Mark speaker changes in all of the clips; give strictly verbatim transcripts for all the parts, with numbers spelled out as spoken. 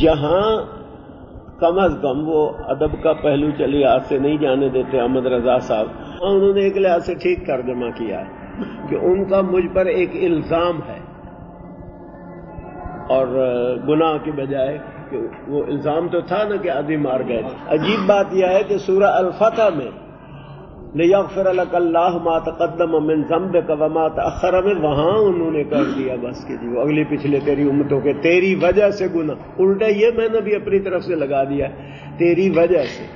Speaker 1: یہاں کم از کم وہ ادب کا پہلو چلی آج سے نہیں جانے دیتے احمد رضا صاحب، انہوں نے ایک لحاظ سے ٹھیک ترجمہ کیا ہے کہ ان کا مجھ پر ایک الزام ہے، اور گناہ کی بجائے کہ وہ الزام تو تھا نا کہ آدمی مار گئے تھے۔ عجیب بات یہ ہے کہ سورہ الفتح میں لِيَغْفِرَ لَكَ اللَّهُ مَا تَقَدَّمَ مِن ذَنبِكَ وَمَا تَأَخَّرَ میں وہاں انہوں نے کر دیا بس کہ جو اگلی پچھلے تیری امتوں کے تیری وجہ سے گناہ، الٹا یہ میں نے بھی اپنی طرف سے لگا دیا تیری وجہ سے،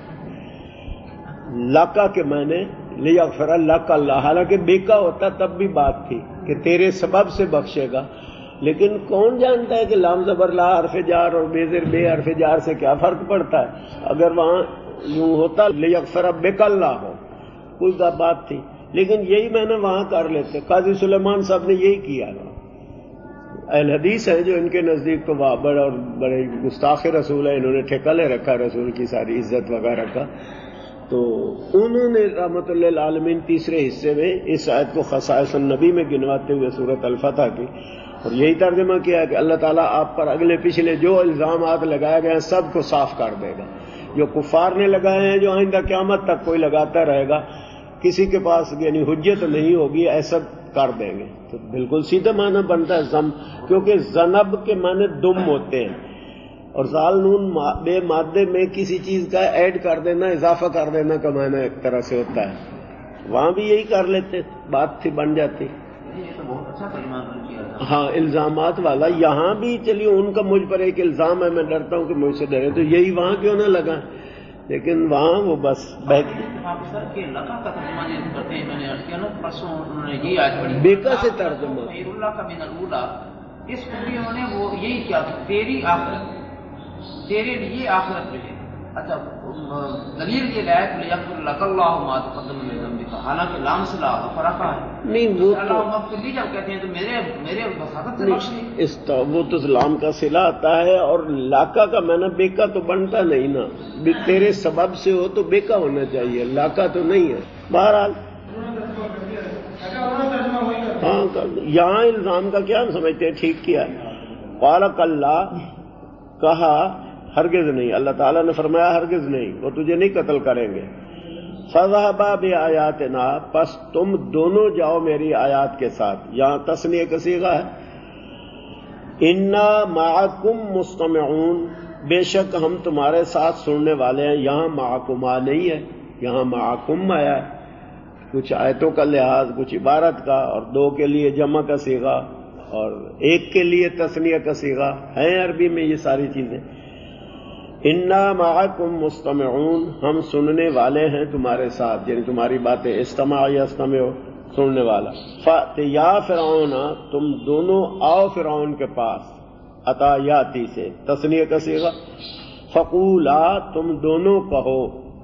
Speaker 1: لَكَ کہ میں نے لِيَغْفِرَ لَكَ اللَّهُ، حالانکہ بیکا ہوتا تب بھی بات تھی کہ تیرے سبب سے بخشے گا، لیکن کون جانتا ہے کہ لام زبر لا حرف جار اور بے زر بے حرف جار سے کیا فرق پڑتا ہے؟ اگر وہاں یوں ہوتا لِيَغْفِرَ بِكَ اللَّهُ کوئی بات تھی، لیکن یہی میں نے وہاں کر لیتے۔ قاضی سلیمان صاحب نے یہی کیا، اہل حدیث ہیں جو ان کے نزدیک تو بڑے اور بڑے گستاخ رسول ہیں، انہوں نے ٹھیکہ لے رکھا رسول کی ساری عزت وغیرہ کا، تو انہوں نے رحمت اللہ العالمین تیسرے حصے میں اس آیت کو خصائص النبی میں گنواتے ہوئے سورۃ الفتح کی اور یہی ترجمہ کیا کہ اللہ تعالیٰ آپ پر اگلے پچھلے جو الزامات لگائے گئے ہیں سب کو صاف کر دے گا، جو کفار نے لگائے ہیں جو آئندہ قیامت تک کوئی لگاتا رہے گا، کسی کے پاس یعنی حجت نہیں ہوگی، ایسا کر دیں گے۔ تو بالکل سیدھا معنی بنتا ہے زم، کیونکہ زنب کے معنی دم ہوتے ہیں، اور زال نون بے مادے میں کسی چیز کا ایڈ کر دینا، اضافہ کر دینا کا معنی ایک طرح سے ہوتا ہے، وہاں بھی یہی کر لیتے، بات تھی بن جاتی۔ ہاں الزامات والا یہاں بھی چلیے ان کا مجھ پر ایک الزام ہے، میں ڈرتا ہوں کہ مجھ سے ڈرے، تو یہی وہاں کیوں نہ لگا، لیکن وہاں وہ بس بیکا سے ترجمہ
Speaker 2: اس انہوں نے وہ یہی کیا کہ تیری آخرت تیرے لیے آخرت ملے۔ اچھا دلیل یہ لائق لیغفر لک اللہ ما تقدم من ذنبک، حالانکہ لام سے لا فرق ہے
Speaker 1: نہیں، وہ
Speaker 2: اللہ مغفر لی جب کہتے ہیں تو میرے میرے بساطت سے بخش لی،
Speaker 1: اس وہ تو لام کا صلہ آتا ہے، اور لاکا کا معنی بیکا تو بنتا نہیں نا، تیرے سبب سے ہو تو بیکا ہونا چاہیے، لاکا تو نہیں ہے۔ بہرحال ہاں یہاں الزام کا کیا ہم سمجھتے ہیں، ٹھیک کیا قال اللہ، کہا ہرگز نہیں، اللہ تعالیٰ نے فرمایا ہرگز نہیں، وہ تجھے نہیں قتل کریں گے۔ فَذَهَبَا بِآيَاتِنَا، پس تم دونوں جاؤ میری آیات کے ساتھ، یہاں تثنیہ کا صیغہ ہے، اِنَّا مَعَكُمْ مُسْتَمِعُونَ، بے شک ہم تمہارے ساتھ سننے والے ہیں، یہاں معکما نہیں ہے، یہاں معکم آیا ہے، کچھ آیتوں کا لحاظ، کچھ عبارت کا، اور دو کے لیے جمع کا صیغہ اور ایک کے لیے تثنیہ کا صیغہ ہے عربی میں، یہ ساری چیزیں۔ انا معکم مستمعون، ہم سننے والے ہیں تمہارے ساتھ، یعنی تمہاری باتیں، استماع یا استمع، سننے والا۔ فأت یا فرعون، تم دونوں آؤ فرعون کے پاس، عطا یاتی سے تثنیہ کا صیغہ، فقولا، تم دونوں کہو،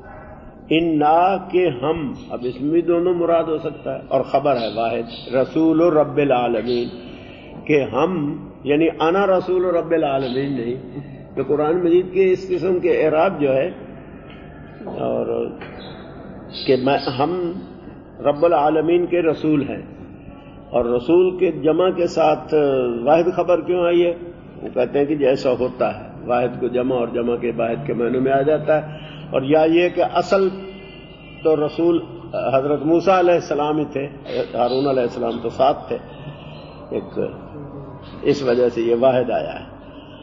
Speaker 1: انا کہ ہم، اب اس میں بھی دونوں مراد ہو سکتا ہے، اور خبر ہے واحد، رسول رب العالمین، کہ ہم یعنی انا رسول رب العالمین نہیں، کہ قرآن مجید کے اس قسم کے اعراب جو ہے، اور کہ میں ہم رب العالمین کے رسول ہیں، اور رسول کے جمع کے ساتھ واحد خبر کیوں آئی ہے؟ وہ کہتے ہیں کہ جیسا ہوتا ہے، واحد کو جمع اور جمع کے واحد کے معنوں میں آ جاتا ہے، اور یا یہ کہ اصل تو رسول حضرت موسیٰ علیہ السلام ہی تھے، ہارون علیہ السلام تو ساتھ تھے، ایک اس وجہ سے یہ واحد آیا ہے۔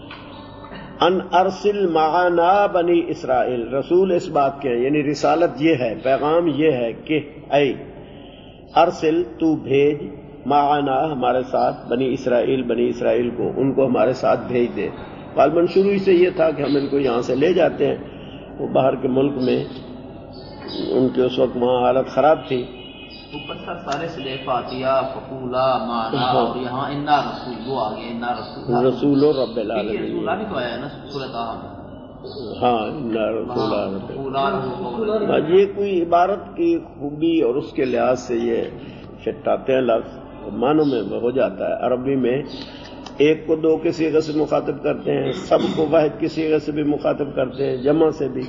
Speaker 1: ان ارسل معنا بنی اسرائیل، رسول اس بات کے ہیں، یعنی رسالت یہ ہے، پیغام یہ ہے کہ اے ارسل، تو بھیج، معنا ہمارے ساتھ، بنی اسرائیل، بنی اسرائیل کو، ان کو ہمارے ساتھ بھیج دے۔ غالباً شروع سے یہ تھا کہ ہم ان کو یہاں سے لے جاتے ہیں، وہ باہر کے ملک میں ان کے اس وقت وہاں حالت خراب تھی،
Speaker 2: اوپر سر سارے سے لے فاتحہ، فقولا، معنا، اور یہاں انا رسول، وہ آگے انا رسول،
Speaker 1: رسول رب العالمین،
Speaker 2: رسول بھی تو آیا ہے نا سورۃ طٰہٰ میں،
Speaker 1: ہاں انا رسول رب، یہ کوئی عبارت کی خوبی اور اس کے لحاظ سے یہ فٹ آتے ہیں لفظ، معنوں میں ہو جاتا ہے۔ عربی میں ایک کو دو کے صیغے سے مخاطب کرتے ہیں، سب کو واحد کے صیغے سے بھی مخاطب کرتے ہیں، جمع سے بھی۔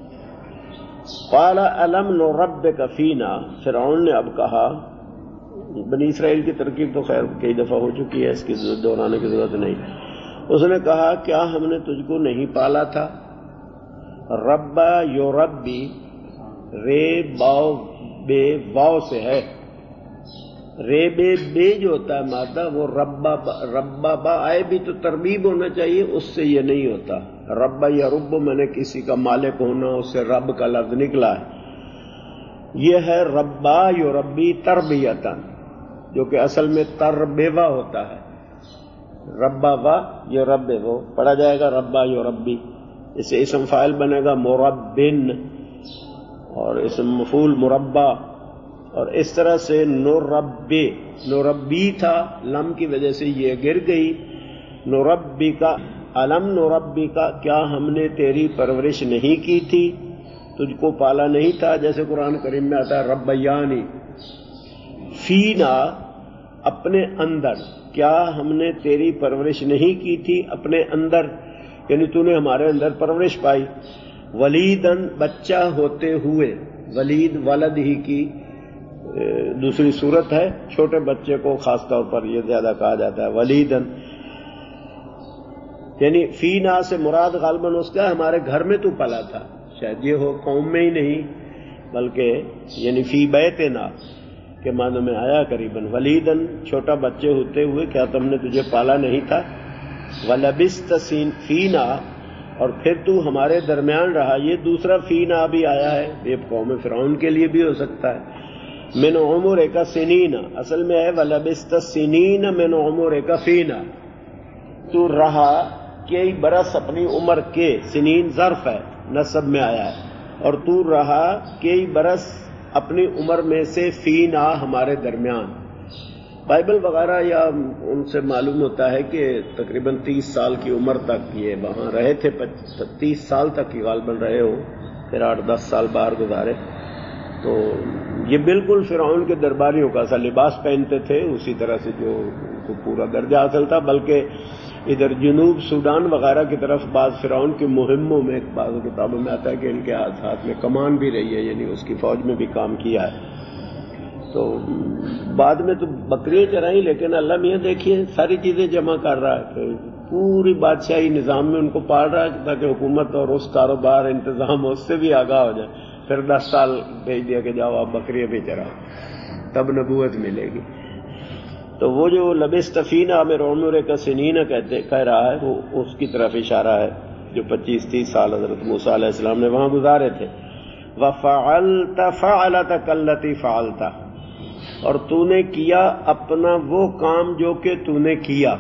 Speaker 1: قال الم نربک فینا، فرعون نے اب کہا، بنی اسرائیل کی ترکیب تو خیر کئی دفعہ ہو چکی ہے، اس کی دہرانے کی ضرورت نہیں۔ اس نے کہا کیا ہم نے تجھ کو نہیں پالا تھا؟ ربا یو ربی، رے باؤ بے واؤ سے ہے، رے بے بے جو ہوتا ہے مادہ وہ ربا ربا با آئے بھی تو تربیب ہونا چاہیے، اس سے یہ نہیں ہوتا۔ ربا یا رب میں نے کسی کا مالک ہونا، اس سے رب کا لفظ نکلا ہے۔ یہ ہے ربا یو ربی تربیتن، جو کہ اصل میں تربیوا ہوتا ہے۔ ربا وا یہ رب وہ پڑھا جائے گا ربا یو ربی، اسے اسم فاعل بنے گا مربن، اور اسم مفعول مربع، اور اس طرح سے نوربی، نوربی تھا لم کی وجہ سے یہ گر گئی، نوربی کا علم نوربی کا، کیا ہم نے تیری پرورش نہیں کی تھی، تجھ کو پالا نہیں تھا، جیسے قرآن کریم میں آتا ہے ربیانی، فینا اپنے اندر، کیا ہم نے تیری پرورش نہیں کی تھی اپنے اندر، یعنی تو نے ہمارے اندر پرورش پائی، ولیدن بچہ ہوتے ہوئے، ولید ولد ہی کی دوسری صورت ہے، چھوٹے بچے کو خاص طور پر یہ زیادہ کہا جاتا ہے ولیدن، یعنی فینا سے مراد غالباً اس کا ہمارے گھر میں تو پلا تھا، شاید یہ ہو قوم میں ہی نہیں بلکہ یعنی فی بیتنا کے معنی میں آیا قریباً، ولیدن چھوٹا بچے ہوتے ہوئے کیا تم نے تجھے پالا نہیں تھا، ولبست فینا اور پھر تو ہمارے درمیان رہا، یہ دوسرا فینا بھی آیا ہے، یہ قوم فرعون کے لیے بھی ہو سکتا ہے، من عمرک سنین، اصل میں ہے ولبست سنین من عمرک فینا، تو رہا کئی برس اپنی عمر کے، سنین ظرف ہے نسب میں آیا ہے، اور تو رہا کئی برس اپنی عمر میں سے فینا ہمارے درمیان۔ بائبل وغیرہ یا ان سے معلوم ہوتا ہے کہ تقریباً تیس سال کی عمر تک یہ وہاں رہے تھے، تیس سال تک یہ غالباً رہے ہو، پھر آٹھ دس سال باہر گزارے، تو یہ بالکل فرعون کے درباریوں کا سا لباس پہنتے تھے، اسی طرح سے جو کو پورا درجہ حاصل تھا، بلکہ ادھر جنوب سوڈان وغیرہ کی طرف بعض فرعون کی مہموں میں بعض کتابوں میں آتا ہے کہ ان کے ہاتھ میں کمان بھی رہی ہے، یعنی اس کی فوج میں بھی کام کیا ہے، تو بعد میں تو بکریاں چرائیں، لیکن اللہ میاں دیکھیے ساری چیزیں جمع کر رہا ہے کہ پوری بادشاہی نظام میں ان کو پال رہا ہے تاکہ حکومت اور اس کاروبار انتظام اس سے بھی آگاہ ہو جائے، پھر دس سال بھیج دیا کہ جاؤ آپ بکریاں بھی چراؤ، تب نبوت ملے گی۔ تو وہ جو لبست فینا میں عمر کا سنین کہتے کہہ رہا ہے، وہ اس کی طرف اشارہ ہے جو پچیس تیس سال حضرت موسیٰ علیہ السلام نے وہاں گزارے تھے۔ وَفَعَلْتَ فَعَلَتَكَ الَّتِي فَعَلْتَ، اور تو نے کیا اپنا وہ کام جو کہ تو نے کیا،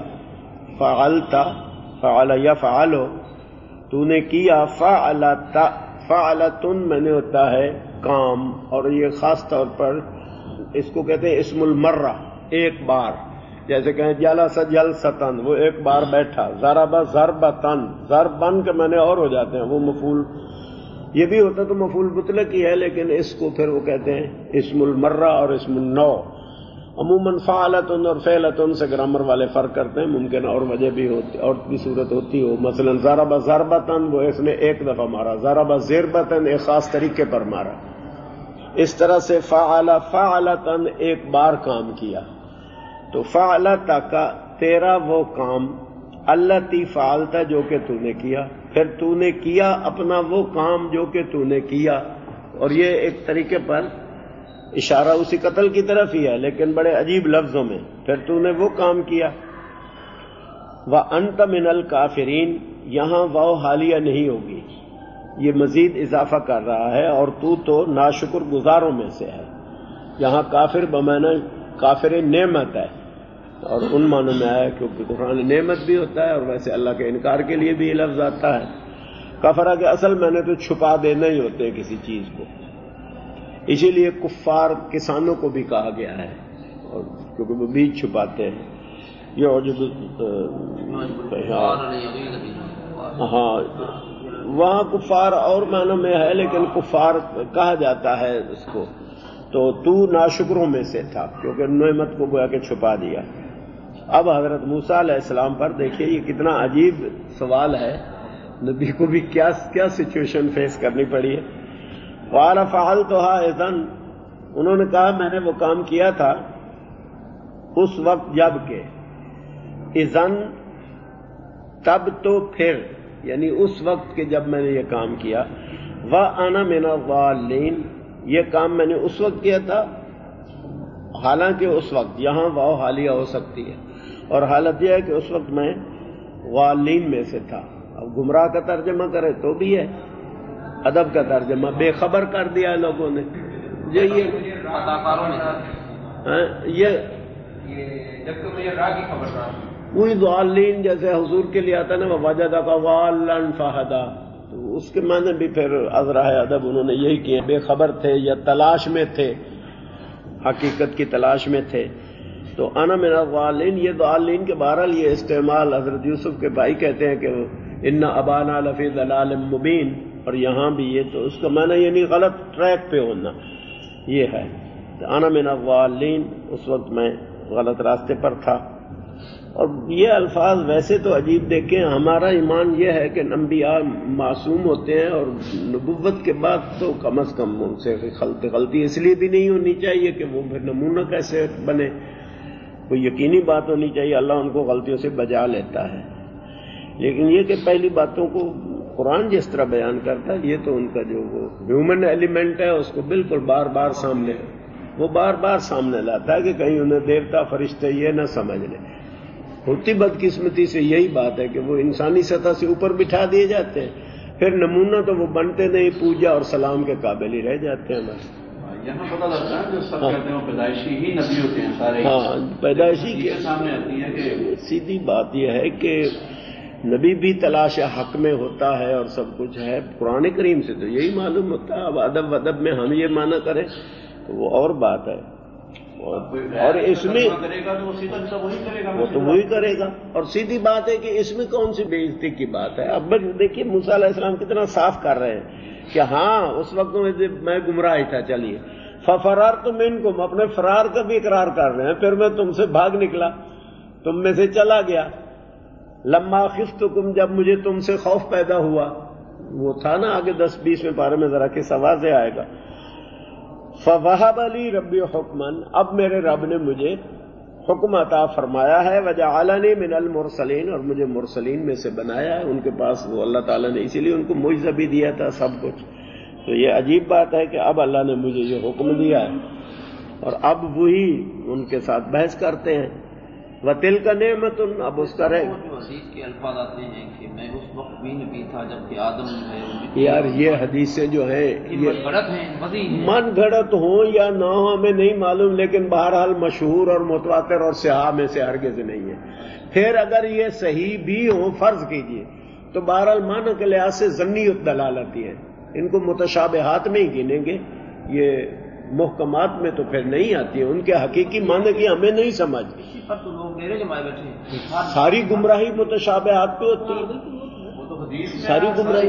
Speaker 1: فعلت فعل یفعل، تو نے کیا، فعلت فعلتن میں نے ہوتا ہے کام، اور یہ خاص طور پر اس کو کہتے ہیں اسم المرہ، ایک بار، جیسے کہیں جلس جلستن، وہ ایک بار بیٹھا، ضرب ضربتن، ضربن کے معنی اور ہو جاتے ہیں، وہ مفعول یہ بھی ہوتا تو مفعول مطلق ہی ہے، لیکن اس کو پھر وہ کہتے ہیں اسم المرہ اور اسم النوع۔ عموماً فعلتن اور فعلتن سے گرامر والے فرق کرتے ہیں، ممکن اور وجہ بھی ہوتی اور بھی صورت ہوتی ہو، مثلا ضرب ضربتن وہ اس نے ایک دفعہ مارا، ضرب ضربتن ایک خاص طریقے پر مارا، اس طرح سے فعل فعلتن ایک بار کام کیا، تو فعلت کا تیرا وہ کام، التی فعلتا جو کہ تو نے کیا، پھر تو نے کیا اپنا وہ کام جو کہ تو نے کیا، اور یہ ایک طریقے پر اشارہ اسی قتل کی طرف ہی ہے لیکن بڑے عجیب لفظوں میں، پھر تو نے وہ کام کیا۔ وَأَنْتَ مِنَ الْكَافِرِينَ، یہاں واو حالیہ نہیں ہوگی، یہ مزید اضافہ کر رہا ہے، اور تو تو ناشکر گزاروں میں سے ہے، یہاں کافر بمعنی کافر نعمت ہے، اور ان معنوں میں آیا کیونکہ قرآن نعمت بھی ہوتا ہے اور ویسے اللہ کے انکار کے لیے بھی یہ لفظ آتا ہے۔ کفرہ کے اصل میں نے تو چھپا دینا ہی ہوتے ہیں کسی چیز کو، اسی لیے کفار کسانوں کو بھی کہا گیا ہے، اور کیونکہ وہ بیج چھپاتے ہیں، یہ عجب ہاں وہاں کفار اور معنوں میں ہے لیکن کفار کہا جاتا ہے اس کو، تو تو ناشکروں میں سے تھا کیونکہ نعمت کو گویا کہ چھپا دیا۔ اب حضرت موسیٰ علیہ السلام پر دیکھیے یہ کتنا عجیب سوال ہے، نبی کو بھی کیا کیا سچویشن فیس کرنی پڑی ہے۔ قال فعلتها اذا، انہوں نے کہا میں نے وہ کام کیا تھا اس وقت جب کہ، اذن تب تو پھر یعنی اس وقت کہ جب میں نے یہ کام کیا، وَأَنَا مِنَ الضَّالِّينَ، یہ کام میں نے اس وقت کیا تھا، حالانکہ اس وقت یہاں واو حالیہ ہو سکتی ہے، اور حالت یہ ہے کہ اس وقت میں غالین میں سے تھا۔ اب گمراہ کا ترجمہ کرے تو بھی ہے، ادب کا ترجمہ بے خبر کر دیا ہے لوگوں نے، یہ یہ وہی ضالین جیسے حضور کے لیے آتا نا وَوَجَدَكَ ضَالًّا فَهَدَىٰ، تو اس کے معنی بھی پھر عذرا ادب انہوں نے یہی کیے، بے خبر تھے یا تلاش میں تھے، حقیقت کی تلاش میں تھے۔ تو انا من الضالین، یہ ضالین کے بہرحال یہ استعمال حضرت یوسف کے بھائی کہتے ہیں کہ ان ابانا لفی ضلال مبین، اور یہاں بھی یہ، تو اس کا معنی یہ نہیں غلط ٹریک پہ ہونا، یہ ہے انا من الضالین، اس وقت میں غلط راستے پر تھا۔ اور یہ الفاظ ویسے تو عجیب دیکھیں، ہمارا ایمان یہ ہے کہ انبیاء معصوم ہوتے ہیں، اور نبوت کے بعد تو کم از کم ان سے غلطی غلطی اس لیے بھی نہیں ہونی چاہیے کہ وہ پھر نمونہ کیسے بنے، کوئی یقینی بات ہونی چاہیے اللہ ان کو غلطیوں سے بچا لیتا ہے۔ لیکن یہ کہ پہلی باتوں کو قرآن جس طرح بیان کرتا ہے، یہ تو ان کا جو وہ ہیومن ایلیمنٹ ہے اس کو بالکل بار بار سامنے وہ بار بار سامنے لاتا ہے کہ کہیں انہیں دیوتا فرشتے یہ نہ سمجھ لیں۔ ہوتی بدقسمتی سے یہی بات ہے کہ وہ انسانی سطح سے اوپر بٹھا دیے جاتے ہیں، پھر نمونہ تو وہ بنتے نہیں، پوجا اور سلام کے قابل ہی رہ جاتے ہیں بس۔
Speaker 3: یہاں پتہ لگتا ہے جو سب کہتے ہیں وہ پیدائشی ہی نبی ہوتے ہیں سارے،
Speaker 1: ہاں پیدائشی
Speaker 3: کے سامنے آتی ہے کہ
Speaker 1: سیدھی بات یہ ہے کہ نبی بھی تلاش حق میں ہوتا ہے اور سب کچھ ہے، قرآن کریم سے تو یہی معلوم ہوتا ہے۔ اب ادب ادب میں ہم یہ مانا کریں تو وہ اور بات ہے، اور اس میں وہ تو وہی کرے گا، اور سیدھی بات ہے کہ اس میں کون سی بے عزتی کی بات ہے۔ اب دیکھیے موسیٰ علیہ السلام کتنا صاف کر رہے ہیں کہ ہاں اس وقت میں گمراہ تھا، چلیے فَفَرَرْتُ مِنْكُمْ، اپنے فرار کا بھی اقرار کر رہے ہیں، پھر میں تم سے بھاگ نکلا، تم میں سے چلا گیا، لَمَّا خِفْتُكُمْ، جب مجھے تم سے خوف پیدا ہوا، وہ تھا نا آگے دس بیس میں پارے میں ذرا کس آواز سے آئے گا، فَوَهَبَ لِي رَبِّي حُکْمًا، اب میرے رب نے مجھے حکم عطا فرمایا ہے، وَجَعَلَنِي مِنَ الْمُرْسَلِينَ، اور مجھے مرسلین میں سے بنایا ہے، ان کے پاس وہ اللہ تعالیٰ نے اسی لیے ان کو معجزہ بھی دیا تھا سب کچھ۔ تو یہ عجیب بات ہے کہ اب اللہ نے مجھے یہ حکم دیا ہے، اور اب وہی ان کے ساتھ بحث کرتے ہیں، وَتِلْكَ نِعْمَةٌ، اب اس کا رہے
Speaker 2: حدیث کے الفاظ آتے ہیں کہ میں اس وقت بھی نبی تھا جبکہ آدم ہے۔
Speaker 1: یار یہ حدیثیں جو ہیں یہ
Speaker 2: غلط ہیں، وضعی ہیں،
Speaker 1: من گھڑت ہوں یا نہ ہوں ہمیں نہیں معلوم، لیکن بہرحال مشہور اور متواتر اور صحاح میں سے ہرگز نہیں ہے۔ پھر اگر یہ صحیح بھی ہوں فرض کیجئے تو بہرحال معنی کے لحاظ سے ظنیت دلالتی ہے، ان کو متشابہات میں ہی گنیں گے، یہ محکمات میں تو پھر نہیں آتی ہیں، ان کے حقیقی معنی کی ہمیں نہیں سمجھ۔
Speaker 2: اسی پر تو لوگ ڈیرے جمائے بیٹھے ہیں،
Speaker 1: ساری گمراہی متشابہات پہ ہوتی ہے، ساری گمراہی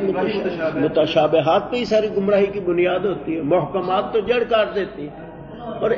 Speaker 1: متشابہات پہ ہی ساری گمراہی کی بنیاد ہوتی ہے، محکمات تو جڑ کاٹ دیتی ہے۔ اور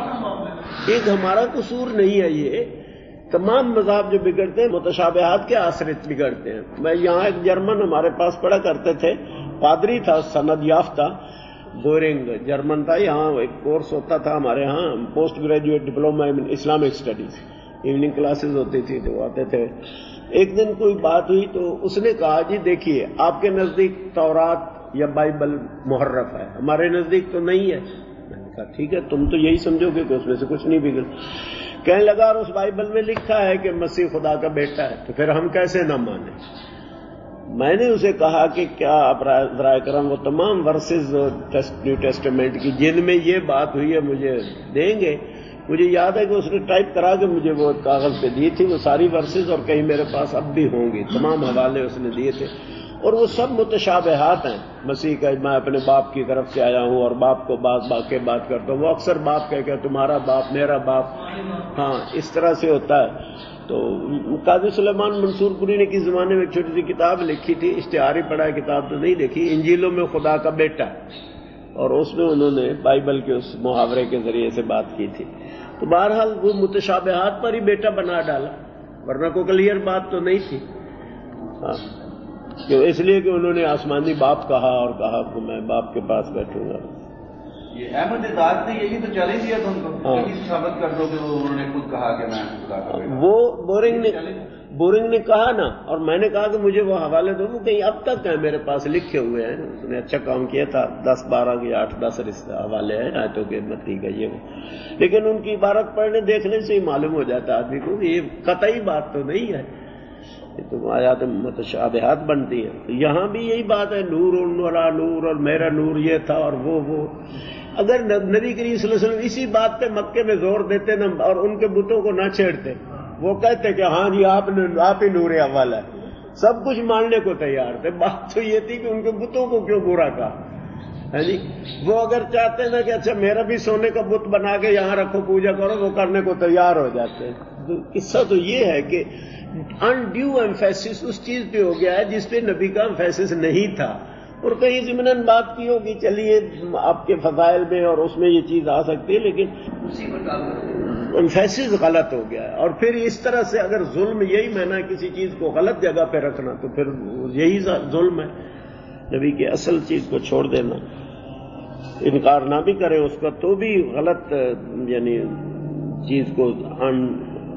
Speaker 1: ایک ہمارا قصور نہیں ہے، یہ تمام مذاہب جو بگڑتے ہیں متشابہات کے آثرت بگڑتے ہیں۔ میں یہاں ایک جرمن ہمارے پاس پڑھا کرتے تھے، پادری تھا، سند یافتہ، بورنگ جرمن تھا، یہاں ایک کورس ہوتا تھا ہمارے ہاں post graduate diploma in Islamic studies, evening classes ہوتی تھی تو آتے تھے۔ ایک دن کوئی بات ہوئی تو اس نے کہا جی دیکھیے آپ کے نزدیک تورات یا بائبل محرف ہے، ہمارے نزدیک تو نہیں ہے۔ میں نے کہا ٹھیک ہے تم تو یہی سمجھو گے کہ اس میں سے کچھ نہیں بگڑ۔ کہنے لگا اور اس بائبل میں لکھا ہے کہ مسیح خدا کا بیٹا ہے، تو پھر ہم کیسے نہ مانیں۔ میں نے اسے کہا کہ کیا آپ ذرائع کرم وہ تمام ورسز نیو ٹیسٹمنٹ کی جن میں یہ بات ہوئی ہے مجھے دیں گے؟ مجھے یاد ہے کہ اس نے ٹائپ کرا کے مجھے وہ کاغذ پہ دی تھی، وہ ساری ورسز، اور کہیں میرے پاس اب بھی ہوں گی، تمام حوالے اس نے دیے تھے، اور وہ سب متشابہات ہیں۔ مسیح کا میں اپنے باپ کی طرف سے آیا ہوں اور باپ کو بات باپ کے بات کرتا ہوں، وہ اکثر باپ کہہ کہ تمہارا باپ میرا باپ، ہاں اس طرح سے ہوتا ہے۔ تو قاضی سلیمان منصور پوری نے کس زمانے میں ایک چھوٹی سی کتاب لکھی تھی، اشتہاری پڑھا ہے، کتاب تو نہیں دیکھی، انجیلوں میں خدا کا بیٹا، اور اس میں انہوں نے بائبل کے اس محاورے کے ذریعے سے بات کی تھی۔ تو بہرحال وہ متشابہات پر ہی بیٹا بنا ڈالا، ورنہ کو کلیئر بات تو نہیں تھی، ہاں کہ اس لیے کہ انہوں نے آسمانی باپ کہا اور کہا کہ میں باپ کے پاس بیٹھوں گا۔
Speaker 3: یہ احمد داد نے یہی تو چیلنج دیا تھا ان کو، یہی ثابت کر دو کہ انہوں نے خود کہا کہ میں خدا کا بیٹا۔
Speaker 1: وہ بورنگ نے بورنگ نے کہا نا، اور میں نے کہا کہ مجھے وہ حوالے دو، وہ کہیں اب تک ہیں میرے پاس لکھے ہوئے ہیں، اس نے اچھا کام کیا تھا، دس بارہ کے آٹھ دس حوالے ہیں آیتوں کے متی کا یہ وہ، لیکن ان کی عبارت پڑھنے دیکھنے سے ہی معلوم ہو جاتا ہے آدمی کو کہ یہ قطعی بات تو نہیں ہے، یہ تو آیات متشابہات بنتی ہیں۔ یہاں بھی یہی بات ہے، نور والا نور اور میرا نور یہ تھا اور وہ وہ اگر نبی کریم صلی اللہ علیہ وسلم اسی بات پہ مکے میں زور دیتے نا اور ان کے بتوں کو نہ چھیڑتے، وہ کہتے کہ ہاں جی آپ آپ ہی نور اول ہے، سب کچھ ماننے کو تیار تھے، بات تو یہ تھی کہ ان کے بتوں کو کیوں برا کہا ہے جی۔ وہ اگر چاہتے نا کہ اچھا میرا بھی سونے کا بت بنا کے یہاں رکھو پوجا کرو، وہ کرنے کو تیار ہو جاتے ہیں۔ قصہ تو یہ ہے کہ انڈیو ایمفیسس اس چیز پہ ہو گیا ہے جس پہ نبی کا ایمفیسس نہیں تھا، اور کہیں ضمناً بات کی ہوگی چلیے آپ کے فضائل میں اور اس میں یہ چیز آ سکتی ہے، لیکن ایمفیسس غلط ہو گیا ہے۔ اور پھر اس طرح سے اگر ظلم یہی معنی کسی چیز کو غلط جگہ پہ رکھنا تو پھر یہی ظلم ہے، نبی کی اصل چیز کو چھوڑ دینا، انکار نہ بھی کریں اس کا تو بھی غلط یعنی چیز کو ان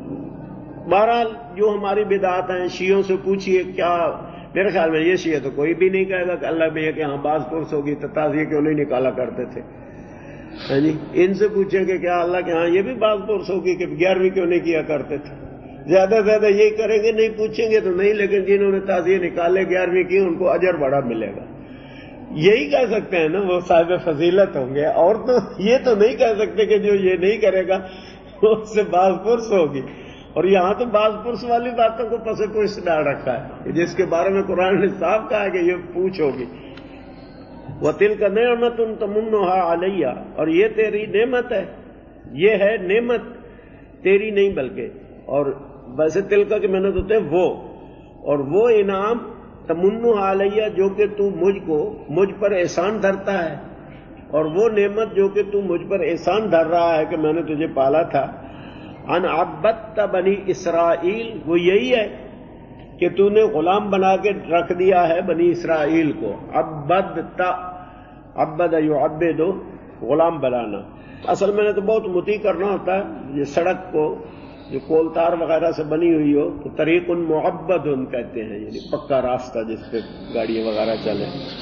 Speaker 1: بہرحال جو ہماری بدعات ہیں شیعوں سے پوچھئے، کیا میرے خیال میں یہ شیعہ تو کوئی بھی نہیں کہے گا کہ اللہ میں یہ کہ ہاں بعض پرس ہوگی تو تعزیہ کیوں نہیں نکالا کرتے تھے، ہاں جی ان سے پوچھیں کہ کیا اللہ کے ہاں یہ بھی بعض پرس ہوگی کہ گیارہویں کیوں نہیں کیا کرتے تھے، زیادہ سے زیادہ یہی کریں گے، نہیں پوچھیں گے تو نہیں، لیکن جنہوں نے تعزیہ نکالے گیارہویں کی ان کو اجر بڑا ملے گا، یہی کہہ سکتے ہیں نا وہ صاحب فضیلت ہوں گے، اور تو یہ تو نہیں کہہ سکتے کہ جو یہ نہیں کرے گا اس سے بعض پرس ہوگی۔ اور یہاں تو بعض پرس والی باتوں کو پس پوچھ ڈال رکھا ہے جس کے بارے میں قرآن نے صاف کہا ہے کہ یہ پوچھ ہوگی۔ وَتِلْكَ نِعْمَةٌ تَمُنُّهَا عَلَيَّ، اور یہ تیری نعمت ہے، یہ ہے نعمت تیری نہیں بلکہ، اور ویسے تلکا کے محنت ہوتے ہیں وہ، اور وہ انعام تمنّها علیہ جو کہ تو مجھ کو مجھ پر احسان دھرتا ہے، اور وہ نعمت جو کہ تو مجھ پر احسان دھر رہا ہے کہ میں نے تجھے پالا تھا، ان عبدت بنی اسرائیل، وہ یہی ہے کہ تو نے غلام بنا کے رکھ دیا ہے بنی اسرائیل کو، عبدت عبد یعبد غلام بنانا، اصل میں نے تو بہت مطیع کرنا ہوتا ہے، یہ سڑک کو جو کولتار وغیرہ سے بنی ہوئی ہو تو طریق معبد کہتے ہیں، یعنی پکا راستہ جس پہ گاڑی وغیرہ چلے،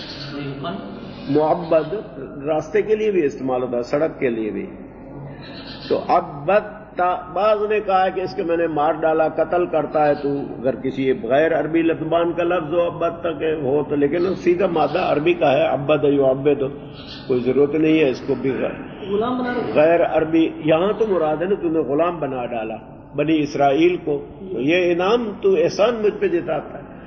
Speaker 1: معبد راستے کے لیے بھی استعمال ہوتا ہے، سڑک کے لیے بھی۔ تو عبد بعض نے کہا کہ اس کے میں نے مار ڈالا، قتل کرتا ہے تو، اگر کسی غیر عربی لفظان کا لفظ ہو عبد تک ہو تو، لیکن سیدھا مادہ عربی کا ہے عبد یعبد، کوئی ضرورت نہیں ہے اس کو بھی غیر عربی، یہاں تو مراد ہے نا تو نے غلام بنا ڈالا بنی اسرائیل کو، تو یہ انعام تو احسان مجھ پہ جتاتا ہے۔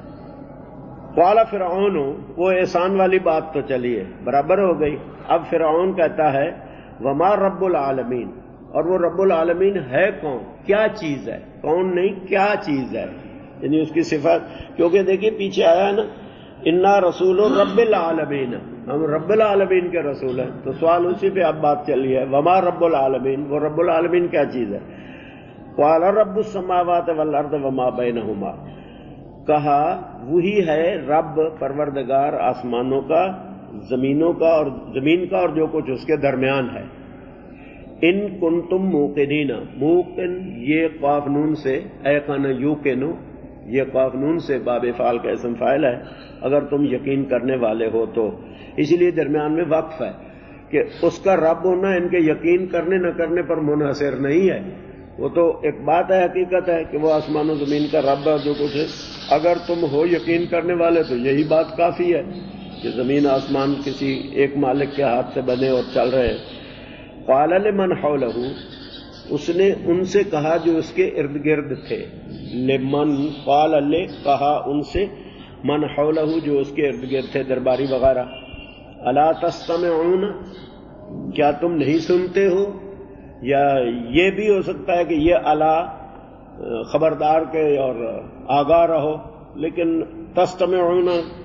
Speaker 1: قال فرعون، وہ احسان والی بات تو چلیے برابر ہو گئی، اب فرعون کہتا ہے وما رب العالمین، اور وہ رب العالمین ہے کون، کیا چیز ہے، کون نہیں کیا چیز ہے، یعنی اس کی صفت، کیونکہ دیکھیے پیچھے آیا ہے نا انا رسول رب العالمین، ہم رب العالمین کے رسول ہیں، تو سوال اسی پہ اب بات چلی ہے، وما رب العالمین، وہ رب العالمین کیا چیز ہے، قال رب السماوات والارض وما بینہما، کہا وہی ہے رب پروردگار آسمانوں کا، زمینوں کا، اور زمین کا اور جو کچھ اس کے درمیان ہے، ان کنتم موقنین، موقن یہ قاف نون سے، ایقن یوقنو یہ قاف نون سے باب فعل کا اسم فاعل ہے، اگر تم یقین کرنے والے ہو تو، اسی لیے درمیان میں وقف ہے کہ اس کا رب ہونا ان کے یقین کرنے نہ کرنے پر منحصر نہیں ہے، وہ تو ایک بات ہے، حقیقت ہے کہ وہ آسمان و زمین کا رب ہے جو کچھ ہے، اگر تم ہو یقین کرنے والے تو یہی بات کافی ہے کہ زمین آسمان کسی ایک مالک کے ہاتھ سے بنے اور چل رہے ہیں۔ قال لمن حولہ، اس نے ان سے کہا جو اس کے ارد گرد تھے، لمن قال لے کہا ان سے، من حولہ جو اس کے ارد گرد تھے درباری وغیرہ، الا تستمعون کیا تم نہیں سنتے ہو، یا یہ بھی ہو سکتا ہے کہ یہ الا خبردار کے اور آگاہ رہو، لیکن تستمعون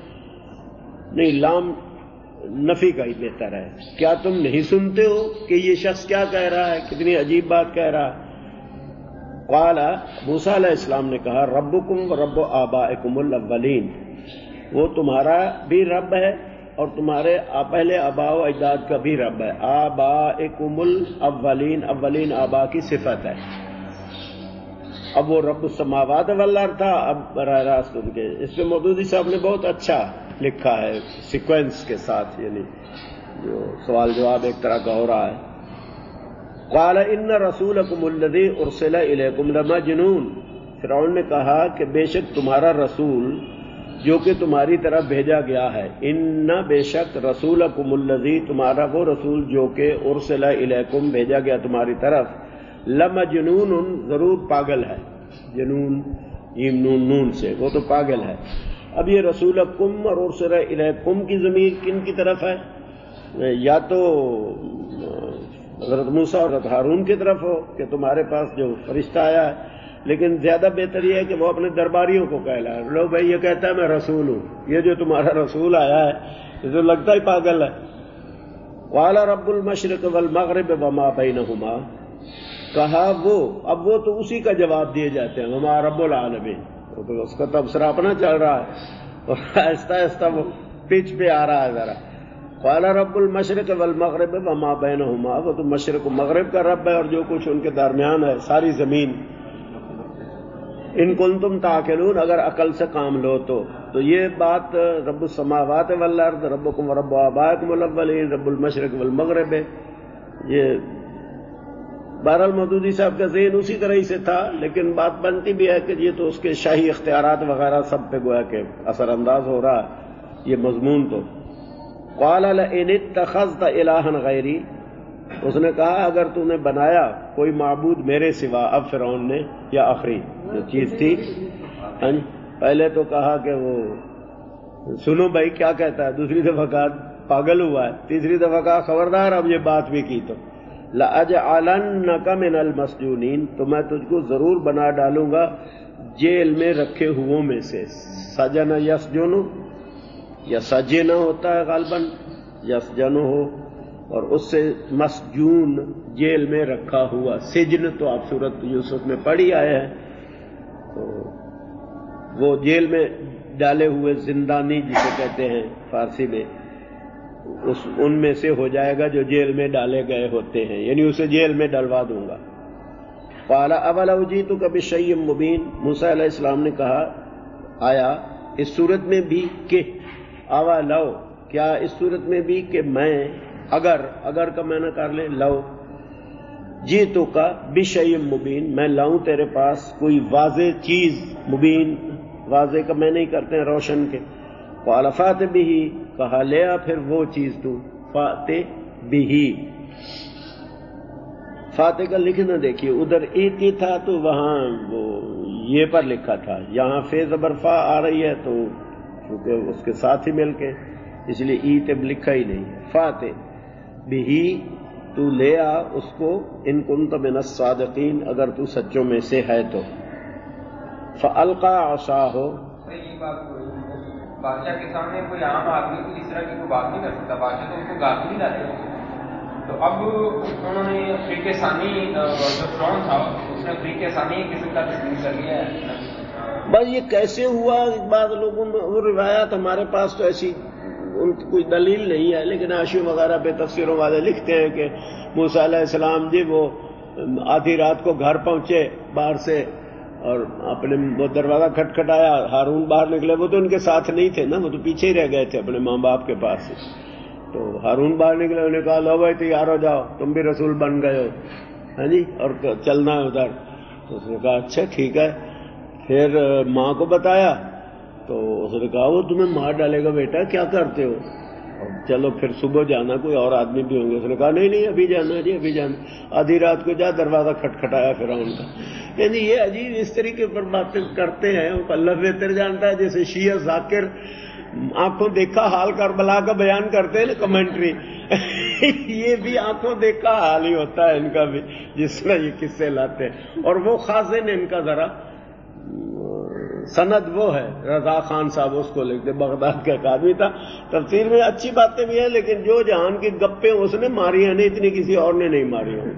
Speaker 1: نہیں، لام نفی کا ہی بہتر ہے، کیا تم نہیں سنتے ہو کہ یہ شخص کیا کہہ رہا ہے، کتنی عجیب بات کہہ رہا ہے۔ قال موسیٰ علیہ السلام نے کہا ربکم و رب آبائکم الاولین، وہ تمہارا بھی رب ہے اور تمہارے پہلے آباء و اجداد کا بھی رب ہے، آبائکم الاولین، اولین آباء کی صفت ہے، اب وہ رب السماوات والارض تھا، اب براہ راست ان کے، اس پہ مودودی صاحب نے بہت اچھا لکھا ہے سیکوینس کے ساتھ، یعنی جو سوال جواب ایک طرح کا ہو رہا ہے۔ قال ان رسولکم الذی ارسل الیکم لمجنون، فرعون نے کہا کہ بے شک تمہارا رسول جو کہ تمہاری طرف بھیجا گیا ہے، ان بے شک رسولکم الذی تمہارا وہ رسول جو کہ ارسل الیکم بھیجا گیا تمہاری طرف، لمجنون ضرور پاگل ہے، جنون جیم نون نون سے، وہ تو پاگل ہے۔ اب یہ رسولکم اور ارسل الیکم کی ضمیر کن کی طرف ہے؟ یا تو حضرت موسیٰ اور حضرت ہارون کی طرف ہو کہ تمہارے پاس جو فرشتہ آیا ہے، لیکن زیادہ بہتر یہ ہے کہ وہ اپنے درباریوں کو کہلائے، لو بھائی یہ کہتا ہے میں رسول ہوں، یہ جو تمہارا رسول آیا ہے یہ تو لگتا ہی پاگل ہے۔ قال رب المشرق والمغرب وما بینہما، کہا وہ، اب وہ تو اسی کا جواب دیے جاتے ہیں، وما رب العالمین، تو اس کا تبصرہ اپنا چل رہا ہے اور آہستہ آہستہ وہ پچ پہ آ رہا ہے ذرا۔ قال رب المشرق والمغرب وما بینہما، وہ تو مشرق و مغرب کا رب ہے اور جو کچھ ان کے درمیان ہے، ساری زمین۔ ان کنتم تعقلون، اگر عقل سے کام لو تو تو یہ بات رب السماوات والارض ربکم ورب آبائکم الاولین رب المشرق والمغرب ہے، یہ بہرحال مودودی صاحب کا ذہن اسی طرح ہی سے تھا، لیکن بات بنتی بھی ہے کہ یہ تو اس کے شاہی اختیارات وغیرہ سب پہ گویا کہ اثر انداز ہو رہا ہے یہ مضمون تو۔ قال لئن اتخذت الہا غیری، اس نے کہا اگر تو نے بنایا کوئی معبود میرے سوا، اب فرعون نے، یا آخری جو چیز تھی، پہلے تو کہا کہ وہ سنو بھائی کیا کہتا ہے، دوسری دفعہ کہا پاگل ہوا ہے، تیسری دفعہ کہا خبردار اب یہ بات بھی کی تو لَأَجْعَلَنَّكَ مِنَ الْمَسْجُونِينَ، تو میں تجھ کو ضرور بنا ڈالوں گا جیل میں رکھے ہوئوں میں سے۔ سجن یسجن، یا سجن ہوتا ہے غالباً، یسجن ہو، اور اس سے مسجون جیل میں رکھا ہوا، سجن تو آپ سورۃ یوسف میں پڑھی آئے ہیں، تو وہ جیل میں ڈالے ہوئے زندانی جسے کہتے ہیں فارسی میں، اس ان میں سے ہو جائے گا جو جیل میں ڈالے گئے ہوتے ہیں، یعنی اسے جیل میں ڈلوا دوں گا۔ قال اولو جئتک بشیء مبین، موسیٰ علیہ السلام نے کہا آیا اس صورت میں بھی کہ، اولو کیا اس صورت میں بھی کہ میں، اگر اگر کا میں نہ کر لے لو، جئتک بشیء مبین، میں لاؤں تیرے پاس کوئی واضح چیز، مبین واضح کا میں نہیں کرتے ہیں روشن کے۔ قال فات بہ، کہا لیا پھر وہ چیز تو، فات بہ، فاتح کا لکھنا دیکھیے، ادھر ایتی تھا تو وہاں وہ یہ پر لکھا تھا، یہاں فے زبر فا آ رہی ہے تو چونکہ اس کے ساتھ ہی مل کے اس لیے ایت لکھا ہی نہیں، فاتح بہ، تو لے آ اس کو، ان کنت من الصادقین، اگر تو سچوں میں سے ہے تو۔ فالقى عصاہ،
Speaker 4: بادشاہ کے سامنے کوئی عام آدمی کو اس طرح کی کوئی بات نہیں کر سکتا، بادشاہ تو اس کو گالی نہیں لاتے، تو اب انہوں نے فریق ثانی جو فرعون تھا اس نے فریق ثانی قسم کا تسلیم کر لیا ہے۔
Speaker 1: بس یہ کیسے ہوا، بعض لوگوں میں وہ روایات، ہمارے پاس تو ایسی ان کی کوئی دلیل نہیں ہے، لیکن حاشیوں وغیرہ پہ تفسیروں والے لکھتے ہیں کہ موسیٰ علیہ السلام جی وہ آدھی رات کو گھر پہنچے باہر سے اور اپنے وہ دروازہ کھٹکھٹایا، ہارون باہر نکلے، وہ تو ان کے ساتھ نہیں تھے نا، وہ تو پیچھے ہی رہ گئے تھے اپنے ماں باپ کے پاس، تو ہارون باہر نکلے، انہوں نے کہا لو بھائی تیار ہو جاؤ، تم بھی رسول بن گئے ہو، ہاں جی، اور چلنا ہے ادھر۔ تو اس نے کہا اچھا ٹھیک ہے، پھر ماں کو بتایا تو اس نے کہا وہ تمہیں مار ڈالے گا بیٹا، کیا کرتے ہو، چلو پھر صبح جانا، کوئی اور آدمی بھی ہوں گے۔ اس نے کہا نہیں نہیں ابھی جانا جی ابھی جانا، آدھی رات کو جا، دروازہ کھٹکھٹایا فرعون کا۔ یعنی یہ عجیب اس طریقے پر باتیں کرتے ہیں، اللہ بہتر جانتا ہے، جیسے شیعہ ذاکر آنکھوں دیکھا حال کربلا کا بیان کرتے ہیں نا کمنٹری، یہ بھی آنکھوں دیکھا حال ہی ہوتا ہے ان کا بھی، جس طرح یہ قصے لاتے ہیں۔ اور وہ خازن ان کا ذرا سند وہ ہے رضا خان صاحب، اس کو لکھتے، بغداد کا ایک آدمی تھا، تفسیر میں اچھی باتیں بھی ہیں، لیکن جو جہان کی گپیں اس نے ماری ہیں نہیں، اتنی کسی اور نے نہیں ماری ہوں۔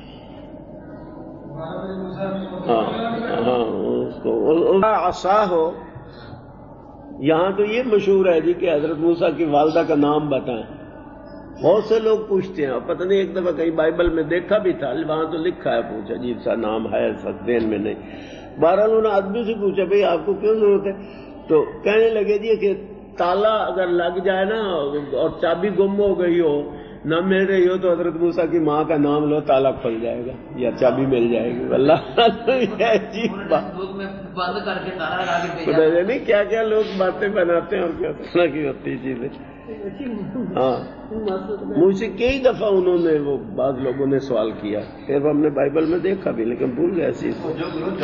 Speaker 1: ہاں ہاں اس کو عصا ہو، یہاں تو یہ مشہور ہے جی کہ حضرت موسیٰ کی والدہ کا نام بتائیں، بہت سے لوگ پوچھتے ہیں، اور پتہ نہیں ایک دفعہ کہیں بائبل میں دیکھا بھی تھا، وہاں تو لکھا ہے، پوچھا عجیب سا نام ہے ذہن میں نہیں۔ بہرحال انہوں نے آدمی سے پوچھا بھئی آپ کو کیوں ضرورت ہے؟ تو کہنے لگے جی کہ تالا اگر لگ جائے نا اور چابی گم ہو گئی ہو، نہ مل رہی ہو، تو حضرت موسیٰ کی ماں کا نام لو، تالا کھل جائے گا یا چابی مل جائے گی۔ اللہ عجیب بات،
Speaker 2: بند کر کے تالا لگا کے بھیجا،
Speaker 1: نہیں کیا کیا لوگ باتیں بناتے ہیں اور کیا طرح کی ہوتی چیزیں۔ ہاں مجھ سے کئی دفعہ انہوں نے وہ بعض لوگوں نے سوال کیا، پھر ہم نے بائبل میں دیکھا بھی لیکن بھول گئے چیز کو۔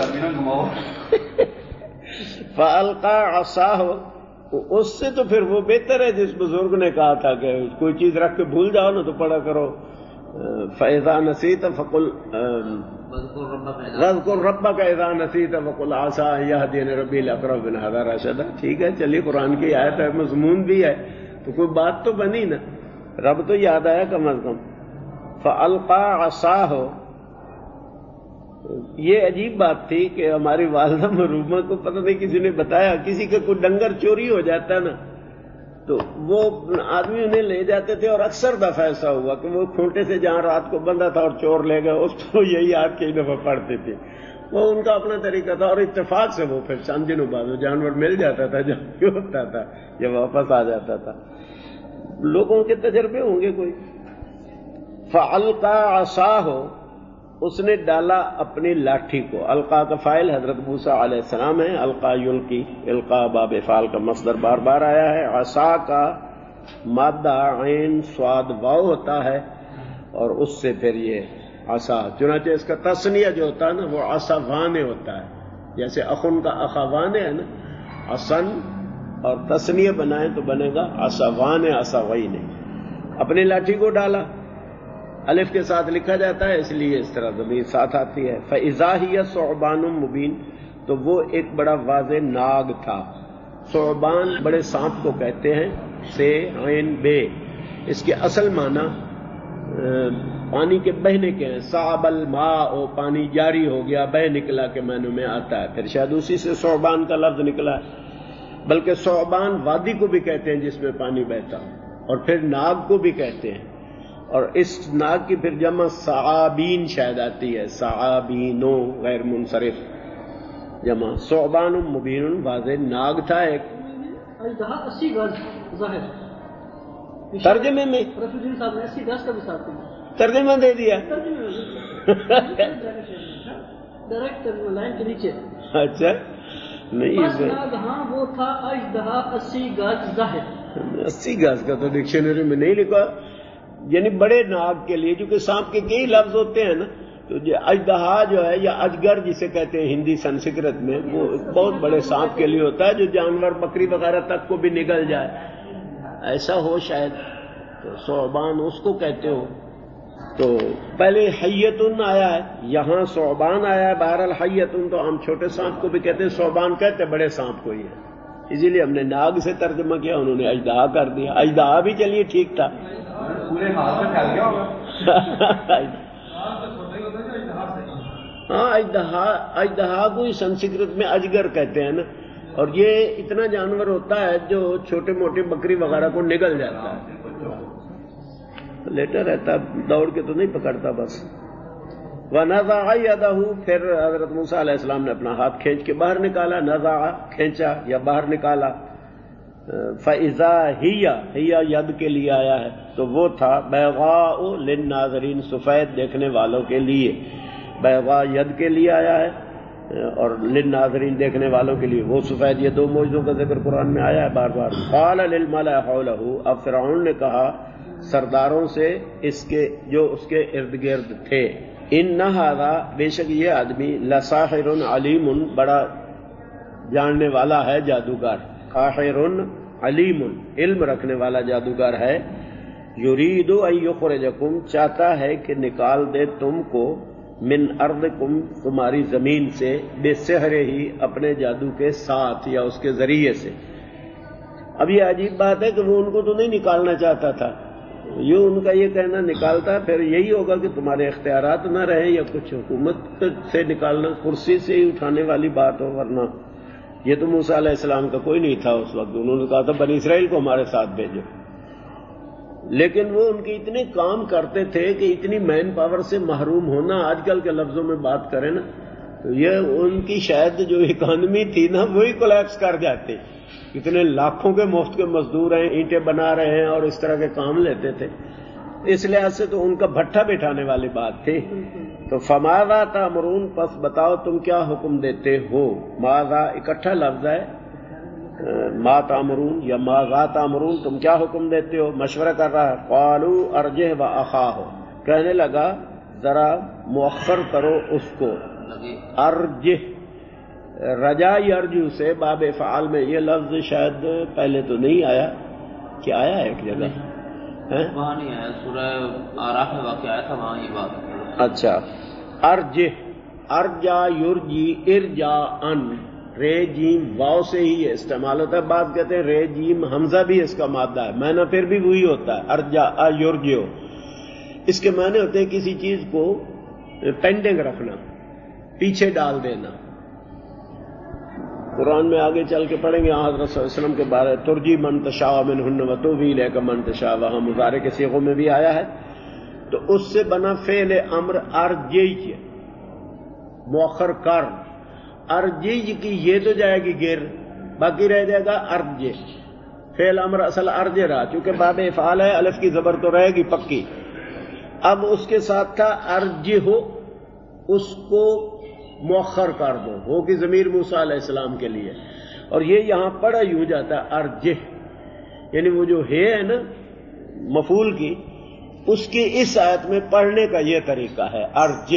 Speaker 1: فَأَلْقَى عَصَاهُ، اس سے تو پھر وہ بہتر ہے جس بزرگ نے کہا تھا کہ کوئی چیز رکھ کے بھول جاؤ نا تو پڑھا کرو، فَإِذَا نَسِيتَ فَقُلْ وَاذْكُرْ رَبَّكَ إِذَا نَسِيتَ فَقُلْ عَسَىٰ أَن يَهْدِيَنِ رَبِّي لِأَقْرَبَ مِنْ هَٰذَا رَشَدًا۔ ٹھیک ہے چلیے، قرآن کی آیت ہے، مضمون بھی ہے، تو کوئی بات تو بنی نا، رب تو یاد آیا کم از کم۔ فَأَلْقَى عَصَاهُ، یہ عجیب بات تھی کہ ہماری والدہ مرحومہ کو پتہ نہیں کسی نے بتایا، کسی کا کوئی ڈنگر چوری ہو جاتا نا تو وہ آدمی انہیں لے جاتے تھے، اور اکثر دفعہ ایسا ہوا کہ وہ کھوٹے سے جہاں رات کو بندہ تھا اور چور لے گئے، اس کو یہی یاد کئی دفعہ پڑھتے تھے، وہ ان کا اپنا طریقہ تھا، اور اتفاق سے وہ پھر چند دنوں بعد وہ جانور مل جاتا تھا، جب ہوتا تھا یا واپس آ جاتا تھا۔ لوگوں کے تجربے ہوں گے کوئی۔ فَأَلْقَى عَصَاهُ، اس نے ڈالا اپنی لاٹھی کو۔ القا کا فاعل حضرت موسیٰ علیہ السلام ہے، القا یلقی، القا باب فعل کا مصدر بار بار آیا ہے۔ عصا کا مادہ عین صاد واو ہوتا ہے، اور اس سے پھر یہ عصا، چنانچہ اس کا تثنیہ جو ہوتا ہے نا وہ عصوان ہوتا ہے، جیسے اخن کا اخوان ہے نا، عصن، اور تثنیہ بنائیں تو بنے گا عصوان عصوین۔ اپنی لاٹھی کو ڈالا، الف کے ساتھ لکھا جاتا ہے اس لیے اس طرح ضمیر ساتھ آتی ہے۔ فَإِذَا هِيَ ثُعْبَانٌ مُبِينٌ، تو وہ ایک بڑا واضح ناگ تھا۔ ثعبان بڑے سانپ کو کہتے ہیں، سے عین بے، اس کے اصل معنی پانی کے بہنے کے ہیں، صعب الماء، پانی جاری ہو گیا، بہ نکلا کے معنی میں آتا ہے، پھر شاید اسی سے ثعبان کا لفظ نکلا ہے۔ بلکہ ثعبان وادی کو بھی کہتے ہیں جس میں پانی بہتا، اور پھر ناگ کو بھی کہتے ہیں، اور اس ناگ کی پھر جمع صعابین شاید آتی ہے، صعابینو غیر منصرف جمع۔ ثعبان مبین، واضح ناگ تھا ایک۔
Speaker 5: اسی گز ظاہر
Speaker 1: ترجمے میں
Speaker 5: رفیع صاحب نے اسی گز کا بھی ساتھ
Speaker 1: ترجمہ دے دیا،
Speaker 5: ڈائریکٹ لائن کے نیچے۔
Speaker 1: اچھا نہیں،
Speaker 5: ہاں وہ تھا اژدہا اسی گز ظاہر،
Speaker 1: اسی گز کا تو ڈکشنری میں نہیں لکھا، یعنی بڑے ناگ کے لیے، کیونکہ سانپ کے کئی لفظ ہوتے ہیں نا، تو اژدہا جو ہے یا اجگر جسے کہتے ہیں ہندی سنسکرت میں، وہ بہت بڑے سانپ کے لیے ہوتا ہے جو جانور بکری وغیرہ تک کو بھی نگل جائے، ایسا ہو شاید، تو ثعبان اس کو کہتے ہو۔ تو پہلے حیتن آیا ہے، یہاں ثعبان آیا ہے، بہرحال حیتن تو ہم چھوٹے سانپ کو بھی کہتے ہیں، ثعبان کہتے بڑے سانپ کو ہی ہے، اسی لیے ہم نے ناگ سے ترجمہ کیا، انہوں نے اژدہا کر دیا۔ اژدہا بھی چلیے ٹھیک تھا،
Speaker 3: پورے ہاتھ میں پھیل گیا ہوگا۔
Speaker 1: ہاں اژدہا، اژدہا کو ہی سنسکرت میں اجگر کہتے ہیں نا، اور یہ اتنا جانور ہوتا ہے جو چھوٹے موٹے بکری وغیرہ کو نگل جاتا ہے، لیٹا رہتا، دوڑ کے تو نہیں پکڑتا بس۔ وَنَزَعَ يَدَهُ، پھر حضرت موسیٰ علیہ السلام نے اپنا ہاتھ کھینچ کے باہر نکالا، نزع کھینچا یا باہر نکالا۔ فَإِذَا هِيَ، ہِیَ ید کے لیے آیا ہے، تو وہ تھا بَيْضَاءُ لِلنَّاظِرِينَ، سفید دیکھنے والوں کے لیے، بَيْضَاء ید کے لیے آیا ہے، اور للناظرین دیکھنے والوں کے لیے وہ سفید۔ یہ دو معجزوں کا ذکر قرآن میں آیا ہے بار بار۔ قَالَ لِلْمَلَإِ حَوْلَهُ، اب فرعون نے کہا سرداروں سے اس کے جو اس کے ارد گرد تھے، ان ھذا، بے شک یہ آدمی، لساحر علیم، بڑا جاننے والا ہے، جادوگر، ساحر علیم، علم رکھنے والا جادوگر ہے، یرید ان یخرجکم، چاہتا ہے کہ نکال دے تم کو، من ارضکم، تمہاری زمین سے، بے سحر ہی، اپنے جادو کے ساتھ یا اس کے ذریعے سے۔ اب یہ عجیب بات ہے کہ وہ ان کو تو نہیں نکالنا چاہتا تھا، یہ ان کا یہ کہنا نکالتا، پھر یہی ہوگا کہ تمہارے اختیارات نہ رہیں یا کچھ حکومت سے نکالنا، کرسی سے ہی اٹھانے والی بات ہو، ورنہ یہ تو موسیٰ علیہ السلام کا کوئی نہیں تھا اس وقت، انہوں نے کہا تھا بنی اسرائیل کو ہمارے ساتھ بھیجو۔ لیکن وہ ان کے اتنے کام کرتے تھے کہ اتنی مین پاور سے محروم ہونا، آج کل کے لفظوں میں بات کریں نا تو یہ ان کی شاید جو اکانومی تھی نا وہی کولیپس کر جاتی. اتنے لاکھوں کے مفت کے مزدور ہیں، اینٹیں بنا رہے ہیں اور اس طرح کے کام لیتے تھے. اس لحاظ سے تو ان کا بھٹا بٹھانے والی بات تھی. تو فماذا تأمرون، پس بتاؤ تم کیا حکم دیتے ہو. ماذا اکٹھا لفظ ہے، ما تأمرون یا ماذا تأمرون، تم کیا حکم دیتے ہو، مشورہ کر رہا ہے. قالوا ارجہ واخاہ، کہنے لگا ذرا مؤخر کرو اس کو. ارجہ، رجا یرجو سے باب فعال میں یہ لفظ شاید پہلے تو نہیں آیا، کہ آیا ہے ایک جگہ؟
Speaker 2: وہاں نہیں آیا، سورہ آراف میں واقع آیا تھا، وہاں یہ بات.
Speaker 1: اچھا، ارجہ، ارجا یرجی ارجا ان، رے جیم واو سے ہی یہ استعمال ہوتا ہے. بعض کہتے ہیں رے جیم حمزہ بھی اس کا مادہ ہے، معنی پھر بھی وہی ہوتا ہے، ارجا یرجو. اس کے معنی ہوتے ہیں کسی چیز کو پینڈنگ رکھنا، پیچھے ڈال دینا. قرآن میں آگے چل کے پڑھیں گے حضرت صلی اللہ علیہ وسلم کے بارے، ترجی من تشاء منہن وتوی الیک من تشاء، وہاں مضارع کے صیغوں میں بھی آیا ہے. تو اس سے بنا فعل امر ارجی، مؤخر کر. ارجی کی یہ تو جائے گی گر، باقی رہ جائے گا ارجے. فعل امر اصل ارجے رہا، چونکہ باب افعال ہے، الف کی زبر تو رہے گی پکی. اب اس کے ساتھ تھا ارجہ ہو، اس کو مؤخر کر دو، ہو کی ضمیر موسیٰ علیہ السلام کے لیے. اور یہ یہاں پڑھا یوں جاتا ہے ارجہ، یعنی وہ جو ہے نا مفعول کی، اس کی اس آیت میں پڑھنے کا یہ طریقہ ہے ارجہ،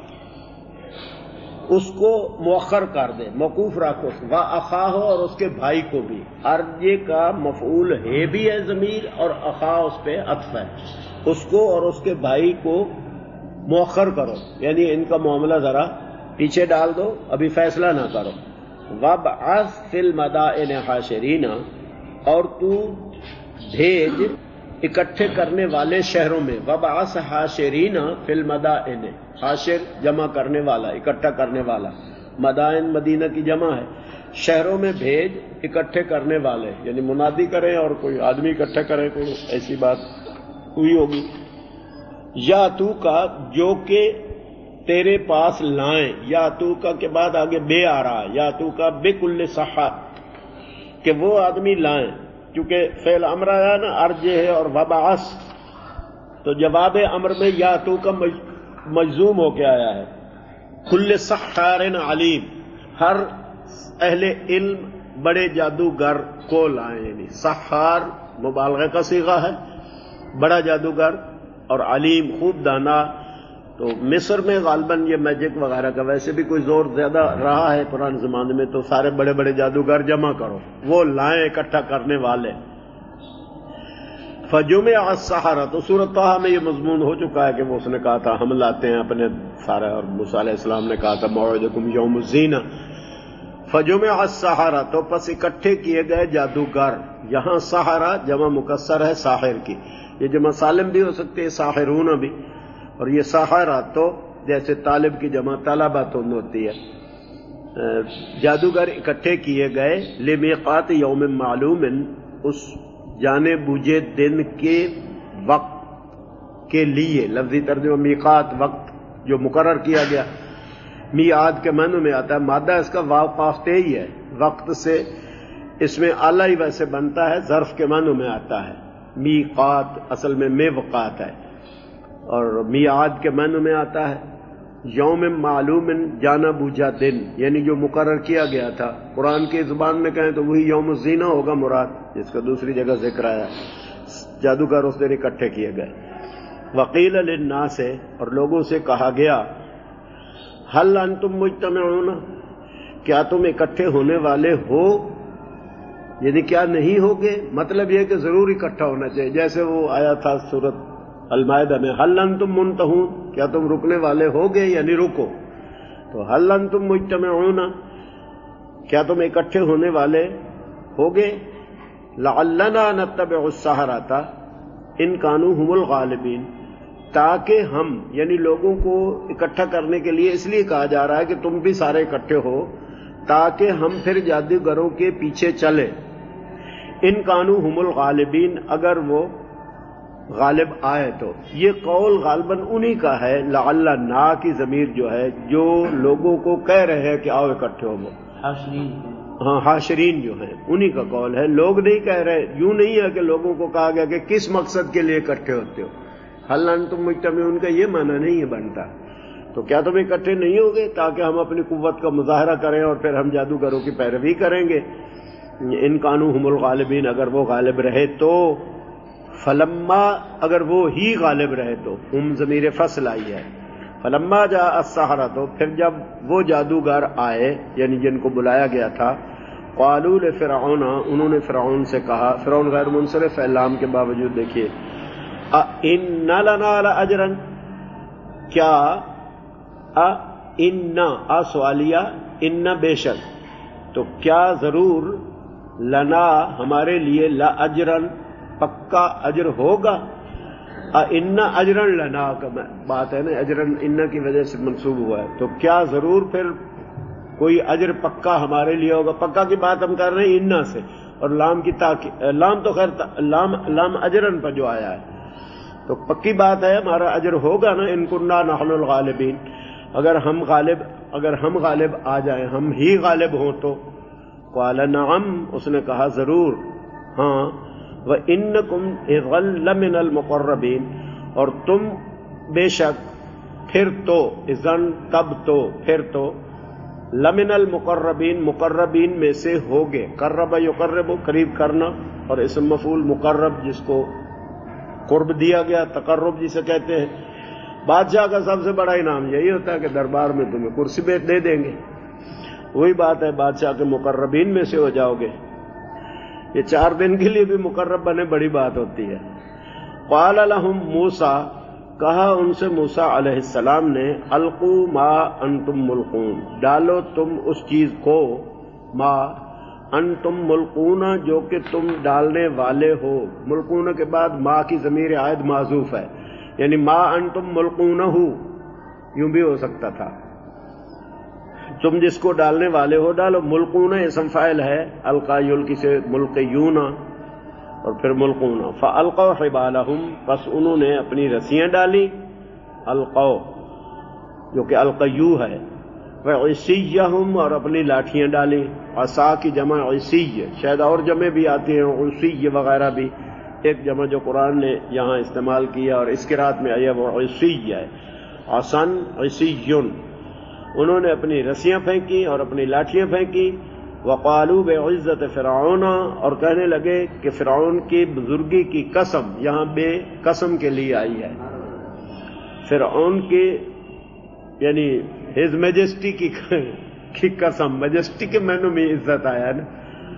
Speaker 1: اس کو مؤخر کر دے، موقوف رکھو. وا اخاہ، اور اس کے بھائی کو بھی. ارجے کا مفعول ہے بھی ہے ضمیر، اور اخا اس پہ عطف ہے. اس کو اور اس کے بھائی کو مؤخر کرو، یعنی ان کا معاملہ ذرا پیچھے ڈال دو، ابھی فیصلہ نہ کرو. وابعث فی المدائن حاشرین، اور تو بھیج اکٹھے کرنے والے شہروں میں. وابعث حاشرین فی المدائن، حاشر جمع کرنے والا، اکٹھا کرنے والا. مدائن مدینہ کی جمع ہے. شہروں میں بھیج اکٹھے کرنے والے، یعنی منادی کریں اور کوئی آدمی اکٹھے کرے، کوئی ایسی بات ہوئی ہوگی. یا تو کا، جو کہ تیرے پاس لائیں. یا تو کا کے بعد آگے بے آ رہا، یا تو کا بے کل صحا، کہ وہ آدمی لائیں. کیونکہ فعل امر آیا نا ارجہ ہے اور وبعث، تو جواب امر میں یا تو کا مجزوم ہو کے آیا ہے. کل سحار علیم، ہر اہل علم بڑے جادوگر کو لائیں. یعنی سحار مبالغہ کا صیغہ ہے، بڑا جادوگر، اور علیم خوب دانا. تو مصر میں غالباً یہ میجک وغیرہ کا ویسے بھی کوئی زور زیادہ رہا ہے پرانے زمانے میں، تو سارے بڑے بڑے جادوگر جمع کرو، وہ لائیں اکٹھا کرنے والے. فجمع السحرہ، تو سورۃ طٰہٰ میں یہ مضمون ہو چکا ہے کہ وہ اس نے کہا تھا ہم لاتے ہیں اپنے سارے، اور موسیٰ علیہ السلام نے کہا تھا موعدکم یوم الزینہ. فجمع السحرہ، تو پس اکٹھے کیے گئے جادوگر. یہاں سحرہ جمع مکسر ہے ساحر کی، یہ جمع سالم بھی ہو سکتے ہیں، ساحرون بھی. اور یہ سحرہ تو جیسے طالب کی جمع طلبۃ ہوتی ہے. جادوگر اکٹھے کیے گئے لمیقات یوم معلوم، اس جانے بوجھے دن کے وقت کے لیے. لفظی ترجمہ میقات، وقت جو مقرر کیا گیا. میعاد کے معنی میں آتا ہے، مادہ اس کا واو قاف ہی ہے، وقت سے اس میں اعلیٰ ہی ویسے بنتا ہے، ظرف کے معنی میں آتا ہے. میقات اصل میں میوقات ہے، اور میعاد کے معنی میں آتا ہے یوم معلوم، جانا بوجھا دن، یعنی جو مقرر کیا گیا تھا. قرآن کی زبان میں کہیں تو وہی یوم الزینہ ہوگا مراد، جس کا دوسری جگہ ذکر آیا. جادوگر اس دن اکٹھے کیے گئے. وقیل للناس، اور لوگوں سے کہا گیا هل انتم مجتمعون، کیا تم اکٹھے ہونے والے ہو، یعنی کیا نہیں ہوگے. مطلب یہ کہ ضرور اکٹھا ہونا چاہیے، جیسے وہ آیا تھا سورۃ المائدہ میں هل انتم منتہون، کیا تم رکنے والے ہوگے، یعنی رکو. تو هل انتم مجتمعون، کیا تم اکٹھے ہونے والے ہوگے. لعلنا نتبع السحرۃ ان کانوا هم الغالبین، تاکہ ہم، یعنی لوگوں کو اکٹھا کرنے کے لیے اس لیے کہا جا رہا ہے کہ تم بھی سارے اکٹھے ہو، تاکہ ہم پھر جادوگروں کے پیچھے چلیں. ان کانوا هم الغالبین، اگر وہ غالب آئے تو. یہ قول غالباً انہی کا ہے لعل نا کی ضمیر جو ہے جو لوگوں کو کہہ رہے ہیں کہ آؤ اکٹھے ہو.
Speaker 2: حاشرین
Speaker 1: ہاں حاشرین جو ہیں انہی کا قول ہے. لوگ نہیں کہہ رہے. یوں نہیں ہے کہ لوگوں کو کہا گیا کہ کس مقصد کے لیے اکٹھے ہوتے ہو. حل انتم مجتمعون کا یہ معنی نہیں ہے بنتا. تو کیا تم اکٹھے نہیں ہوگے تاکہ ہم اپنی قوت کا مظاہرہ کریں اور پھر ہم جادوگروں کی پیروی کریں گے؟ ان کانوا هم الغالبین، اگر وہ غالب رہے تو. فلما اگر وہ ہی غالب رہے تو. ہم ضمیر فصل آئی ہے. فلما جاء السحرہ تو پھر جب وہ جادوگر آئے یعنی جن کو بلایا گیا تھا. قالوا لفرعون انہوں نے فرعون سے کہا. فرعون غیر منصرف ہے لام کے باوجود. دیکھیے ان لنا لاجرا، کیا ان آ سوالیہ ان بے شک، تو کیا ضرور لنا ہمارے لیے لا اجرن پکا اجر ہوگا. ان اجرن لنا کا بات ہے نا، اجرن ان کی وجہ سے منسوب ہوا ہے. تو کیا ضرور پھر کوئی اجر پکا ہمارے لیے ہوگا. پکا کی بات ہم کر رہے ہیں ان سے، اور لام کی تاکید، لام تو خیر لام لام اجرن پر جو آیا ہے تو پکی بات ہے ہمارا اجر ہوگا نا. ان کننا نحن الغالبین، اگر ہم غالب اگر ہم غالب آ جائیں، ہم ہی غالب ہوں تو. قال نعم، اس نے کہا ضرور ہاں. وَإِنَّكُمْ إِذًا لَمِنَ الْمُقَرَّبِينَ، اور تم بے شک پھر تو، اذن تب تو، پھر تو، لمن المقربین مقربین میں سے ہوگے. قرب یقرب قریب کرنا، اور اسم مفعول مقرب جس کو قرب دیا گیا تقرب جسے کہتے ہیں. بادشاہ کا سب سے بڑا انعام یہی ہوتا ہے کہ دربار میں تمہیں کرسی پہ دے دیں گے. وہی بات ہے بادشاہ کے مقربین میں سے ہو جاؤ گے. یہ چار دن کے لیے بھی مقرب بنے بڑی بات ہوتی ہے. قال لهم موسیٰ، کہا ان سے موسیٰ علیہ السلام نے، القوا ما انتم ملقون، ڈالو تم اس چیز کو، ما انتم ملقون جو کہ تم ڈالنے والے ہو. ملقون کے بعد ما کی ضمیر عائد معذوف ہے، یعنی ما انتم ملقون ہو یوں بھی ہو سکتا تھا. تم جس کو ڈالنے والے ہو ڈالو. ملقون اسم فاعل ہے، القا یلقی سے ملقیون اور پھر ملقون. فالقوا حبالہم، پس انہوں نے اپنی رسیاں ڈالی. القوا جو کہ القیو ہے. وعصیہم، اور اپنی لاٹھیاں ڈالی. عصا کی جمع عصی، شاید اور جمع بھی آتی ہیں عصی وغیرہ بھی. ایک جمع جو قرآن نے یہاں استعمال کیا اور اس قرات میں آیا وہ عصی ہے. عصن عصیٌ، انہوں نے اپنی رسیاں پھینکی اور اپنی لاٹھیاں پھینکی. وقالوا بعزت فرعون، اور کہنے لگے کہ فرعون کی بزرگی کی قسم، یہاں بے قسم کے لیے آئی ہے. فرعون کی یعنی ہز میجسٹی کی کی قسم، میجسٹی کے معنوں میں عزت آیا ہے نا.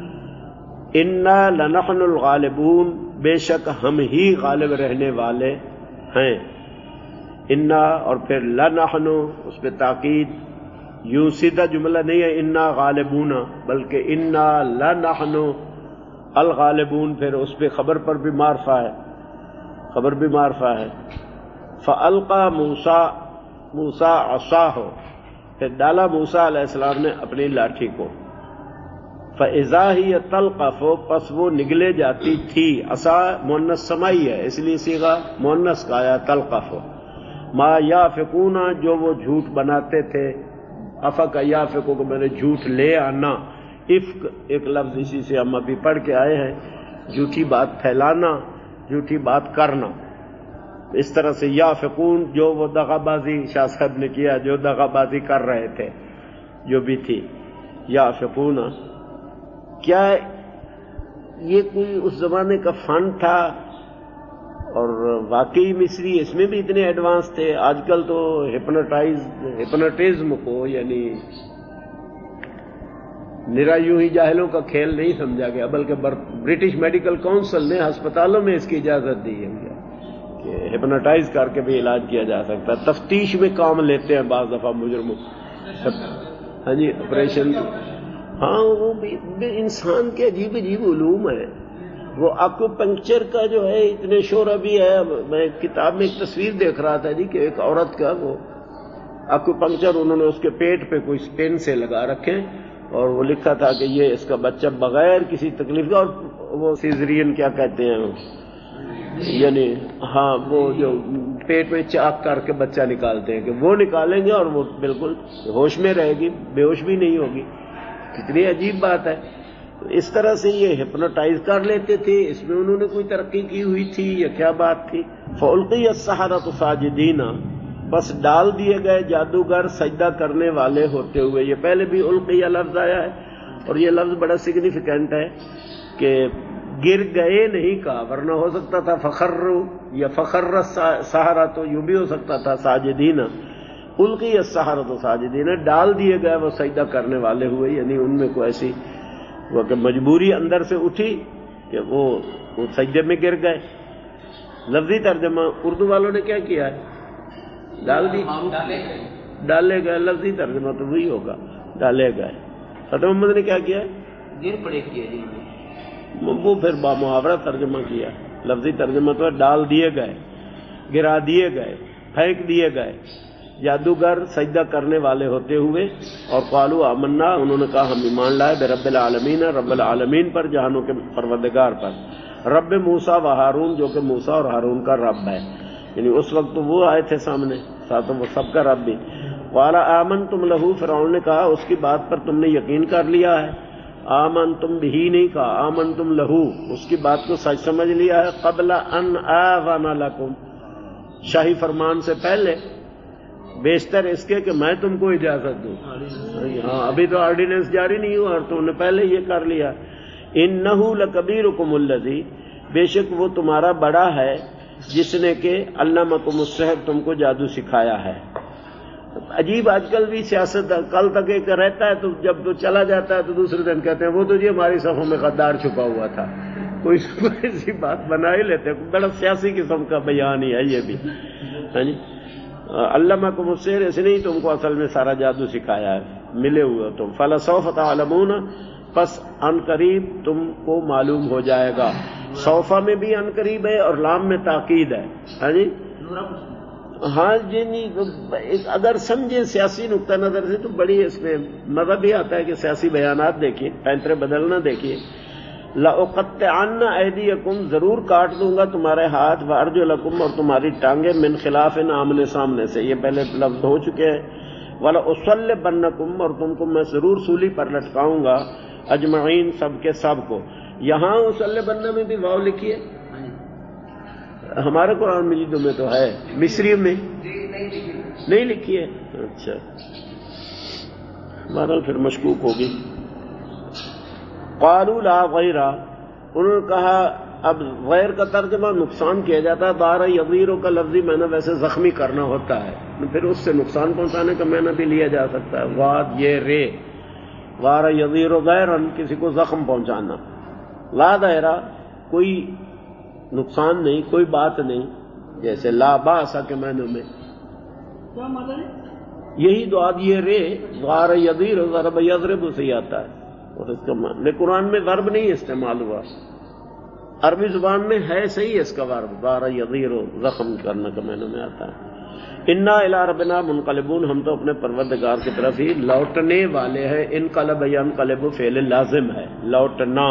Speaker 1: انا لنحن الغالبون، بے شک ہم ہی غالب رہنے والے ہیں. انا اور پھر لنحن اس پہ تاکید، یوں سیدھا جملہ نہیں ہے انا غالبون، بلکہ انا لنحن الغالبون. پھر اس پہ خبر پر بھی معرفہ ہے، خبر بھی معرفہ ہے. فالقى موسیٰ، موسیٰ عصاہ، پھر ڈالا موسیٰ علیہ السلام نے اپنی لاٹھی کو. فاذا ہی تلقف، پس وہ نگلے جاتی تھی. عصا مؤنث سمائی ہے اس لیے صیغہ مؤنث کا آیا تلقف. ما یافقون، جو وہ جھوٹ بناتے تھے. افق یافقو کو میں نے جھوٹ لے آنا. افق ایک لفظ اسی سے ہم ابھی پڑھ کے آئے ہیں، جھوٹی بات پھیلانا، جھوٹی بات کرنا. اس طرح سے یافقون جو وہ دغا بازی شاہ صاحب نے کیا، جو دغا بازی کر رہے تھے جو بھی تھی. یافقون، کیا یہ کوئی اس زمانے کا فن تھا؟ اور واقعی مصری اس میں بھی اتنے ایڈوانس تھے. آج کل تو ہپنوٹائز ہپنوٹزم کو یعنی نرا یوں ہی جاہلوں کا کھیل نہیں سمجھا گیا، بلکہ برٹش میڈیکل کونسل نے ہسپتالوں میں اس کی اجازت دی ہے کہ ہپنوٹائز کر کے بھی علاج کیا جا سکتا ہے. تفتیش میں کام لیتے ہیں بعض دفعہ مجرموں. ہاں جی آپریشن. ہاں وہ بھی انسان کے عجیب عجیب علوم ہیں. وہ آکو پنکچر کا جو ہے اتنے شعرا بھی ہے. میں کتاب میں ایک تصویر دیکھ رہا تھا جی کہ ایک عورت کا وہ آکو پنکچر انہوں نے اس کے پیٹ پہ کوئی پین سے لگا رکھے اور وہ لکھا تھا کہ یہ اس کا بچہ بغیر کسی تکلیف کا، اور وہ سیزرین کیا کہتے ہیں یعنی ہاں وہ جو پیٹ میں چاک کر کے بچہ نکالتے ہیں کہ وہ نکالیں گے اور وہ بالکل ہوش میں رہے گی، بے ہوش بھی نہیں ہوگی. کتنی عجیب بات ہے. اس طرح سے یہ ہپنوٹائز کر لیتے تھے. اس میں انہوں نے کوئی ترقی کی ہوئی تھی یا کیا بات تھی؟ فَأُلْقِيَ السَّحَرَةُ سَاجِدِينَ، بس ڈال دیے گئے جادوگر سجدہ کرنے والے ہوتے ہوئے. یہ پہلے بھی القیہ لفظ آیا ہے اور یہ لفظ بڑا سگنیفیکینٹ ہے کہ گر گئے نہیں کہا، ورنہ ہو سکتا تھا فخر یا فخر سہارا، تو یوں بھی ہو سکتا تھا ساجدین. القی السحرۃ ساجدین، ڈال دیے گئے وہ سجدہ کرنے والے ہوئے، یعنی ان میں کوئی ایسی وہ کہ مجبوری اندر سے اٹھی کہ وہ وہ سجدے میں گر گئے. لفظی ترجمہ اردو والوں نے کیا کیا ہے؟ ڈال دی ڈالے گئے. لفظی ترجمہ تو وہی ہوگا، ڈالے گئے. فتح محمد نے کیا کیا؟
Speaker 2: گر پڑے کیا جی،
Speaker 1: وہ پھر بامحاورہ ترجمہ کیا. لفظی ترجمہ تو ڈال دیے گئے، گرا دیے گئے، پھینک دیے گئے جادوگر سجدہ کرنے والے ہوتے ہوئے. اور قالوا آمنا، انہوں نے کہا ہم ایمان لائے برب العالمین، رب العالمین پر، جہانوں کے پروردگار پر. رب موسیٰ و ہارون، جو کہ موسیٰ اور ہارون کا رب ہے. یعنی اس وقت تو وہ آئے تھے سامنے، ساتھ وہ سب کا رب بھی. قال آمنتم لہ، فرعون نے کہا اس کی بات پر تم نے یقین کر لیا ہے. آمن تم بھی نہیں کہا، آمن تم لہو، اس کی بات کو سچ سمجھ لیا ہے. قبل ان آذن لکم، شاہی فرمان سے پہلے، بیشتر اس کے کہ میں تم کو اجازت دوں. ہاں ابھی تو آرڈیننس جاری نہیں ہوا اور تم نے پہلے یہ کر لیا. انہ لکبیرکم الذی، بے شک وہ تمہارا بڑا ہے جس نے کہ علمکم السحر، تم کو جادو سکھایا ہے. عجیب، آج کل بھی سیاست کل تک ایک رہتا ہے تو جب تو چلا جاتا ہے تو دوسرے دن کہتے ہیں وہ تو جی ہماری صفوں میں غدار چھپا ہوا تھا. کوئی ایسی بات بنا ہی لیتے ہیں. بڑا سیاسی قسم کا بیان ہی ہے یہ بھی. ہاں جی، علمکم السحر، اس نے ہی تم کو اصل میں سارا جادو سکھایا ہے، ملے ہوئے تم. فلسوف تعلمون، پس ان قریب تم کو معلوم ہو جائے گا. صوفہ میں بھی ان قریب ہے اور لام میں تاکید ہے. ہاں جی ہاں جی نہیں، اگر سمجھے سیاسی نقطہ نظر سے تو بڑی اس میں مزہ بھی آتا ہے کہ سیاسی بیانات دیکھیے، پینترے بدلنا دیکھیے. لأقطعن ایدیکم، ضرور کاٹ دوں گا تمہارے ہاتھ، وارجلکم، اور تمہاری ٹانگیں، من خلاف، آمنے سامنے سے. یہ پہلے لفظ ہو چکے ہیں. ولأصلبنکم، اور تم کو میں ضرور سولی پر لٹکاؤں گا، اجمعین، سب کے سب کو. یہاں اصلبن میں بھی واو لکھی ہے، ہمارے قرآن مجید میں تو ہے، مصری میں نہیں لکھی ہے. اچھا، بہرحال پھر مشکوک ہوگی. قالوا لا غیر، انہوں نے کہا اب غیر کا ترجمہ نقصان کیا جاتا ہے. بارہ یضیروں کا لفظی معنی ویسے زخمی کرنا ہوتا ہے، پھر اس سے نقصان پہنچانے کا معنی بھی لیا جا سکتا ہے. واد یہ رے، بارہ یضیروں غیر، کسی کو زخم پہنچانا. لا دائرہ، کوئی نقصان نہیں، کوئی بات نہیں، جیسے لا باسا کے معنی میں یہی دعاد یہ رے، غار یضیر، ضرب یضرب سے ہی آتا ہے. اور اس کا معنی قرآن میں ضرب نہیں استعمال ہوا، عربی زبان میں ہے صحیح اس کا ضرب، غار یضیر، زخم کرنے کا معنی میں آتا ہے. انا الی ربنا منقلبون، ہم تو اپنے پروردگار کی طرف ہی لوٹنے والے ہیں. انقلب ینقلب فعل لازم ہے، لوٹنا.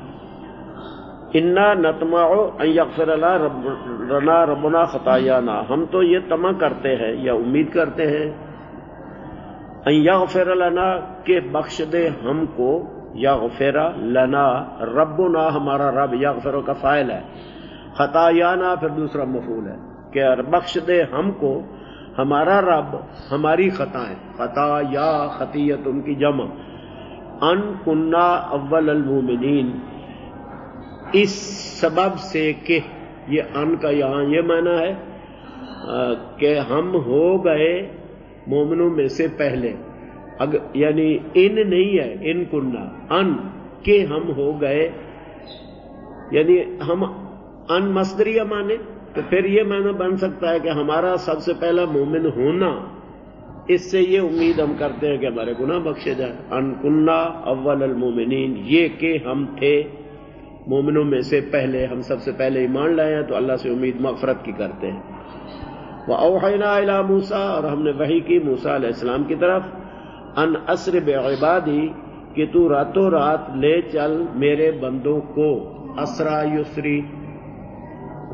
Speaker 1: انا نطمع ان یغفر لنا ربنا خطایانا، ہم تو یہ طمع کرتے ہیں یا امید کرتے ہیں، ان یغفر لنا، کہ بخش دے ہم کو، یغفر لنا ربنا، ہمارا رب، یغفر کا فاعل ہے، خطایانا پھر دوسرا مفعول ہے، کہ بخش دے ہم کو ہمارا رب ہماری خطائیں. خطایا، خطیت ان کی جمع. ان کننا اول المومنین، اس سبب سے کہ، یہ ان کا یہاں یہ معنی ہے کہ ہم ہو گئے مومنوں میں سے پہلے. اگر یعنی ان نہیں ہے، ان کننا، ان کہ ہم ہو گئے، یعنی ہم ان مصدریہ مانے تو پھر یہ معنی بن سکتا ہے کہ ہمارا سب سے پہلا مومن ہونا، اس سے یہ امید ہم کرتے ہیں کہ ہمارے گناہ بخشے جائیں. ان کننا اول المومنین، یہ کہ ہم تھے مومنوں میں سے پہلے، ہم سب سے پہلے ایمان لائے ہیں تو اللہ سے امید مغفرت کی کرتے ہیں. وَأَوْحَيْنَا إِلَىٰ مُوسَىٰ، اور ہم نے وحی کی موسیٰ علیہ السلام کی طرف، ان اسر بعبادی، کہ تو راتوں رات لے چل میرے بندوں کو. اسرا یسری،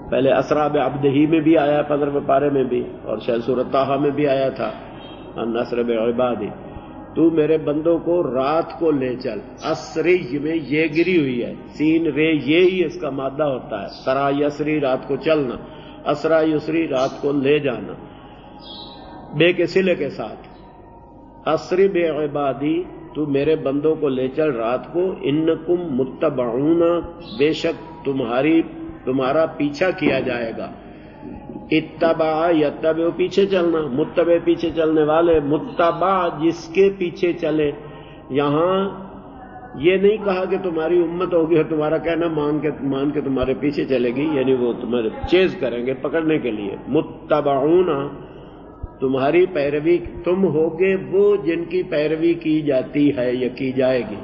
Speaker 1: پہلے اسرا بعبدہ میں بھی آیا پندرہویں پارے میں بھی، اور شاید سورۃ طٰہٰ میں بھی آیا تھا النصر بعبادی، تو میرے بندوں کو رات کو لے چل۔ اسری میں یہ گری ہوئی ہے، سین رے یہ ہی اس کا مادہ ہوتا ہے، سرا یسری رات کو چلنا، اسرا یسری رات کو لے جانا، بے کے صلے کے ساتھ۔ اسری بعبادی تو میرے بندوں کو لے چل رات کو، انکم متبعون بے شک تمہاری تمہارا پیچھا کیا جائے گا۔ اتبع یتبع پیچھے چلنا، متبع پیچھے چلنے والے، متبع جس کے پیچھے چلے۔ یہاں یہ نہیں کہا کہ تمہاری امت ہوگی اور تمہارا کہنا مان کے مان کے تمہارے پیچھے چلے گی، یعنی وہ تمہارے چیز کریں گے پکڑنے کے لیے۔ متبعون تمہاری پیروی، تم ہوگے وہ جن کی پیروی کی جاتی ہے یا کی جائے گی۔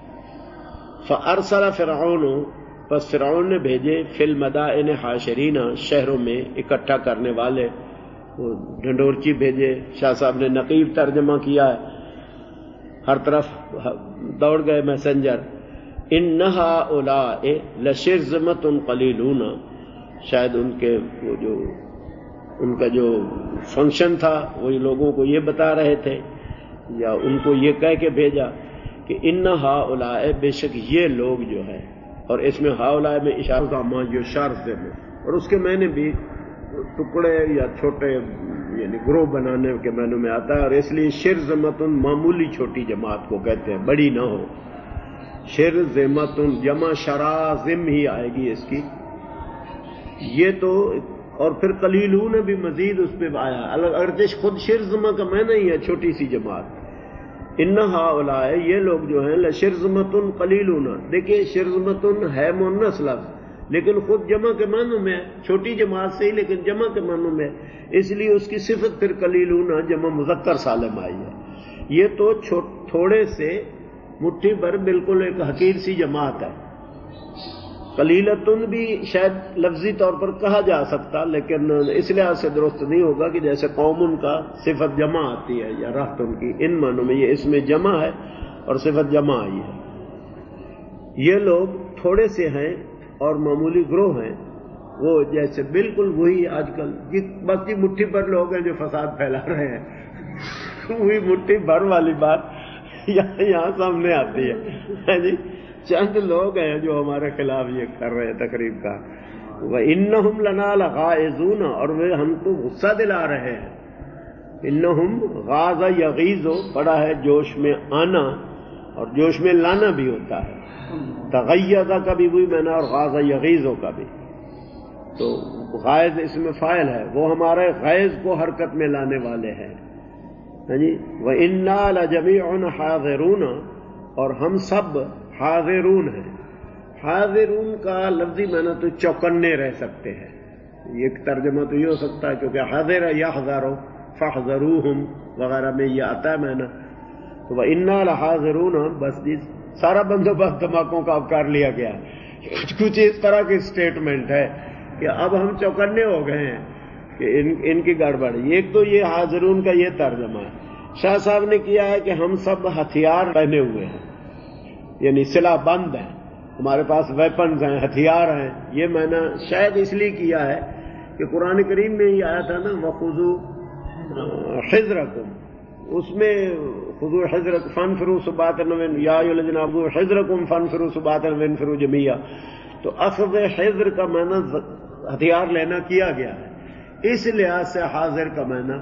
Speaker 1: فارسل فرعون پس فرعون نے بھیجے فی المدائن حاشرین شہروں میں اکٹھا کرنے والے، وہ ڈھنڈورچی بھیجے۔ شاہ صاحب نے نقیب ترجمہ کیا ہے، ہر طرف دوڑ گئے میسنجر۔ ان ہؤلاء لشرذمۃ قلیلون، شاید ان کے وہ جو ان کا جو فنکشن تھا وہی لوگوں کو یہ بتا رہے تھے، یا ان کو یہ کہہ کے بھیجا کہ ان ہؤلاء بے شک یہ لوگ جو ہے، اور اس میں ہؤلاء میں اشارہ ماں جو شرط میں، اور اس کے معنی بھی ٹکڑے یا چھوٹے یعنی گروہ بنانے کے معنی میں آتا ہے، اور اس لیے شرذمۃ معمولی چھوٹی جماعت کو کہتے ہیں، بڑی نہ ہو۔ شرذمۃ جمع شرازم ہی آئے گی اس کی، یہ تو۔ اور پھر قلیلون بھی مزید اس پہ آیا، اگرچہ خود شرذمہ کا معنی ہی ہے چھوٹی سی جماعت۔ ان ہؤلاء یہ لوگ جو ہیں لشرذمۃ قلیلون، دیکھیے شرذمۃ ہے مؤنث لفظ لیکن خود جمع کے معنوں میں ہے، چھوٹی جماعت سے ہی لیکن جمع کے معنوں میں، اس لیے اس کی صفت پھر قلیلون جمع مذکر سالم آئی ہے۔ یہ تو تھوڑے سے مٹھی بھر بالکل ایک حقیر سی جماعت ہے۔ قلیلتن بھی شاید لفظی طور پر کہا جا سکتا، لیکن اس لحاظ سے درست نہیں ہوگا کہ جیسے قوم کا صفت جمع آتی ہے یا رہت ان کی، ان معنوں میں یہ اس میں جمع ہے اور صفت جمع آئی ہے۔ یہ لوگ تھوڑے سے ہیں اور معمولی گروہ ہیں، وہ جیسے بالکل وہی آج کل بس یہ مٹھی بھر لوگ ہیں جو فساد پھیلا رہے ہیں، وہی مٹھی بھر والی بات یہاں سامنے آتی ہے جی۔ چند لوگ ہیں جو ہمارے خلاف یہ کر رہے ہیں تقریب کا۔ وَإِنَّهُمْ لَنَا لَغَائِظُونَ، اور وہ ہم کو غصہ دلا رہے ہیں۔ انہم غاز یغیظ پڑا ہے جوش میں آنا، اور جوش میں لانا بھی ہوتا ہے، تغیظ کا بھی وہی معنی اور غاز یغیظ کا بھی۔ تو غائز اس میں فاعل ہے، وہ ہمارے غیظ کو حرکت میں لانے والے ہیں جی۔ وَإِنَّا لَجَمِيعٌ حَاضِرُونَ، اور ہم سب حاضرون ہیں۔ حاضرون کا لفظی معنی تو چوکنے رہ سکتے ہیں، ایک ترجمہ تو یہ ہو سکتا ہے کیونکہ حاضر یحذر فاحذروہم وغیرہ میں یہ آتا ہے معنی۔ تو وَإِنَّا لَحَاضِرُونَ، بس جی سارا بندوبست دھماکوں کا اب کر لیا گیا ہے۔ کچھ کچھ اس طرح کی اسٹیٹمنٹ ہے کہ اب ہم چوکنے ہو گئے ہیں کہ ان ان کی گڑبڑ۔ ایک تو یہ حاضرون کا یہ ترجمہ ہے۔ شاہ صاحب نے کیا ہے کہ ہم سب ہتھیار پہنے ہوئے ہیں، یعنی سلاح بند ہیں، ہمارے پاس ویپنز ہیں، ہتھیار ہیں۔ یہ میں نے شاید اس لیے کیا ہے کہ قرآن کریم میں یہ آیا تھا نا وَخُذُوا حِذْرَكُمْ، اس میں خُذُوا حِذْرَكُمْ فَانْفِرُوا ثُبَاتًا يَا أَيُّهَا الَّذِينَ آمَنُوا حِذْرَكُمْ فَانْفِرُوا ثُبَاتًا وَانْفِرُوا جَمِيعًا۔ تو اخذ حِذْر کا معنی ہتھیار لینا کیا گیا ہے، اس لحاظ سے حاضر کا معنی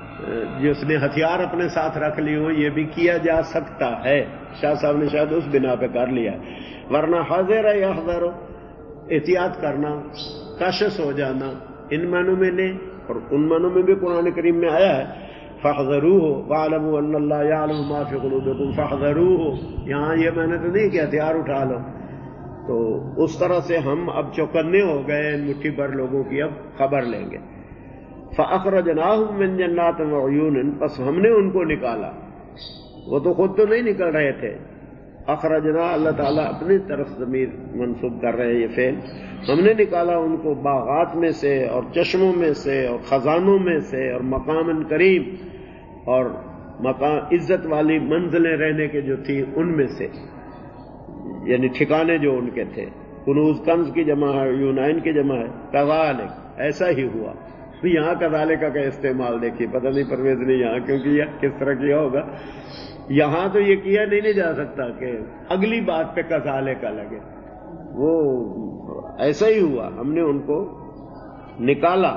Speaker 1: جس نے ہتھیار اپنے ساتھ رکھ لی ہو یہ بھی کیا جا سکتا ہے۔ شاہ صاحب نے شاید اس بنا پہ کر لیا، ورنہ حاضر ہے یحذر احتیاط کرنا، کاشس ہو جانا، ان معنوں میں لیں، اور ان معنوں میں بھی قرآن کریم میں آیا ہے فاحذروہ واعلموا ان اللہ یعلم ما فی قلوبکم فاحذروہ، یہاں یہ معنی تو نہیں کہ ہتھیار اٹھا لو۔ تو اس طرح سے ہم اب چوکنے ہو گئے، ان مٹھی بھر لوگوں کی اب خبر لیں گے۔ فَأَخْرَجْنَاهُمْ مِنْ جَنَّاتٍ وَعُيُونٍ، پس ہم نے ان کو نکالا، وہ تو خود تو نہیں نکل رہے تھے۔ اخرجنا اللہ تعالیٰ اپنی طرف ضمیر منسوب کر رہے ہیں یہ فعل، ہم نے نکالا ان کو باغات میں سے اور چشموں میں سے اور خزانوں میں سے اور مقام کریم اور مقام عزت والی منزلیں رہنے کے جو تھی ان میں سے، یعنی ٹھکانے جو ان کے تھے، کنوز کنز کی جمع ہے، یونین کی جمع ہے، کذالک ایسا ہی ہوا. یہاں کذالک کا استعمال دیکھیے، پتہ نہیں پرویز نے یہاں کیوں کیا، کس طرح کیا ہوگا. یہاں تو یہ کیا نہیں نہیں جا سکتا کہ اگلی بات پہ کذالک کا لگے. وہ ایسا ہی ہوا، ہم نے ان کو نکالا.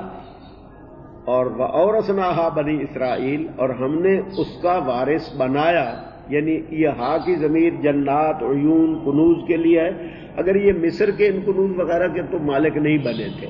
Speaker 1: اور وَأَوْرَثْنَاهَا بنی اسرائیل، اور ہم نے اس کا وارث بنایا. یعنی یہ ہا کی ضمیر جنات، عیون، کنوز کے لیے ہے. اگر یہ مصر کے ان کنوز وغیرہ کے تو مالک نہیں بنے تھے،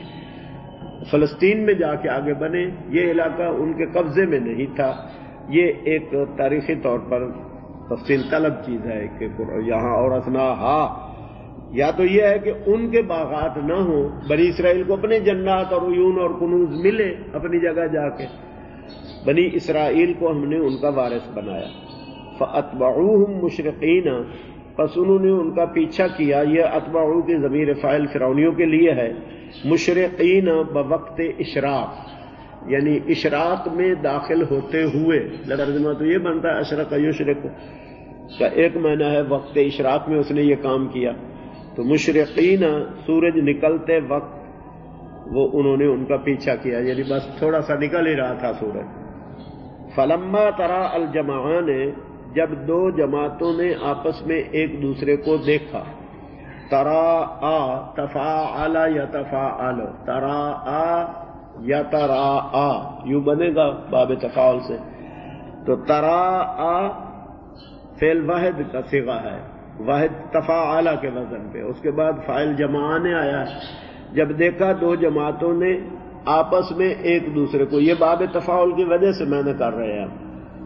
Speaker 1: فلسطین میں جا کے آگے بنے. یہ علاقہ ان کے قبضے میں نہیں تھا. یہ ایک تاریخی طور پر تفصیل طلب چیز ہے کہ یہاں اورثناہا، یا تو یہ ہے کہ ان کے باغات نہ ہوں، بنی اسرائیل کو اپنے جنات اور عیون اور کنوز ملے اپنی جگہ جا کے. بنی اسرائیل کو ہم نے ان کا وارث بنایا. فَأَتْبَعُوهُمْ مُشْرِقِينَ، پس انہوں نے ان کا پیچھا کیا. یہ اتبعو کی ضمیر فاعل فرعونیوں کے لیے ہے. مشرقین بوقت اشراق، یعنی اشراق میں داخل ہوتے ہوئے. ترجمہ تو یہ بنتا ہے اشرق یشرق کا ایک معنی ہے وقت اشراق میں اس نے یہ کام کیا. تو مشرقین سورج نکلتے وقت وہ انہوں نے ان کا پیچھا کیا، یعنی بس تھوڑا سا نکل ہی رہا تھا سورج. فلما ترا الجمعان، جب دو جماعتوں نے آپس میں ایک دوسرے کو دیکھا. ترا آ تفاعل یتفاعل، ترا آ یترا آ یوں بنے گا باب تفاعل سے. تو ترا آ فعل واحد کا صیغہ ہے، واحد تفاعل کے وزن پہ، اس کے بعد فاعل جمعان آیا. جب دیکھا دو جماعتوں نے آپس میں ایک دوسرے کو، یہ باب تفاعل کی وجہ سے میں نے کر رہے ہیں.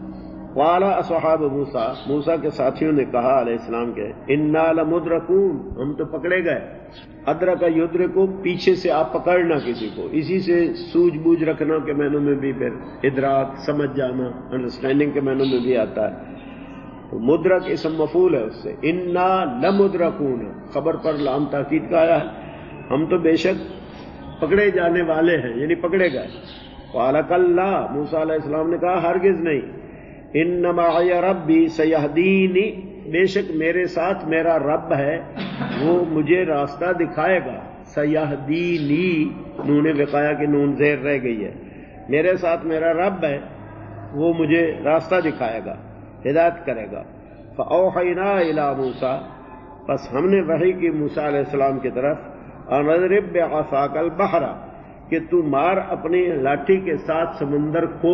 Speaker 1: قال اصحاب موسیٰ، موسیٰ کے ساتھیوں نے کہا علیہ السلام کے، انا لمدرکون، ہم تو پکڑے گئے. ادرک یدرکو، پیچھے سے آپ پکڑنا کسی کو، اسی سے سوجھ بوجھ رکھنا کے معنوں میں بھی پھر ادراک، سمجھ جانا، انڈرسٹینڈنگ کے معنوں میں بھی آتا ہے. تو مدرک اسم مفعول ہے اس سے. انا لمدرکون، خبر پر لام تاکید کا آیا ہے، ہم تو بے شک پکڑے جانے والے ہیں، یعنی پکڑے گئے. قال کلا، موسیٰ علیہ السلام نے کہا ہرگز نہیں. ان معی ربی سیہدینی، بے شک میرے ساتھ میرا رب ہے، وہ مجھے راستہ دکھائے گا. سیہدینی، نون وقایا کی نون زیر رہ گئی ہے. میرے ساتھ میرا رب ہے، وہ مجھے راستہ دکھائے گا، ہدایت کرے گا. فاوحینا الی موسیٰ، پس ہم نے وحی کی موسیٰ علیہ السلام کی طرف، ان اضرب بعصاک البحر، کہ تو مار اپنی لاٹھی کے ساتھ سمندر کو.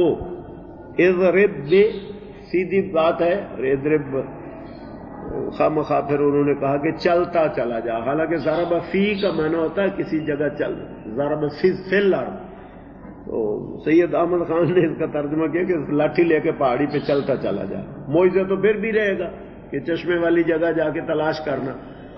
Speaker 1: اضرب بھی سیدھی بات ہے، اور اضرب خام خواہ پھر انہوں نے کہا کہ چلتا چلا جا، حالانکہ ضرب فی کا معنی ہوتا ہے کسی جگہ چل، ضرب فی الارض. تو سید احمد خان نے اس کا ترجمہ کیا کہ لاٹھی لے کے پہاڑی پہ چلتا چلا جا. معجزہ تو پھر بھی رہے گا کہ چشمے والی جگہ جا کے تلاش کرنا.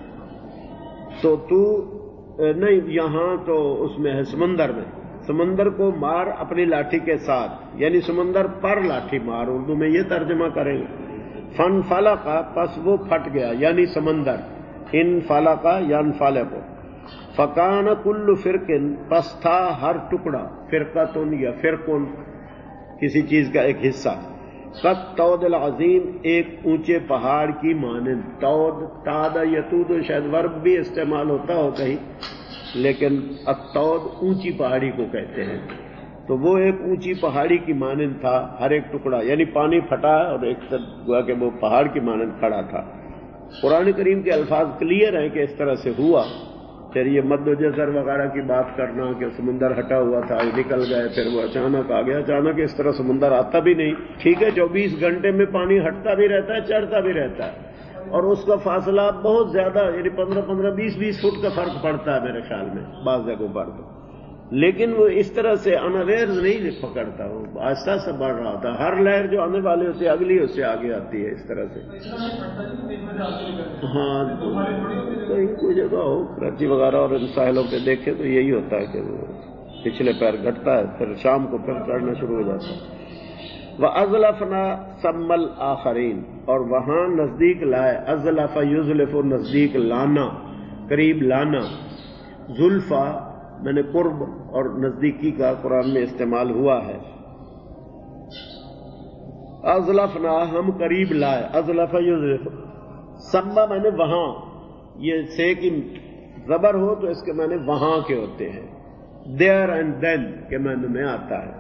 Speaker 1: تو تو نہیں، یہاں تو اس میں ہے سمندر میں، سمندر کو مار اپنی لاٹھی کے ساتھ، یعنی سمندر پر لاٹھی مار، اردو میں یہ ترجمہ کریں گے. فن فلقا، پس وہ پھٹ گیا، یعنی سمندر. ان فلقا یان فالقو. فکان کل فرقن، پس تھا ہر ٹکڑا، فرقتن یا فرقن کسی چیز کا ایک حصہ. قد تود العظیم، ایک اونچے پہاڑ کی مانند. تود، تاد یتود شاید ورب بھی استعمال ہوتا ہو کہیں، لیکن التود اونچی پہاڑی کو کہتے ہیں. تو وہ ایک اونچی پہاڑی کی مانند تھا ہر ایک ٹکڑا، یعنی پانی پھٹا اور ایک ہوا کہ وہ پہاڑ کی مانند کھڑا تھا. قرآن کریم کے الفاظ کلیئر ہیں کہ اس طرح سے ہوا. پھر یہ مد و جزر وغیرہ کی بات کرنا کہ سمندر ہٹا ہوا تھا، نکل گئے، پھر وہ اچانک آ گیا. اچانک اس طرح سمندر آتا بھی نہیں. ٹھیک ہے، چوبیس گھنٹے میں پانی ہٹتا بھی رہتا ہے، چڑھتا بھی رہتا ہے، اور اس کا فاصلہ بہت زیادہ، یعنی پندرہ پندرہ بیس بیس فٹ کا فرق پڑتا ہے میرے خیال میں بعض جگہوں پر. تو لیکن وہ اس طرح سے انویئر نہیں پکڑتا، وہ آہستہ سے بڑھ رہا تھا. ہر لہر جو آنے والی ہوتی ہے اگلی اس سے آگے آتی ہے، اس طرح سے. ہاں، کہیں کوئی جگہ ہو کراچی وغیرہ اور ان ساحلوں پہ دیکھے تو یہی ہوتا ہے کہ وہ پچھلے پیر گھٹتا ہے، پھر شام کو پھر چڑھنا شروع ہو جاتا ہے. وَأَزْلَفْنَا ثَمَّ الْآخَرِينَ، اور وہاں نزدیک لائے. ازلف یزلف، نزدیک لانا، قریب لانا. زلفا میں نے قرب اور نزدیکی کا قرآن میں استعمال ہوا ہے. ازلفنا، ہم قریب لائے. ازلف یزلف. سما میں نے وہاں، یہ سے کی زبر ہو تو اس کے معنی وہاں کے ہوتے ہیں، دیر اینڈ دین کے معنی میں آتا ہے.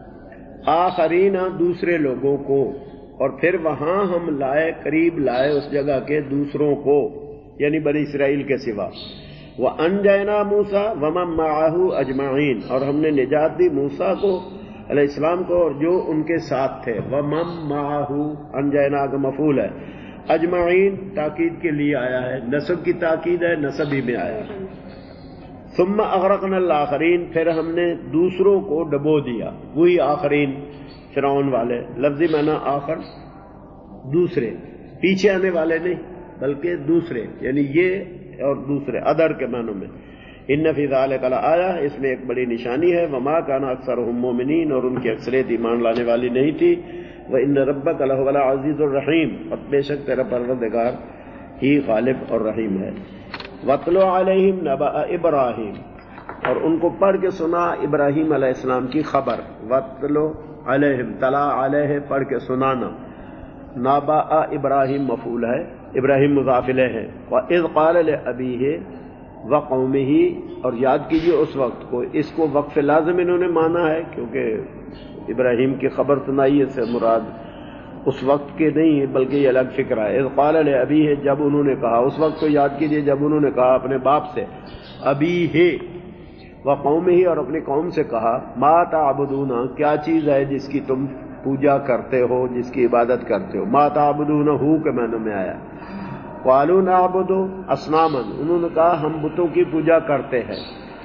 Speaker 1: آخرین دوسرے لوگوں کو، اور پھر وہاں ہم لائے، قریب لائے اس جگہ کے دوسروں کو، یعنی بنی اسرائیل کے سوا. وَأَنْجَيْنَا مُوسَىٰ وَمَن مَّعَهُ أَجْمَعِينَ، اور ہم نے نجات دی موسیٰ کو علیہ السلام کو اور جو ان کے ساتھ تھے. وَمَن مَّعَهُ، انجینا کا مفعول ہے، اجمعین تاکید کے لیے آیا ہے، نسب کی تاکید ہے، نسب ہی میں آیا ہے. ثم اغرقنا الآخرین، پھر ہم نے دوسروں کو ڈبو دیا. وہی آخرین فرعون والے، لفظی معنی آخر دوسرے، پیچھے آنے والے نہیں بلکہ دوسرے، یعنی یہ اور دوسرے ادر کے معنوں میں. ان فی ذلک لآیہ، اس میں ایک بڑی نشانی ہے. وما کان اکثرهم مؤمنین، اور ان کی اکثریت ایمان لانے والی نہیں تھی. وان ربک لہو العزیز الرحیم، اور بے شک تیرا پروردگار ہی غالب اور رحیم ہے. وَاتْلُ عَلَيْهِمْ نَبَأَ إِبْرَاهِيمَ، اور ان کو پڑھ کے سنا ابراہیم علیہ السلام کی خبر. وَاتْلُ عَلَيْهِمْ، تلا علیہ پڑھ کے سنانا. نَبَأَ ابراہیم مفعول ہے، ابراہیم مضاف الیہ ہے. وَإِذْ قَالَ لِأَبِيهِ وَقَوْمِهِ، اور یاد کیجئے اس وقت کو. اس کو وقف لازم انہوں نے مانا ہے کیونکہ ابراہیم کی خبر سنائی سے مراد اس وقت کے نہیں بلکہ یہ الگ فکر ہے. اذ قال لأبیہ، جب انہوں نے کہا، اس وقت کو یاد کیجئے جب انہوں نے کہا اپنے باپ سے، ابیہ وقومہ، اور اپنی قوم سے کہا، ما تعبدون، کیا چیز ہے جس کی تم پوجا کرتے ہو، جس کی عبادت کرتے ہو. ما تعبدون ہو کے معنی میں آیا. قالوا نعبد اصناما، انہوں نے کہا ہم بتوں کی پوجا کرتے ہیں.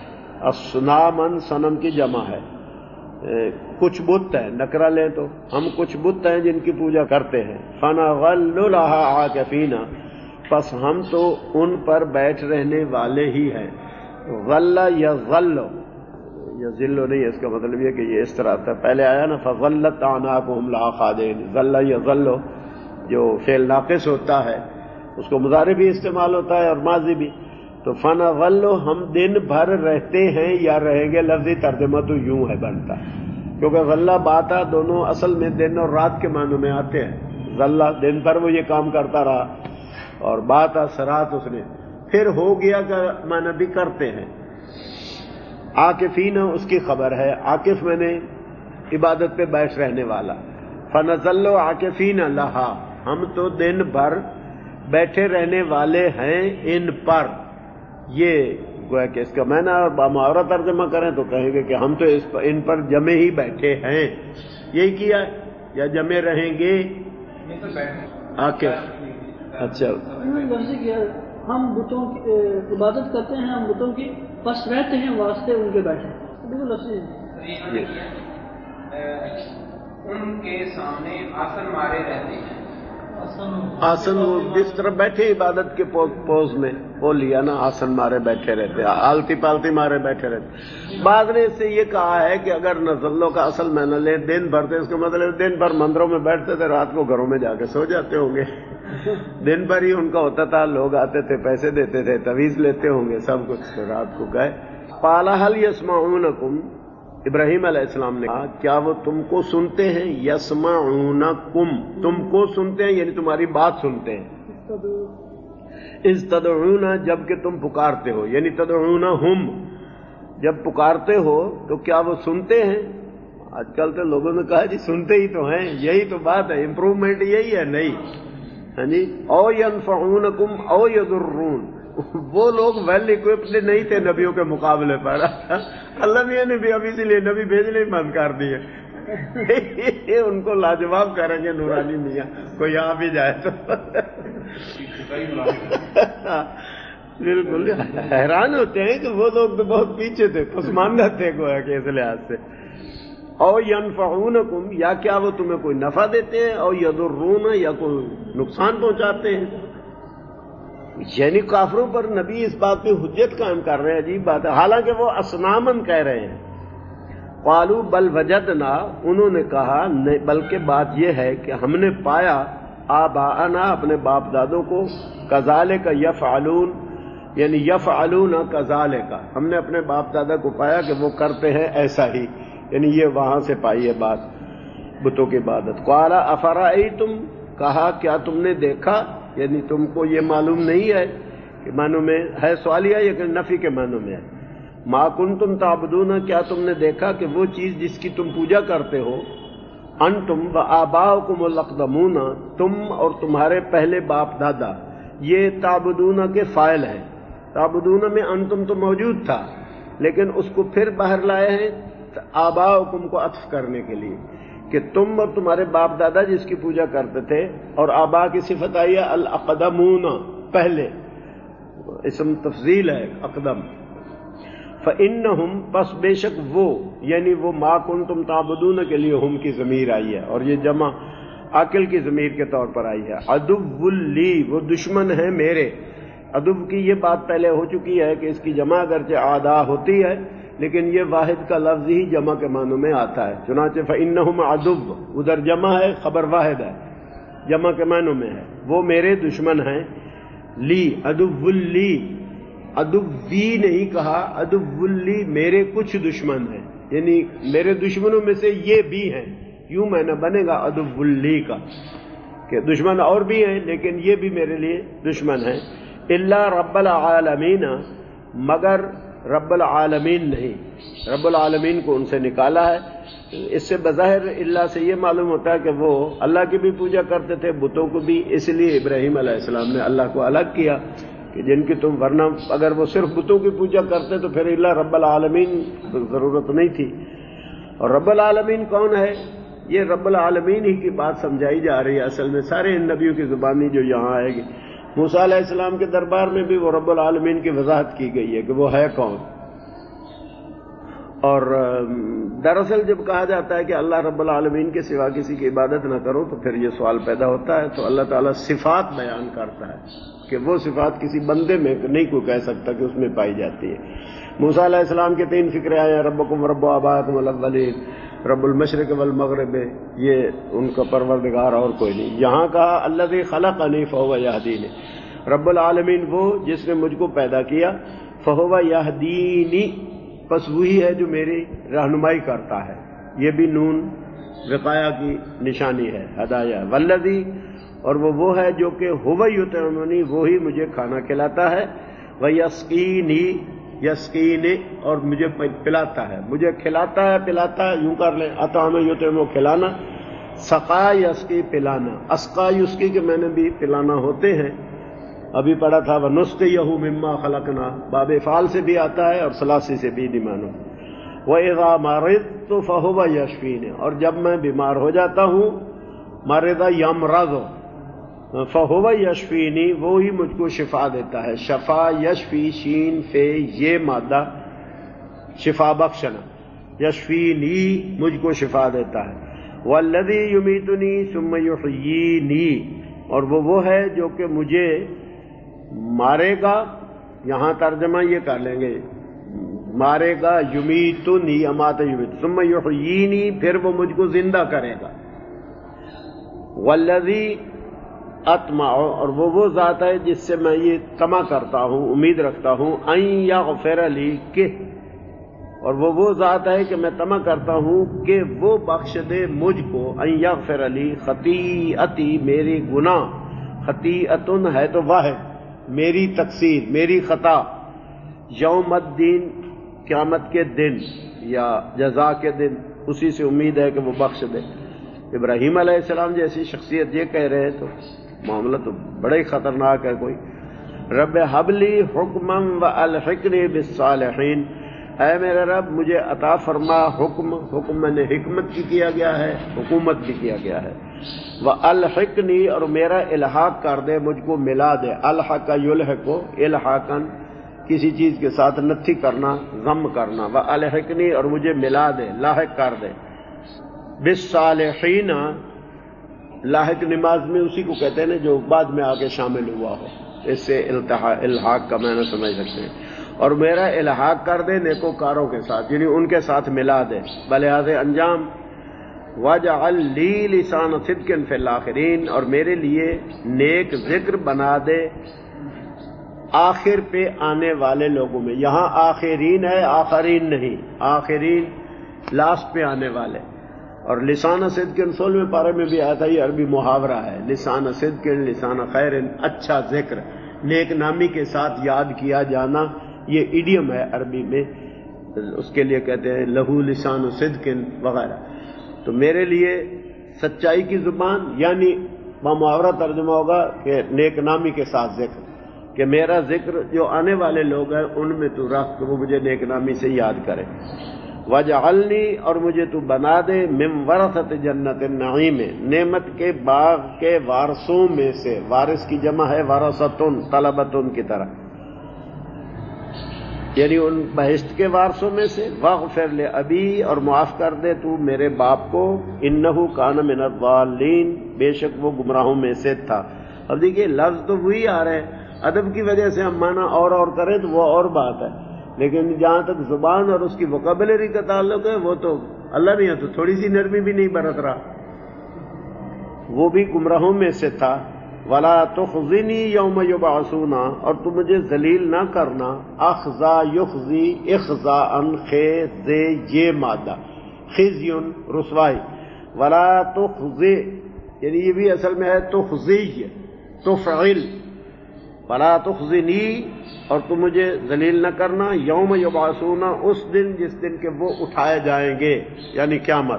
Speaker 1: اصنامن صنم کی جمع ہے، کچھ بت ہیں، نکرہ لیں تو ہم کچھ بت ہیں جن کی پوجا کرتے ہیں. فَنَغَلُّ لَهَا عَاكِفِينَ، پس ہم تو ان پر بیٹھ رہنے والے ہی ہیں. غل یغل، یذل نہیں، اس کا مطلب یہ کہ یہ اس طرح تھا. پہلے آیا نا فَغَلَّتْ أَعْنَاقُهُمْ لَهَا خَاضِعِينَ، غل یغل جو فعل ناقص ہوتا ہے اس کو مضارع بھی استعمال ہوتا ہے اور ماضی بھی. تو فَنَغَلُّ، ہم دن بھر رہتے ہیں یا رہیں گے، لفظی ترجمہ تو یوں ہے بنتا ہے کیونکہ غلہ باتا دونوں اصل میں دن اور رات کے معنوں میں آتے ہیں. غلہ دن بھر وہ یہ کام کرتا رہا، اور باتا سرات اس نے پھر ہو گیا کا معنی بھی کرتے ہیں. عاکفین اس کی خبر ہے، عاکف میں نے عبادت پہ بیٹھ رہنے والا. فنظل عاکفین لہا، ہم تو دن بھر بیٹھے رہنے والے ہیں ان پر. یہ گویا کہ اس کا معنی اور بامحاورہ ترجمہ کریں تو کہیں گے کہ ہم تو اس پر ان پر جمے ہی بیٹھے ہیں. یہی کیا ہے یا جمے رہیں گے عاکف. اچھا
Speaker 5: ہم بتوں کی عبادت کرتے ہیں، ہم بتوں کی پس رہتے ہیں واسطے ان کے بیٹھے.
Speaker 4: ان کے سامنے آسن مارے رہتے ہیں.
Speaker 1: آسن وہ جس طرح بیٹھے عبادت کے پوز میں وہ لیا نا، آسن مارے بیٹھے رہتے، آلتی پالتی مارے بیٹھے رہتے. بعد نے اس سے یہ کہا ہے کہ اگر نزلوں کا اصل معنی لیں دن بھر تھے، اس کا مطلب دن بھر مندروں میں بیٹھتے تھے، رات کو گھروں میں جا کے سو جاتے ہوں گے. دن بھر ہی ان کا ہوتا تھا، لوگ آتے تھے پیسے دیتے تھے، تویز لیتے ہوں گے، سب کچھ. رات کو گئے. قال هل يسمعونكم، ابراہیم علیہ السلام نے کہا کیا وہ تم کو سنتے ہیں؟ یسمعونکم، تم کو سنتے ہیں یعنی تمہاری بات سنتے ہیں. اذ تدعون، جب کہ تم پکارتے ہو، یعنی تدعونہم، جب پکارتے ہو تو کیا وہ سنتے ہیں؟ آج کل تو لوگوں نے کہا جی سنتے ہی تو ہیں، یہی تو بات ہے، امپروومنٹ یہی ہے. نہیں ہاں جی. او ینفعونکم او یضرون، وہ لوگ ویل اکوپڈ نہیں تھے نبیوں کے مقابلے پر. اللہ میاں نے بھی ابھی اسی لیے نبی بھیجنے ہی بند کر دیے. ان کو لاجواب کریں گے نورانی میاں، کوئی آ بھی جائے تو. بالکل حیران ہوتے ہیں کہ وہ لوگ تو بہت پیچھے تھے، پسماندہ تھے گویا کہ اس لحاظ سے. او ینفعونکم، یا کیا وہ تمہیں کوئی نفع دیتے ہیں، او یضرون، یا کوئی نقصان پہنچاتے ہیں. یعنی کافروں پر نبی اس بات پہ حجت قائم کر رہے ہیں. عجیب بات ہے، حالانکہ وہ اصنامن کہہ رہے ہیں. قالوا بل وجدنا، انہوں نے کہا بلکہ بات یہ ہے کہ ہم نے پایا آباءنا، اپنے باپ دادوں کو، کذالک یفعلون، یعنی یفعلون کذالک، ہم نے اپنے باپ دادا کو پایا کہ وہ کرتے ہیں ایسا ہی. یعنی یہ وہاں سے پائی ہے بات بتوں کی عبادت. قال افرأیتم، کہا کیا تم نے دیکھا، یعنی تم کو یہ معلوم نہیں ہے کے معنوں میں ہے سوالیہ، لیکن نفی کے معنوں میں ہے. ما کنتم تعبدون، کیا تم نے دیکھا کہ وہ چیز جس کی تم پوجا کرتے ہو، انتم و آباؤکم الاقدمون، تم اور تمہارے پہلے باپ دادا، یہ تعبدون کے فاعل ہے. تعبدون میں انتم تو موجود تھا، لیکن اس کو پھر باہر لائے ہیں آباؤکم کو عطف کرنے کے لیے کہ تم اور تمہارے باپ دادا جس کی پوجا کرتے تھے. اور آبا کی صفت آئی ہے الاقدمون، پہلے، اسم تفضیل ہے اقدم. فإنہم، پس بے شک وہ، یعنی وہ ما کنتم تعبدون کے لیے ہم کی ضمیر آئی ہے، اور یہ جمع عاقل کی ضمیر کے طور پر آئی ہے. عدو لی، وہ دشمن ہے میرے. عدو کی یہ بات پہلے ہو چکی ہے کہ اس کی جمع اگرچہ آدھا ہوتی ہے لیکن یہ واحد کا لفظ ہی جمع کے معنوں میں آتا ہے. چنانچہ فإنہم عدو، ادھر جمع ہے، خبر واحد ہے، جمع کے معنوں میں ہے، وہ میرے دشمن ہیں. لی، عدو لی، عدوی نہیں کہا، عدو لی، میرے کچھ دشمن ہیں، یعنی میرے دشمنوں میں سے یہ بھی ہیں. یوں میں نہ بنے گا عدو لی کا کہ دشمن اور بھی ہیں لیکن یہ بھی میرے لیے دشمن ہیں. الا رب العالمین، مگر رب العالمین نہیں، رب العالمین کو ان سے نکالا ہے. اس سے بظاہر اللہ سے یہ معلوم ہوتا ہے کہ وہ اللہ کی بھی پوجا کرتے تھے، بتوں کو بھی، اس لیے ابراہیم علیہ السلام نے اللہ کو الگ کیا کہ جن کی تم، ورنہ اگر وہ صرف بتوں کی پوجا کرتے تو پھر اللہ رب العالمین ضرورت نہیں تھی. اور رب العالمین کون ہے؟ یہ رب العالمین ہی کی بات سمجھائی جا رہی ہے اصل میں سارے ان نبیوں کی زبانی جو یہاں آئے گی. موسیٰ علیہ السلام کے دربار میں بھی وہ رب العالمین کی وضاحت کی گئی ہے کہ وہ ہے کون. اور دراصل جب کہا جاتا ہے کہ اللہ رب العالمین کے سوا کسی کی عبادت نہ کرو تو پھر یہ سوال پیدا ہوتا ہے. تو اللہ تعالیٰ صفات بیان کرتا ہے کہ وہ صفات کسی بندے میں نہیں کوئی کہہ سکتا کہ اس میں پائی جاتی ہے. موسیٰ علیہ السلام کے تین فکرے آئے ہیں، ربکم رب آبائکم الاولین، رب المشرق والمغرب، یہ ان کا پروردگار اور کوئی نہیں. یہاں کہا الذی خلقنی فہو یہدینی، رب العالمین وہ جس نے مجھ کو پیدا کیا، فہو یہدینی، پس وہی ہے جو میری رہنمائی کرتا ہے. یہ بھی نون وقایا کی نشانی ہے، ہدایہ. والذی، اور وہ وہ ہے جو کہ ہو یطعمنی، وہی مجھے کھانا کھلاتا ہے. ویسقینی، یسقینی، اور مجھے پلاتا ہے، مجھے کھلاتا ہے پلاتا ہے. یوں کر لیں اطعم یطعم، کھلانا، سقا یسقی، پلانا. اسقا یسقی کے میں نے بھی پلانا ہوتے ہیں، ابھی پڑھا تھا وَنُسْقِيَهُ مِمَّا خَلَقْنَا، باب افعال سے بھی آتا ہے اور ثلاثی سے بھی دیمانو. وَإِذَا مَرِضْتُ فَهُوَ يَشْفِينِ، اور جب میں بیمار ہو جاتا ہوں، مرض یمرض، فَهُوَ يَشْفِينِ، وہی مجھ کو شفا دیتا ہے. شفا، یشفی، شین فے، یہ مادہ شفا بخشنا. یشفینی، مجھ کو شفا دیتا ہے. وَالَّذِي يُمِيتُنِي ثُمَّ يُحْيِينِي، اور وہ وہ ہے جو کہ مجھے مارے گا. یہاں ترجمہ یہ کر لیں گے، مارے گا، یمیتنی، امات یمیت، ثم یحیینی، پھر وہ مجھ کو زندہ کرے گا. والذی اطمع، اور وہ وہ ذات ہے جس سے میں یہ طمع کرتا ہوں، امید رکھتا ہوں، ان یغفر لی، کہ، اور وہ وہ ذات ہے کہ میں طمع کرتا ہوں کہ وہ بخش دے مجھ کو، ان یغفر لی خطیئتی، میری گناہ. خطیئتن ہے تو واحد، میری تقصیر، میری خطا. یوم الدین، قیامت کے دن یا جزا کے دن، اسی سے امید ہے کہ وہ بخش دے. ابراہیم علیہ السلام جیسی شخصیت یہ کہہ رہے تو معاملہ تو بڑا ہی خطرناک ہے کوئی. رب حبلی حکما والحقنی بالصالحین، اے میرے رب مجھے عطا فرما حکم، حکم میں نے حکمت کی کیا گیا ہے، حکومت بھی کیا گیا ہے. والحقنی، اور میرا الحاق کر دے، مجھ کو ملا دے. الحق یلحق، الحاقا، کسی چیز کے ساتھ نتھی کرنا، ضم کرنا. والحقنی، اور مجھے ملا دے، لاحق کر دے. بالصالحین، لاحق نماز میں اسی کو کہتے ہیں جو بعد میں آگے شامل ہوا ہو، اس سے الحاق کا معنی سمجھ سکتے ہیں. اور میرا الحاق کر دے نیکوکاروں کے ساتھ، یعنی ان کے ساتھ ملا دے بلحاظ انجام. وَاجْعَلْ لِي لِسَانَ صِدْقٍ فِي الْآخِرِينَ، اور میرے لیے نیک ذکر بنا دے آخر پہ آنے والے لوگوں میں. یہاں آخرین ہے، آخرین نہیں، آخرین لاسٹ پہ آنے والے. اور لسان صدق سولہویں پارے میں بھی آیا تھا، یہ عربی محاورہ ہے، لسان صدق، لسان خیر، اچھا ذکر. نیک نامی کے ساتھ یاد کیا جانا، یہ ایڈیم ہے عربی میں، اس کے لیے کہتے ہیں لہو لسان صدق وغیرہ. تو میرے لیے سچائی کی زبان، یعنی بمحاورہ ترجمہ ہوگا کہ نیک نامی کے ساتھ ذکر، کہ میرا ذکر جو آنے والے لوگ ہیں ان میں تو رکھ کہ وہ مجھے نیک نامی سے یاد کرے. وجعلنی، اور مجھے تو بنا دے، من ورثۃ جنت النعیم، نعمت کے باغ کے وارثوں میں سے. وارث کی جمع ہے ورثۃن، طلبۃن کی طرح، یعنی ان بہشت کے وارثوں میں سے. واغفر لأبی، اور معاف کر دے تو میرے باپ کو، انہ کان من الضالین، بے شک وہ گمراہوں میں سے تھا. اب دیکھیے لفظ تو وہی آ رہے ہیں، ادب کی وجہ سے ہم مانا اور اور کریں تو وہ اور بات ہے، لیکن جہاں تک زبان اور اس کی ووکیبلری کا تعلق ہے وہ تو اللہ نہیں ہے، تو تھوڑی سی نرمی بھی نہیں برت رہا. وہ بھی گمراہوں میں سے تھا. ولا تخزنی یوم یبعثون، اور تو مجھے ذلیل نہ کرنا. اخزا یخزی اخزاء خز، یہ مادہ خزی رسوائی. ولا تخزی، یعنی یہ بھی اصل میں ہے تخزی تفعل. ولا تخزنی، اور تم مجھے ذلیل نہ کرنا. یوم یبعثون، اس دن جس دن کے وہ اٹھائے جائیں گے، یعنی قیامت.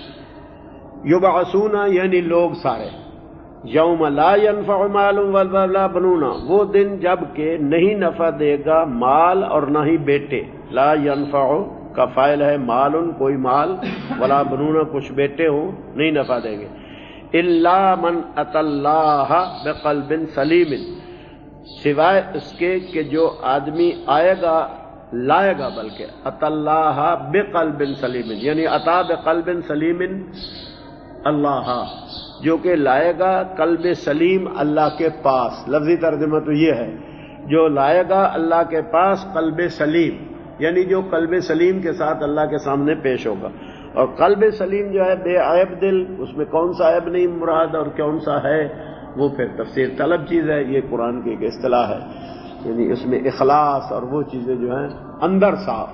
Speaker 1: یبعثون یعنی لوگ سارے. یوم لا ينفع مال ولا بنون، وہ دن جب کہ نہیں نفع دے گا مال اور نہ ہی بیٹے. لا ينفع کا فاعل ہے مال، کوئی مال، ولا بنون کچھ بیٹے ہوں، نہیں نفع دیں گے. الا من اتى اللہ بقلب سلیم، سوائے اس کے کہ جو آدمی آئے گا، لائے گا، بلکہ اتى اللہ بقلب سلیم، یعنی اتا بقلب سلیم اللہ، جو کہ لائے گا قلب سلیم اللہ کے پاس. لفظی ترجمہ تو یہ ہے، جو لائے گا اللہ کے پاس قلب سلیم، یعنی جو قلب سلیم کے ساتھ اللہ کے سامنے پیش ہوگا. اور قلب سلیم جو ہے بے عیب دل، اس میں کون سا عیب نہیں مراد اور کون سا ہے وہ پھر تفسیر طلب چیز ہے. یہ قرآن کی ایک اصطلاح ہے، یعنی اس میں اخلاص اور وہ چیزیں جو ہیں اندر صاف.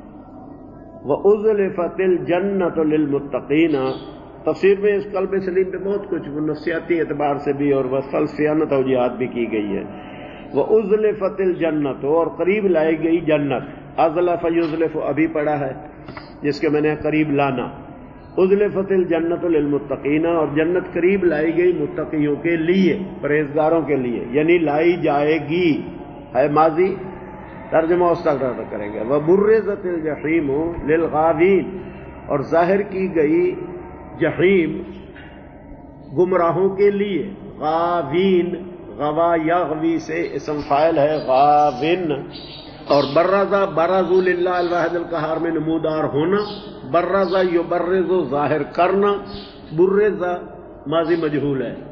Speaker 1: وَأُزْلِفَتِ الْجَنَّةُ لِلْمُتَّقِينَ، تفسیر میں اس قلب سلیم پہ بہت کچھ نفسیاتی اعتبار سے بھی اور فلسفیانہ توجیہات بھی کی گئی ہے. وَأُزْلِفَتِ الْجَنَّةُ، اور قریب لائی گئی جنت. اَزْلَفَ یُزْلِفُ ابھی پڑھا ہے، جس کے میں نے قریب لانا. اُزْلِفَتِ الْجَنَّةُ لِلْمُتَّقِينَ، اور جنت قریب لائی گئی متقیوں کے لیے، پرہیزگاروں کے لیے، یعنی لائی جائے گی ہے ماضی، ترجمہ اس تک کریں گے. وَبُرِّزَتِ الْجَحِيمُ لِلْغَاوِينَ، اور ظاہر کی گئی جحیم گمراہوں کے لیے. غاوین، غوا یغوی سے اسم فاعل ہے غاوین. اور برزا برزوا للہ الواحد القہار میں نمودار ہونا. برزا یبرز ظاہر کرنا. برزا ماضی مجہول ہے،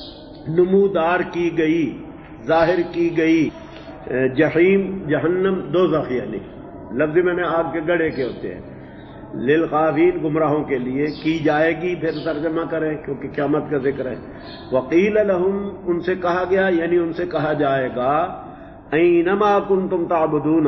Speaker 1: نمودار کی گئی، ظاہر کی گئی. جحیم جہنم دوزخ، یعنی لفظ میں نے آگ کے گڑھے کے ہوتے ہیں. للغاوین گمراہوں کے لیے کی جائے گی، پھر ترجمہ کریں کیونکہ قیامت کا ذکر ہے. وقیل لہم، ان سے کہا گیا، یعنی ان سے کہا جائے گا، اینما کنتم تعبدون.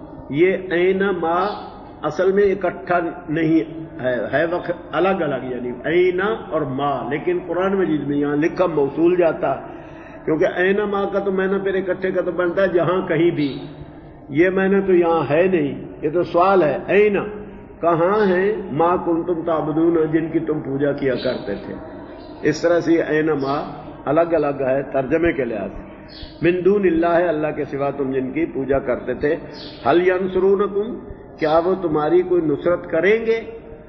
Speaker 1: یہ اینما اصل میں اکٹھا نہیں ہے، ہے وقت الگ الگ، یعنی اینا اور ما، لیکن قرآن مجید میں یہاں لکھا موصول جاتا ہے، کیونکہ اینما کا تو معنی پھر اکٹھے کا تو بنتا ہے جہاں کہیں بھی. یہ معنی تو یہاں ہے نہیں، یہ تو سوال ہے. اینا کہاں ہیں، ما کنتم تعبدون جن کی تم پوجا کیا کرتے تھے. اس طرح سے اینما الگ الگ ہے ترجمے کے لحاظ سے. من دون اللہ، اللہ کے سوا تم جن کی پوجا کرتے تھے. هل ینصرونکم، کیا وہ تمہاری کوئی نصرت کریں گے؟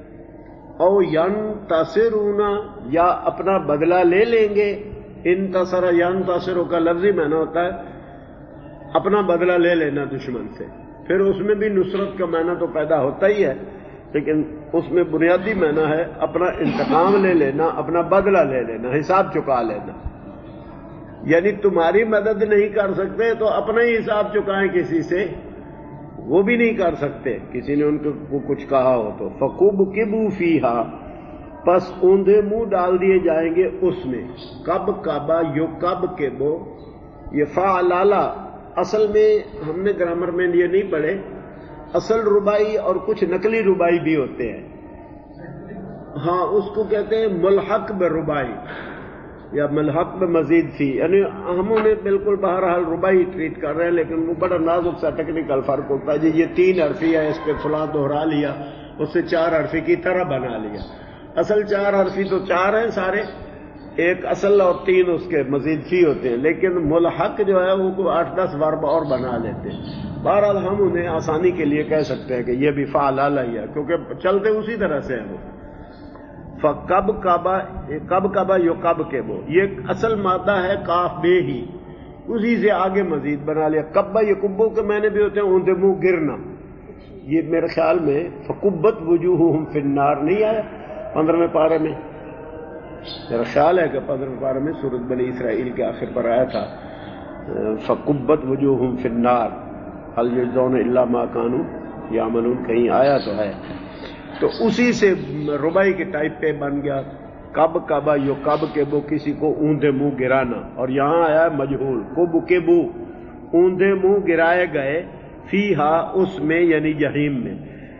Speaker 1: او ینتصرون، یا اپنا بدلہ لے لیں گے. انتصر ینتصر کا لفظی معنی ہوتا ہے اپنا بدلہ لے لینا دشمن سے. پھر اس میں بھی نصرت کا معنی تو پیدا ہوتا ہی ہے، لیکن اس میں بنیادی معنی ہے اپنا انتقام لے لینا، اپنا بدلہ لے لینا، حساب چکا لینا. یعنی تمہاری مدد نہیں کر سکتے تو اپنا ہی حساب چکائیں کسی سے، وہ بھی نہیں کر سکتے کسی نے ان کو کچھ کہا ہو تو. فَكُبْكِبُوا فِيهَا، پس اوندھے منہ ڈال دیے جائیں گے اس میں. کب کعبہ یو کب کے بو، یہ فعلالہ اصل میں ہم نے گرامر میں یہ نہیں پڑھے، اصل ربائی اور کچھ نقلی ربائی بھی ہوتے ہیں. ہاں اس کو کہتے ہیں ملحق بربائی. یا ملحق میں مزید فی، یعنی ہم انہیں بالکل بہرحال رباعی ٹریٹ کر رہے ہیں، لیکن وہ بڑا نازک سا ٹیکنیکل فرق ہوتا ہے جی یہ تین حرفی ہے، اس پہ فلاں دوہرا لیا، اس سے چار حرفی کی طرح بنا لیا۔ اصل چار حرفی تو چار ہیں سارے، ایک اصل اور تین اس کے مزید فی ہوتے ہیں، لیکن ملحق جو ہے وہ کوئی آٹھ دس ورب اور بنا لیتے ہیں۔ بہرحال ہم انہیں آسانی کے لیے کہہ سکتے ہیں کہ یہ بھی فعلال ہی ہے، کیونکہ چلتے اسی طرح سے ہیں وہ۔ فَقَبْ کعبہ کب کعبہ یو کب کے وہ، یہ اصل مادہ ہے کاف بے ہی، اسی سے آگے مزید بنا لیا۔ کبا یہ کبو کے معنی بھی ہوتے ہیں اوندے منہ گرنا، یہ میرے خیال میں فَقُبَّتْ وُجُوهُهُمْ فِي النَّارِ نہیں آیا پندرہویں پارے میں؟ میرا خیال ہے کہ پندرہویں پارے میں سورۃ بنی اسرائیل کے آخر پر آیا تھا فَقُبَّتْ وُجُوهُهُمْ فِي النَّارِ هَلْ يُجْزَوْنَ إِلَّا مَا كَانُوا يَعْمَلُونَ، کہیں آیا تو ہے، تو اسی سے ربائی کے ٹائپ پہ بن گیا کب کعبہ یو کب کے بو، کسی کو اوندے منہ گرانا، اور یہاں آیا مجہول کب کے بو، اوندے منہ گرائے گئے، فیہا اس میں یعنی جہنم میں،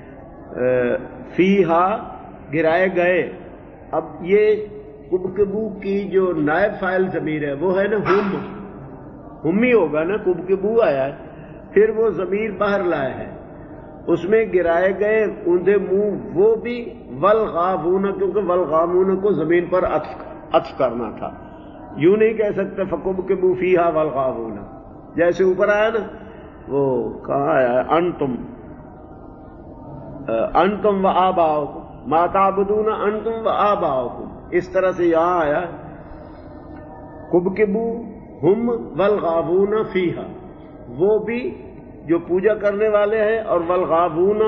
Speaker 1: فیہا گرائے گئے۔ اب یہ کب کے بو کی جو نائب فاعل ضمیر ہے وہ ہے نا ہم، ہم ہی ہوگا نا، کب کے بو آیا ہے، پھر وہ ضمیر باہر لائے ہے، اس میں گرائے گئے اوندے منہ، وہ بھی والغاوون، کیونکہ والغامون کو زمین پر عطف عطف کرنا تھا، یوں نہیں کہہ سکتے فکب کے بو فیہا والغاوون، جیسے اوپر آیا نا وہ کہاں آیا ہے انتم انتم و آباؤکم ما تعبدون انتم و آباؤکم، اس طرح سے یہاں آیا کب کے بو ہم والغاوون فیہا، وہ بھی جو پوجا کرنے والے ہیں، اور والغاوون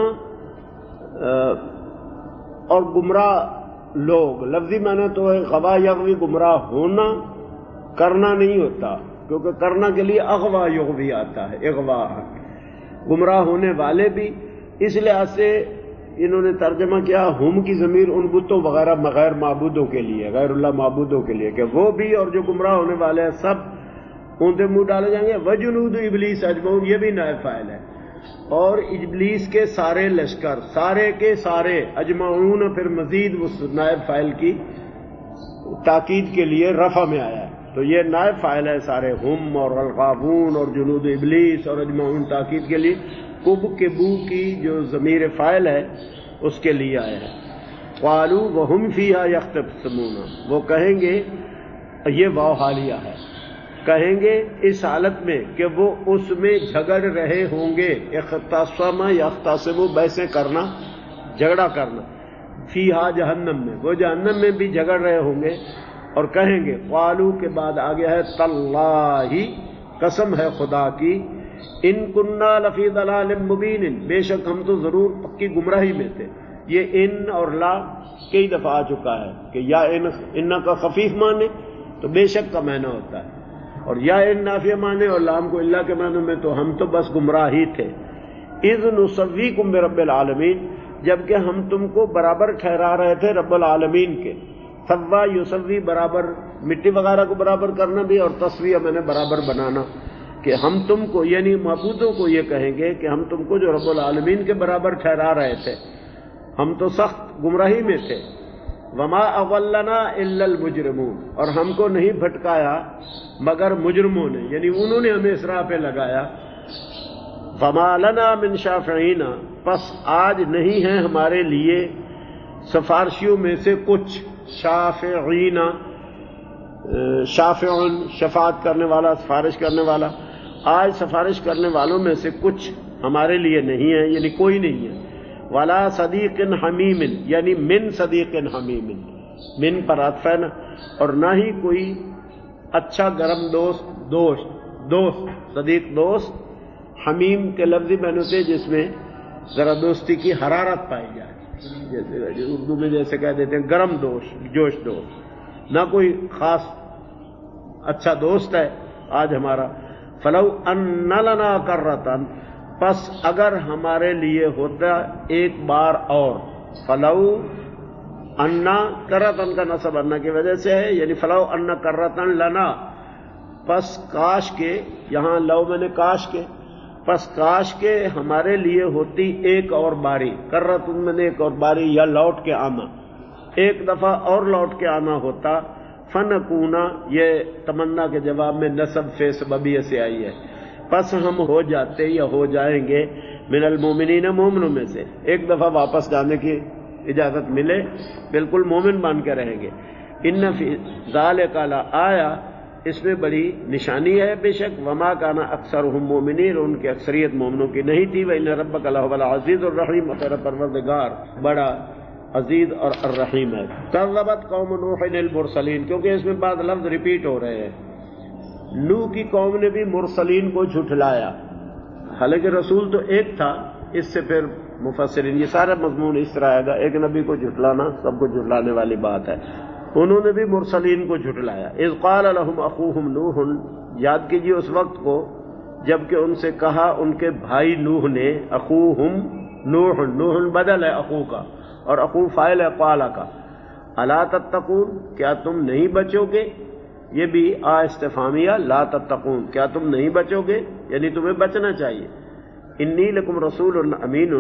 Speaker 1: اور گمراہ لوگ، لفظی معنی تو ہے غوا یغوی، گمراہ ہونا، کرنا نہیں ہوتا، کیونکہ کرنا کے لیے اغوا یغوی آتا ہے، اغوا گمراہ ہونے والے بھی، اس لحاظ سے انہوں نے ترجمہ کیا ہم کی ضمیر ان بتوں وغیرہ غیر معبودوں کے لیے، غیر اللہ معبودوں کے لیے، کہ وہ بھی اور جو گمراہ ہونے والے ہیں سب اوندے منہ ڈالے جائیں گے۔ وجنود ابلیس اجمعون، یہ بھی نائب فاعل ہے، اور ابلیس کے سارے لشکر، سارے کے سارے، اجمعون پھر مزید اس نائب فاعل کی تاکید کے لیے رفع میں آیا ہے، تو یہ نائب فاعل ہے سارے، ہم اور الغابون اور جنود ابلیس اور اجمعون تاکید کے لیے، کب کے بو کی جو ضمیر فاعل ہے اس کے لیے آیا ہے۔ قالوا وهم فیہا یختصمون، وہ کہیں گے، یہ واو حالیہ ہے، کہیں گے اس حالت میں کہ وہ اس میں جھگڑ رہے ہوں گے، اختصم یختصم بحثیں کرنا، جھگڑا کرنا، فیہا جہنم میں، وہ جہنم میں بھی جھگڑ رہے ہوں گے، اور کہیں گے قالو کے بعد آگے ہے تاللہ، قسم ہے خدا کی، ان کننا لفی ضلال مبین، بے شک ہم تو ضرور پکی گمراہی میں تھے۔ یہ ان اور لا کئی دفعہ آ چکا ہے کہ یا ان ان کا خفیف مانے تو بے شک کا معنی ہوتا ہے، اور یا ان نافیہ مانے اور لام کو اللہ کے معنی میں تو ہم تو بس گمراہ ہی تھے۔ اذ نسویکم برب العالمین، جبکہ ہم تم کو برابر ٹھہرا رہے تھے رب العالمین کے، سوا یسوی برابر، مٹی وغیرہ کو برابر کرنا بھی، اور تسویہ میں نے برابر بنانا، کہ ہم تم کو یعنی معبودوں کو یہ کہیں گے کہ ہم تم کو جو رب العالمین کے برابر ٹھہرا رہے تھے، ہم تو سخت گمراہی میں تھے۔ وما اضلنا الا المجرمون، اور ہم کو نہیں بھٹکایا مگر مجرموں نے، یعنی انہوں نے ہمیں اس راہ پہ لگایا۔ فما لنا من شافعین، پس آج نہیں ہے ہمارے لیے سفارشیوں میں سے کچھ، شافعین شافعون شفاعت کرنے والا، سفارش کرنے والا، آج سفارش کرنے والوں میں سے کچھ ہمارے لیے نہیں ہے، یعنی کوئی نہیں ہے۔ ولا صدیق حمیم، یعنی من صدیق حمیم، من پر عطف ہے نا، اور نہ ہی کوئی اچھا گرم دوست، دوست دوست صدیق دوست، حمیم کے لفظی معنی ہوتے جس میں ذرا دوستی کی حرارت پائی جائے، جیسے اردو میں جیسے کہہ دیتے ہیں گرم دوست، جوش دوست، نہ کوئی خاص اچھا دوست ہے آج ہمارا۔ فلو ان لنا کرتن، پس اگر ہمارے لیے ہوتا ایک بار اور، فلو انا، کرتن کا نصب انا کی وجہ سے ہے، یعنی فلو ان کرتن لنا، پس کاش کے، یہاں لو میں نے کاش کے، پس کاش کے ہمارے لیے ہوتی ایک اور باری، کرتن میں نے ایک اور باری یا لوٹ کے آنا، ایک دفعہ اور لوٹ کے آنا ہوتا، فنکونا یہ تمنا کے جواب میں نسب فے سببیہ سے آئی ہے، پس ہم ہو جاتے یا ہو جائیں گے من المومنین مومنوں میں سے، ایک دفعہ واپس جانے کی اجازت ملے بالکل مومن بن کے رہیں گے۔ ان فی ذالک لآیہ، اس میں بڑی نشانی ہے بے شک، وما کان اکثرهم مومنین، ان کی اکثریت مومنوں کی نہیں تھی، وان ربک لہو العزیز الرحیم، اور تیرا پروردگار بڑا عزیز اور الرحیم ہے۔ کذبت قوم نوح المرسلین، کیونکہ اس میں بعد لفظ ریپیٹ ہو رہے ہیں۔ نوح کی قوم نے بھی مرسلین کو جھٹلایا، حالانکہ رسول تو ایک تھا، اس سے پھر مفسرین یہ سارا مضمون اس طرح آئے گا، ایک نبی کو جھٹلانا سب کو جھٹلانے والی بات ہے۔ انہوں نے بھی مرسلین کو جھٹلایا۔ اذ قال لهم اخوهم نوح، یاد کیجیے اس وقت کو جبکہ ان سے کہا ان کے بھائی نوح نے، اخوہم نوح، نوح بدل ہے اخو کا اور اخو فاعل ہے قال کا، الا تتقون، کیا تم نہیں بچو گے؟ یہ بھی آ استفہامیہ، لا تتقون، کیا تم نہیں بچو گے، یعنی تمہیں بچنا چاہیے۔ انی لکم رسول امین،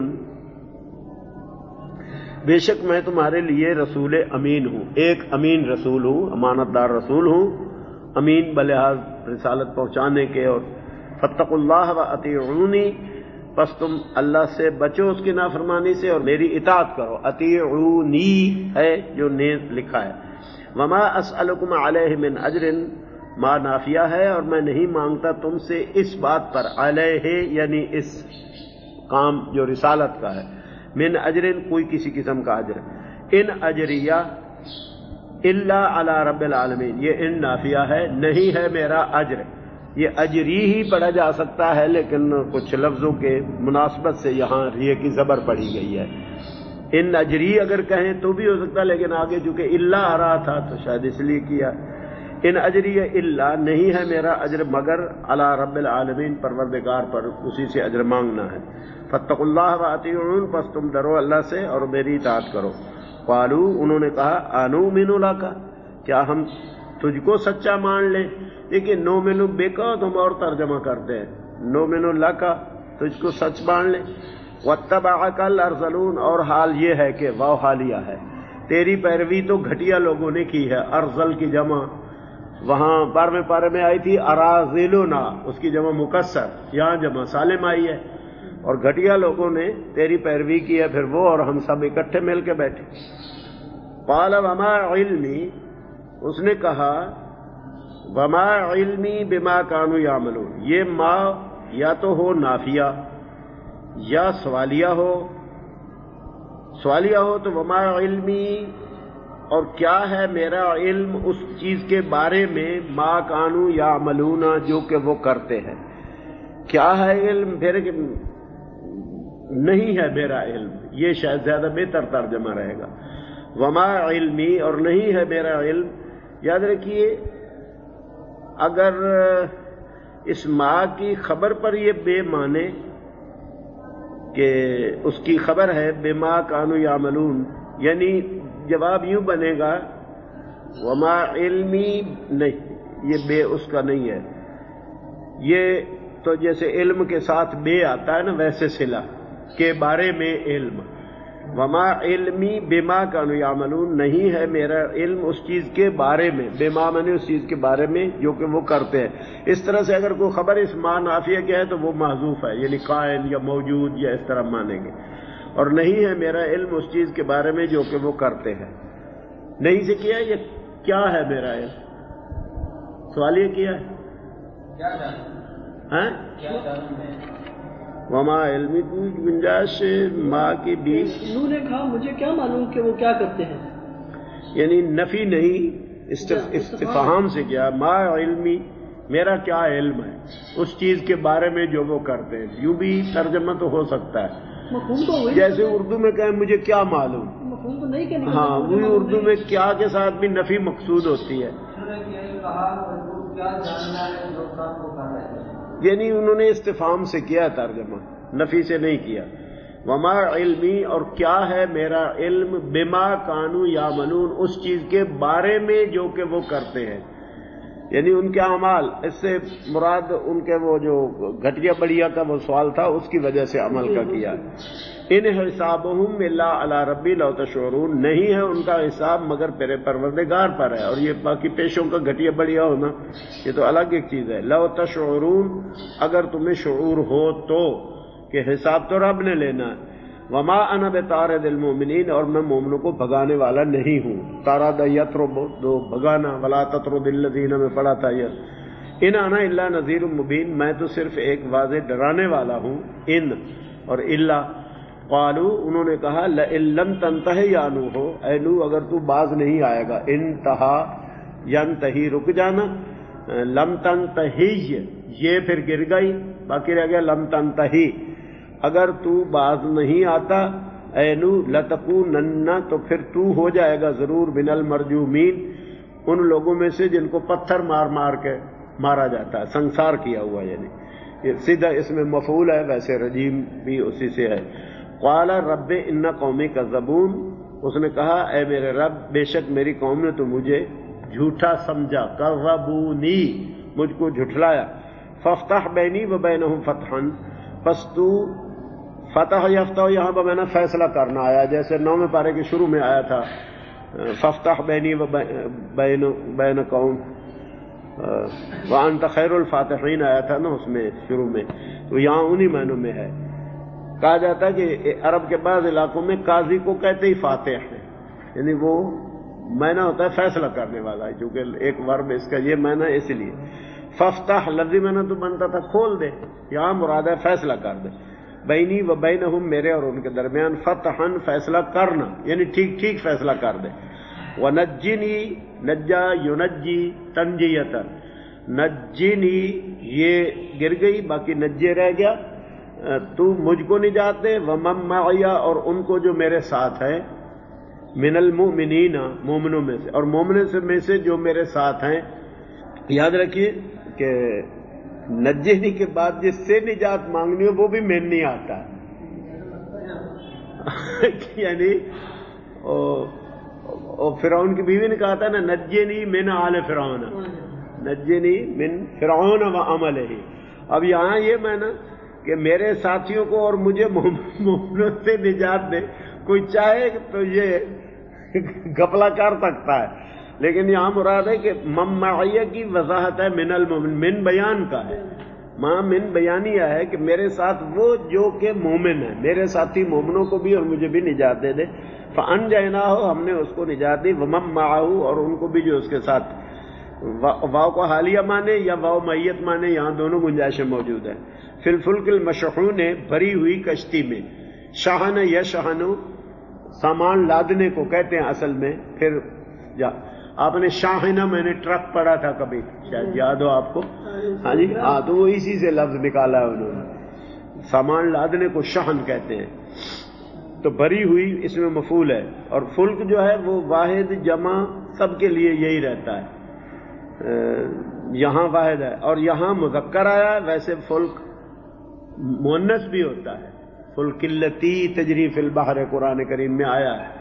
Speaker 1: بے شک میں تمہارے لیے رسول امین ہوں، ایک امین رسول ہوں، امانت دار رسول ہوں، امین بلحاظ رسالت پہنچانے کے۔ اور فاتقوا اللہ واطیعونی، پس تم اللہ سے بچو اس کی نافرمانی سے اور میری اطاعت کرو۔ اطیعونی ہے جو نے لکھا ہے۔ وما اسألکم علیہ من اجر، ما نافیہ ہے اور میں نہیں مانگتا تم سے اس بات پر، علیہ یعنی اس کام جو رسالت کا ہے، من اجر کوئی کسی قسم کا اجر، ان اجریہ الا علی رب العالمین، یہ ان نافیہ ہے، نہیں ہے میرا اجر، یہ اجری ہی پڑھا جا سکتا ہے لیکن کچھ لفظوں کے مناسبت سے یہاں ریے کی زبر پڑھی گئی ہے۔ ان اجری اگر کہیں تو بھی ہو سکتا ہے، لیکن آگے چونکہ الا آ رہا تھا تو شاید اس لیے کیا۔ ان اجری الا، نہیں ہے میرا اجر مگر علی رب العالمین، پروردگار پر، اسی سے اجر مانگنا ہے۔ فاتقوا اللہ واطیعون، پس تم ڈرو اللہ سے اور میری اطاعت کرو۔ قالوا، انہوں نے کہا، انؤمن لک، کیا ہم تجھ کو سچا مان لیں؟ دیکھیے نؤمن بک تم اور ترجمہ کرتے ہیں، نؤمن لک تجھ کو سچ مان لیں، واتبعک الارذلون، اور حال یہ ہے کہ واو حالیہ ہے، تیری پیروی تو گھٹیا لوگوں نے کی ہے۔ ارذل کی جمع وہاں بارہویں پارے میں آئی تھی اراذلنا، اس کی جمع مکسر، یہاں جمع سالم آئی ہے، اور گھٹیا لوگوں نے تیری پیروی کی ہے، پھر وہ اور ہم سب اکٹھے مل کے بیٹھے۔ قال وما علمی، اس نے کہا وما علمی بما کانوا یعملون، یہ ما یا تو ہو نافیہ یا سوالیہ ہو، سوالیہ ہو تو وما علمی، اور کیا ہے میرا علم اس چیز کے بارے میں، ما کانوا یعملون، جو کہ وہ کرتے ہیں، کیا ہے علم، پھر نہیں ہے میرا علم، یہ شاید زیادہ بہتر ترجمہ رہے گا۔ وما علمی، اور نہیں ہے میرا علم، یاد رکھیے اگر اس ماں کی خبر پر یہ بے مانے کہ اس کی خبر ہے بما کانوا یعملون، یعنی جواب یوں بنے گا وما علمی، نہیں، یہ بے اس کا نہیں ہے، یہ تو جیسے علم کے ساتھ بے آتا ہے نا، ویسے صلہ کے بارے میں علم، وما علمی بما کانوا یعملون، نہیں ہے میرا علم اس چیز کے بارے میں، بما مانے اس چیز کے بارے میں جو کہ وہ کرتے ہیں۔ اس طرح سے اگر کوئی خبر اس ما نافیہ کے ہے تو وہ محذوف ہے، یعنی قائل یا موجود یا اس طرح مانیں گے، اور نہیں ہے میرا علم اس چیز کے بارے میں جو کہ وہ کرتے ہیں۔ نہیں سے کیا یہ کیا ہے میرا علم، سوال یہ کیا ہے ہاں وما علمی، کی گنجائش ماں کی بھی،
Speaker 5: انہوں نے کہا مجھے کیا معلوم کہ وہ کیا کرتے ہیں،
Speaker 1: یعنی نفی نہیں، استفہام سے کیا، ما علمی، میرا کیا علم ہے اس چیز کے بارے میں جو وہ کرتے ہیں، یوں بھی ترجمہ تو ہو سکتا ہے،
Speaker 5: مفہوم تو وہی،
Speaker 1: جیسے اردو میں کہیں مجھے کیا معلوم،
Speaker 5: مفہوم تو نہیں کہنے،
Speaker 1: ہاں وہی اردو میں کیا کے ساتھ بھی نفی مقصود ہوتی ہے، یعنی انہوں نے استفہام سے کیا ترجمہ، نفی سے نہیں کیا۔ وما علمی، اور کیا ہے میرا علم، بما کانوا یعملون، اس چیز کے بارے میں جو کہ وہ کرتے ہیں، یعنی ان کے اعمال، اس سے مراد ان کے وہ جو گھٹیا بڑھیا کا وہ سوال تھا اس کی وجہ سے عمل کا کیا. ان حسابہم الا علی ربی لو تشعرون، نہیں ہے ان کا حساب مگر میرے پروردگار پر ہے. اور یہ باقی پیشوں کا گھٹیا بڑھیا ہونا یہ تو الگ ایک چیز ہے. لو تشعرون، اگر تمہیں شعور ہو تو کہ حساب تو رب نے لینا ہے. وما انا بطارد المؤمنین، اور میں مومنوں کو بھگانے والا نہیں ہوں. طارد یطرد، دو بھگانا، ولا تطرد الذین میں پڑھا تھا یہ. ان انا الا نذیر مبین، میں تو صرف ایک واضح ڈرانے والا ہوں. ان اور الا. قالوا، انہوں نے کہا لئن لم تنتہ یا نوح، اے نوح اگر تو باز نہیں آئے گا. انتہا ینتہی، رک جانا. لم تنتہی، یہ پھر گر گئی، باقی رہ گیا لم تنتہی. اگر تو باز نہیں آتا اے نوح، لتکونن، تو پھر تو ہو جائے گا ضرور من المرجومین، ان لوگوں میں سے جن کو پتھر مار مار کے مارا جاتا ہے، سنسار کیا ہوا. یعنی یہ سیدھا اس میں مفعول ہے، ویسے رجیم بھی اسی سے ہے. قال رب ان قومی کذبون، اس نے کہا اے میرے رب بے شک میری قوم نے تو مجھے جھوٹا سمجھا. کذبونی، مجھ کو جھٹلایا. فافتح بینی و بینہم فتحا، پس تو فتح یفتح یہاں پر میں نے فیصلہ کرنا آیا، جیسے نویں پارے کے شروع میں آیا تھا فافتح بینی و بین بین قوم وانت خیر الفاتحین آیا تھا نا اس میں شروع میں. تو یہاں انہی معنوں میں ہے. کہا جاتا ہے کہ عرب کے بعض علاقوں میں قاضی کو کہتے ہی فاتح ہے، یعنی وہ معنی ہوتا ہے فیصلہ کرنے والا ہے، چونکہ ایک ورب اس کا یہ معنی ہے. اس لیے فافتح لفظی معنی تو بنتا تھا کھول دے، یہاں مراد ہے فیصلہ کر دے. بینی و بینہم، میرے اور ان کے درمیان، فتحن، فیصلہ کرنا، یعنی ٹھیک ٹھیک فیصلہ کر دے. ونجنی، نجا ینجی تنجیتا، نجنی یہ گر گئی، باقی نجے رہ گیا. تو مجھ کو نجات دے. ومن معی، اور ان کو جو میرے ساتھ ہے، من المؤمنین، مومنوں میں سے، اور مومنوں سے میں سے جو میرے ساتھ ہیں. یاد رکھیے کہ نجنی کے بعد جس سے نجات مانگنی ہو وہ بھی میں نہیں آتا یعنی فرعون کی بیوی نے کہا تھا نا نجنی من آل فرعون، نجنی من فرعون و عملہ. اب یہاں یہ میں نا کہ میرے ساتھیوں کو اور مجھے مومنوں سے نجات دے. کوئی چاہے تو یہ گپلا کر سکتا ہے، لیکن یہاں مراد ہے کہ ممعیہ کی وضاحت ہے من المومن، من بیان کا ہے. ماں من بیانیہ ہے کہ میرے ساتھ وہ جو کہ مومن ہے، میرے ساتھی مومنوں کو بھی اور مجھے بھی نجات دے دے. فانجیناہ، ہم نے اس کو نجات دی. ومن معہ، اور ان کو بھی جو اس کے ساتھ. واو کو حالیہ مانے یا واو میت مانے، یہاں دونوں گنجائشیں موجود ہیں. فی الفلک المشحون، بھری ہوئی کشتی میں. شاہن یا شاہنو، سامان لادنے کو کہتے ہیں اصل میں. پھر جا آپ نے شاہنہ، میں نے ٹرک پڑھا تھا کبھی، شاید یاد ہو آپ کو. ہاں جی، ہاں تو وہ اسی سے لفظ نکالا ہے انہوں نے. سامان لادنے کو شاہن کہتے ہیں. تو بھری ہوئی اس میں مفعول ہے. اور فلک جو ہے وہ واحد جمع سب کے لیے یہی رہتا ہے، یہاں واحد ہے. اور یہاں مذکر آیا، ویسے فلک مؤنث بھی ہوتا ہے. فلک التی تجری فی البحر قرآن کریم میں آیا ہے.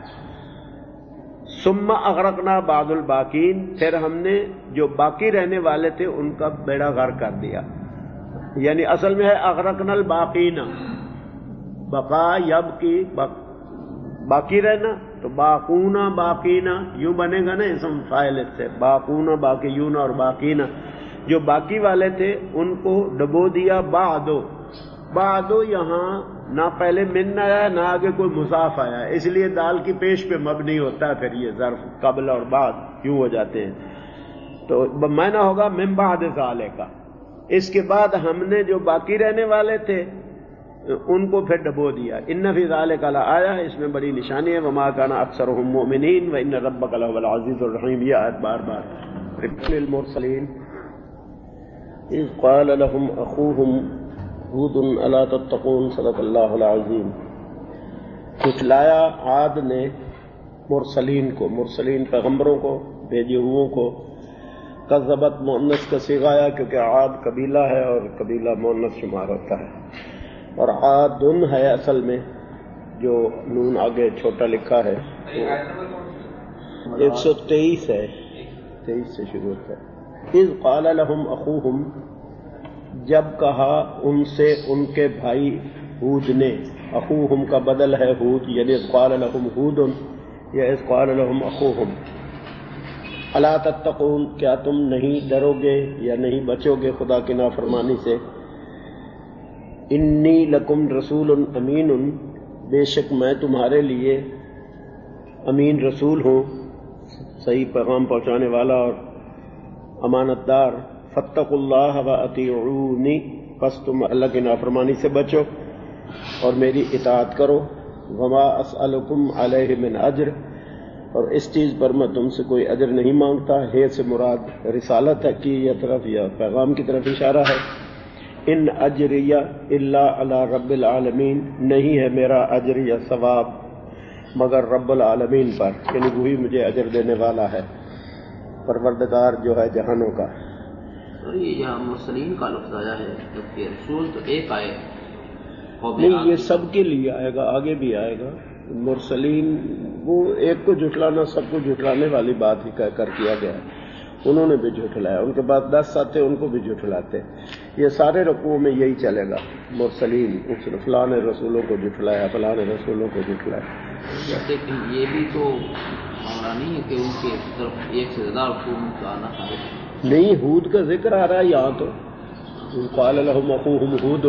Speaker 1: ثم اغرقنا بعد الباقین، پھر ہم نے جو باقی رہنے والے تھے ان کا بیڑا غرق کر دیا. یعنی اصل میں ہے اغرقنا الباقین، بقا یب کی باقی رہنا، تو باقونا باقینا یوں بنے گا نا اسم فاعل سے. باقونا باقیون اور باقینا، جو باقی والے تھے ان کو ڈبو دیا. بعدو، بعدو یہاں نہ پہلے من آیا نہ آگے کوئی مضاف آیا، اس لیے دال کی پیش پہ مبنی ہوتا ہے. پھر یہ ظرف قبل اور بعد یوں ہو جاتے ہیں. تو معنی ہوگا من بعد ذالک، اس کے بعد ہم نے جو باقی رہنے والے تھے ان کو پھر ڈبو دیا. ان فی ذالک لآیہ، اس میں بڑی نشانی ہے. وما کان اکثرهم مؤمنین وان ربک لہو العزیز الرحیم. یہ آیت بار بار. للمرسلین اذ قال لهم اخوهم ہود الا تتقون. صدق اللہ العظیم. جھٹلایا عاد نے مرسلین کو، مرسلین پیغمبروں کو، بھیجے ہوئوں کو. کذبت مؤنث کا صیغہ ہے کیونکہ عاد قبیلہ ہے اور قبیلہ مؤنث شمار ہوتا ہے. اور عادن ہے اصل میں، جو نون آگے چھوٹا لکھا ہے ایک سو تیئیس ہے، تیئیس سے شروع ہوتا ہے. اذ قال لهم اخوہم، جب کہا ان سے ان کے بھائی ہود نے، اخوہم کا بدل ہے ہود، یعنی اذ قال لهم ہود یا اذ قال لهم اخوہم، الا تتقون، کیا تم نہیں ڈرو گے یا نہیں بچو گے خدا کی نافرمانی سے؟ انی لکم رسول امین، بے شک میں تمہارے لیے امین رسول ہوں، صحیح پیغام پہنچانے والا اور امانت دار۔ فاتقوا اللہ واطیعونی، پس تم اللہ کی نافرمانی سے بچو اور میری اطاعت کرو۔ وما اسألکم علیہ من اجر، اور اس چیز پر میں تم سے کوئی اجر نہیں مانگتا۔ ہے سے مراد رسالت کی یا طرف یا پیغام کی طرف اشارہ ہے۔ ان اجریہ الا علی رب العالمین، نہیں ہے میرا اجر یا ثواب مگر رب العالمین پر، یعنی وہی مجھے اجر دینے والا ہے، پروردگار جو ہے جہانوں کا۔
Speaker 2: اور یہ یہاں مرسلین کا لفظ آیا ہے، جبکہ رسول تو ایک آئے
Speaker 1: نہیں، یہ سب کے لیے آئے گا، آگے بھی آئے گا۔ مرسلین وہ ایک کو جھٹلانا سب کو جھٹلانے والی بات ہی کہہ کر کیا گیا ہے، انہوں نے بھی جھٹلایا، ان کے بعد دس آتے ان کو بھی جھٹلاتے، یہ سارے رکوعوں میں یہی چلے گا۔ مرسلین فلاں نے رسولوں کو جھٹلایا، فلاں نے رسولوں کو جھٹلایا۔
Speaker 2: جیسے کہ یہ بھی تو معاملہ نہیں ہے کہ ان کے طرف ایک سے زیادہ رسول کا آنا ہے،
Speaker 1: نہیں، ہود کا ذکر آ رہا ہے یہاں تو، قال لهم اخوهم ہود،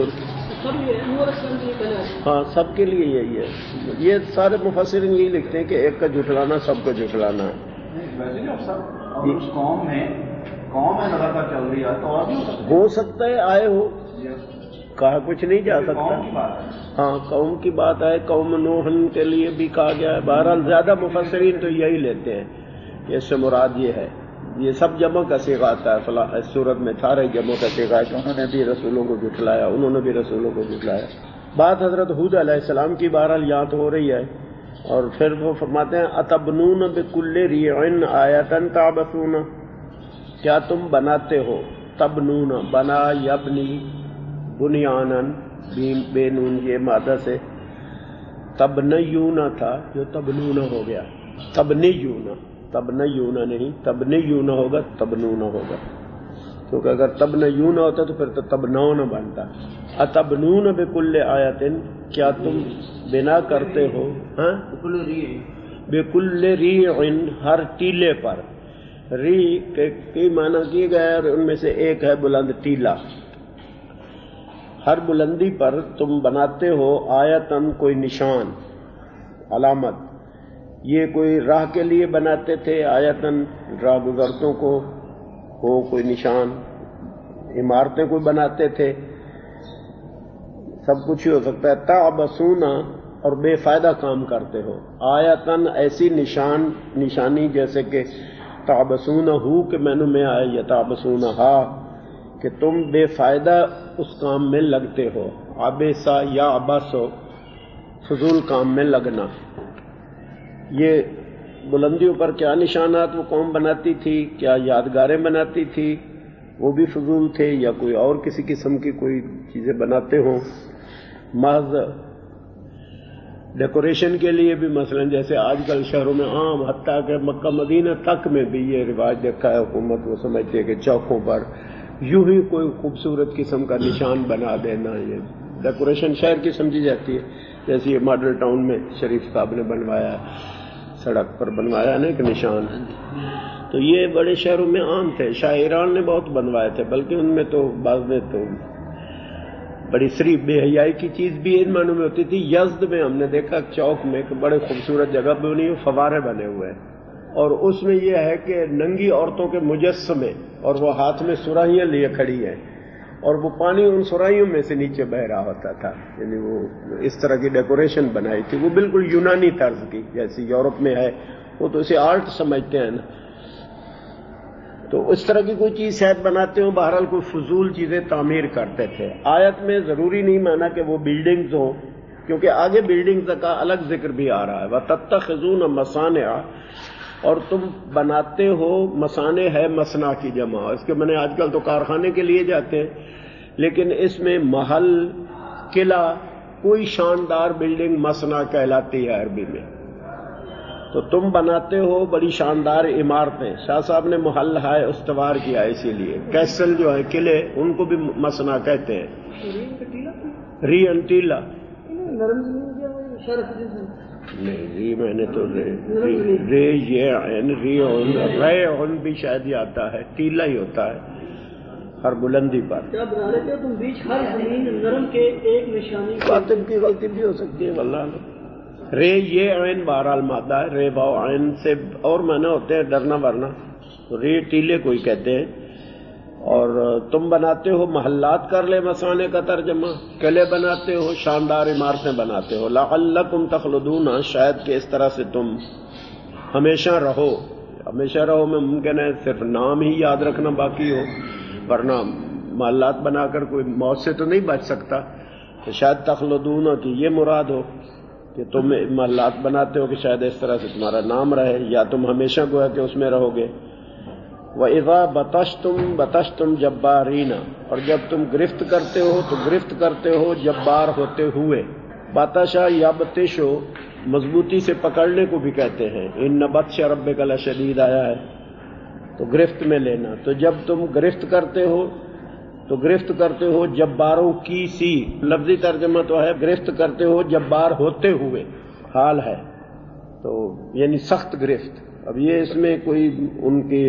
Speaker 1: ہاں سب کے لیے یہی ہے۔ یہ سارے مفسرین یہی لکھتے ہیں کہ ایک کا جھٹلانا سب کو جھٹلانا ہے۔
Speaker 3: ویسے نہیں افسر، اور اس قوم میں قوم میں لگاتار چل رہی ہے تو اور بھی
Speaker 1: ہو سکتا ہے آئے ہو، کہا کچھ نہیں جا سکتا۔
Speaker 3: قوم کی بات ہے۔
Speaker 1: ہاں قوم کی بات ہے، قوم نوح کے لیے بھی کہا گیا ہے۔ بہرحال زیادہ مفسرین تو یہی لیتے ہیں کہ اس سے مراد یہ ہے، یہ سب جمع کا صیغہ آتا ہے، فلاں اس صورت میں سارے جمع کا صیغہ ہے کہ انہوں نے بھی رسولوں کو جھٹلایا، انہوں نے بھی رسولوں کو جھٹلایا۔ بات حضرت ہود علیہ السلام کی بہرحال یہاں تو ہو رہی ہے، اور پھر وہ فرماتے ہیں اتبنون بکل ریع آیۃ تعبثون، کیا تم بناتے ہو، تبنون بنا یبنی بنیانن، بے نون یہ مادہ سے، تبنیون تھا جو تبنون ہو گیا، تبنیون، تبنیون نہیں، تبنیون ہوگا، تبنون ہوگا، کیونکہ اگر تبنیون ہوتا تو پھر تو تبنون بنتا۔ اتبنون بکل آیۃ، کیا تم بنا کرتے ہو، ہاں بکل ریع، ہر ٹیلے پر، ری کے کئی معنی کیے گئے اور ان میں سے ایک ہے بلند ٹیلا، ہر بلندی پر تم بناتے ہو آیتن کوئی نشان، علامت، یہ کوئی راہ کے لیے بناتے تھے، آیتن راہ گزرتوں کو ہو کوئی نشان، عمارتیں کوئی بناتے تھے، سب کچھ ہی ہو سکتا ہے۔ تعبثون، اور بے فائدہ کام کرتے ہو، آیتن ایسی نشان نشانی جیسے کہ تعبثون ہو کہ مینو میں آئے، یا تعبثون ہا کہ تم بے فائدہ اس کام میں لگتے ہو، عبثا یا عبث ہو، فضول کام میں لگنا۔ یہ بلندیوں پر کیا نشانات وہ قوم بناتی تھی، کیا یادگاریں بناتی تھی، وہ بھی فضول تھے، یا کوئی اور کسی قسم کی کوئی چیزیں بناتے ہوں محض ڈیکوریشن کے لیے بھی، مثلا جیسے آج کل شہروں میں عام، حتیٰ کہ مکہ مدینہ تک میں بھی یہ رواج دیکھا ہے حکومت، وہ سمجھتے ہیں کہ چوکوں پر یوں ہی کوئی خوبصورت قسم کا نشان بنا دینا، یہ ڈیکوریشن شہر کی سمجھی جاتی ہے۔ جیسے یہ ماڈل ٹاؤن میں شریف صاحب نے بنوایا، سڑک پر بنوایا نا ایک نشان، تو یہ بڑے شہروں میں عام تھے، شاہ ایران نے بہت بنوائے تھے، بلکہ ان میں تو بعض میں تو بڑی صریف بے حیائی کی چیز بھی ان معنوں میں ہوتی تھی۔ یزد میں ہم نے دیکھا چوک میں کہ بڑے خوبصورت جگہ پہ بنی ہوئی فوارے بنے ہوئے ہیں، اور اس میں یہ ہے کہ ننگی عورتوں کے مجسمے، اور وہ ہاتھ میں سراہیاں لیے کھڑی ہیں، اور وہ پانی ان سرائیوں میں سے نیچے بہ رہا ہوتا تھا، یعنی وہ اس طرح کی ڈیکوریشن بنائی تھی، وہ بالکل یونانی طرز کی، جیسی یورپ میں ہے، وہ تو اسے آرٹ سمجھتے ہیں نا، تو اس طرح کی کوئی چیز شاید بناتے ہوں، بہرحال کوئی فضول چیزیں تعمیر کرتے تھے۔ آیت میں ضروری نہیں مانا کہ وہ بلڈنگز ہوں، کیونکہ آگے بلڈنگز کا الگ ذکر بھی آ رہا ہے، وَتَتَّخِذُونَ مَصَانِعَ، اور تم بناتے ہو، مصانع ہے مصنع کی جمع، اس کے معنی آج کل تو کارخانے کے لیے جاتے ہیں، لیکن اس میں محل، قلعہ، کوئی شاندار بلڈنگ مصنع کہلاتی ہے عربی میں، تو تم بناتے ہو بڑی شاندار عمارتیں. شاہ صاحب نے محل ہے استوار کیا اسی لیے. کیسل جو ہے قلعے ان کو بھی مسنا کہتے ہیں. ری انٹیلا نہیں ری میں نے تو رے رے یہ ری رے اون بھی شاید ہی آتا ہے, ٹیلا ہی ہوتا ہے ہر بلندی پر.
Speaker 5: کیا بنا رہے تھے تم بیچ ہر زمین نرم کے ایک نشانی
Speaker 1: کاتب کی غلطی بھی ہو سکتی ہے واللہ. رے یہ عین بہرحال مادہ ہے. رے باؤ عین سے اور معنی ہوتے ہیں ڈرنا ورنا. رے ٹیلے کوئی کہتے ہیں. اور تم بناتے ہو محلات کر لے مسانے کا ترجمہ, قلعے بناتے ہو شاندار عمارتیں بناتے ہو. لعلکم تخلدون شاید کہ اس طرح سے تم ہمیشہ رہو. ہمیشہ رہو میں ممکن ہے صرف نام ہی یاد رکھنا باقی ہو, ورنہ محلات بنا کر کوئی موت سے تو نہیں بچ سکتا. تو شاید تخلدون کی یہ مراد ہو کہ تم محلات بناتے ہو کہ شاید اس طرح سے تمہارا نام رہے, یا تم ہمیشہ گویا کہ اس میں رہو گے. وَإِذَا بَطَشْتُمْ بَطَشْتُمْ جَبَّارِينَ اور جب تم گرفت کرتے ہو تو گرفت کرتے ہو جبار ہوتے ہوئے. بطشا یا بطشو مضبوطی سے پکڑنے کو بھی کہتے ہیں. ان بطش ربک لشدید آیا ہے تو گرفت میں لینا. تو جب تم گرفت کرتے ہو تو گرفت کرتے ہو جباروں کی سی. لفظی ترجمہ تو ہے گرفت کرتے ہو جبار ہوتے ہوئے, حال ہے تو یعنی سخت گرفت. اب یہ اس میں کوئی ان کے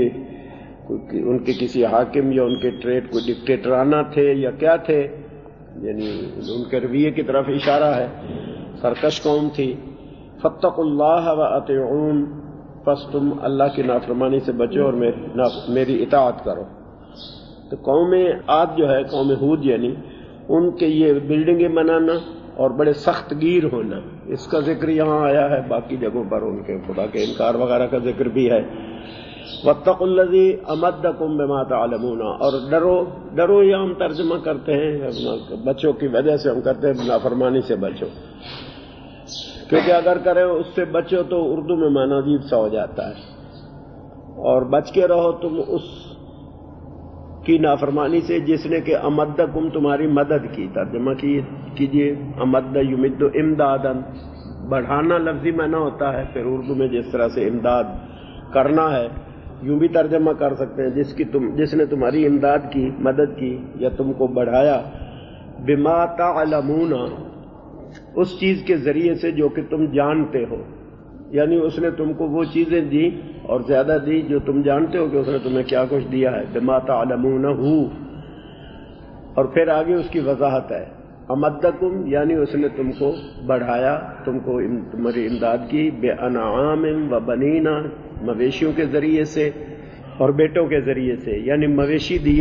Speaker 1: ان کے کسی حاکم یا ان کے ٹریڈ کوئی ڈکٹیٹرانہ تھے یا کیا تھے, یعنی ان کے رویے کی طرف اشارہ ہے. سرکش قوم تھی. فاتقوا اللہ واطیعون پس تم اللہ کی نافرمانی سے بچو اور میری اطاعت کرو. تو قوم عاد جو ہے قوم ہود یعنی ان کے یہ بلڈنگیں بنانا اور بڑے سخت گیر ہونا, اس کا ذکر یہاں آیا ہے. باقی جگہوں پر ان کے خدا کے انکار وغیرہ کا ذکر بھی ہے. واتقوا الذی امدکم بما تعلمون اور ڈرو ڈرو یہ ہم ترجمہ کرتے ہیں بچوں کی وجہ سے ہم کرتے ہیں نافرمانی سے بچو, کیونکہ اگر کرے اس سے بچو تو اردو میں معنی عجیب سا ہو جاتا ہے. اور بچ کے رہو تم اس کی نافرمانی سے جس نے کہ امدکم تمہاری مدد کی. ترجمہ کیجیے امد یمد امدادن, بڑھانا لفظی معنی ہوتا ہے. پھر اردو میں جس طرح سے امداد کرنا ہے یوں بھی ترجمہ کر سکتے ہیں جس کی تم جس نے تمہاری امداد کی, مدد کی یا تم کو بڑھایا. بما تعلمون اس چیز کے ذریعے سے جو کہ تم جانتے ہو, یعنی اس نے تم کو وہ چیزیں دی اور زیادہ دی جو تم جانتے ہو کہ اس نے تمہیں کیا کچھ دیا ہے. بما تعلمون ہو اور پھر آگے اس کی وضاحت ہے. امدکم یعنی اس نے تم کو بڑھایا, تم کو تمہاری امداد کی. بے انعام و بنینا مویشیوں کے ذریعے سے اور بیٹوں کے ذریعے سے, یعنی مویشی دیے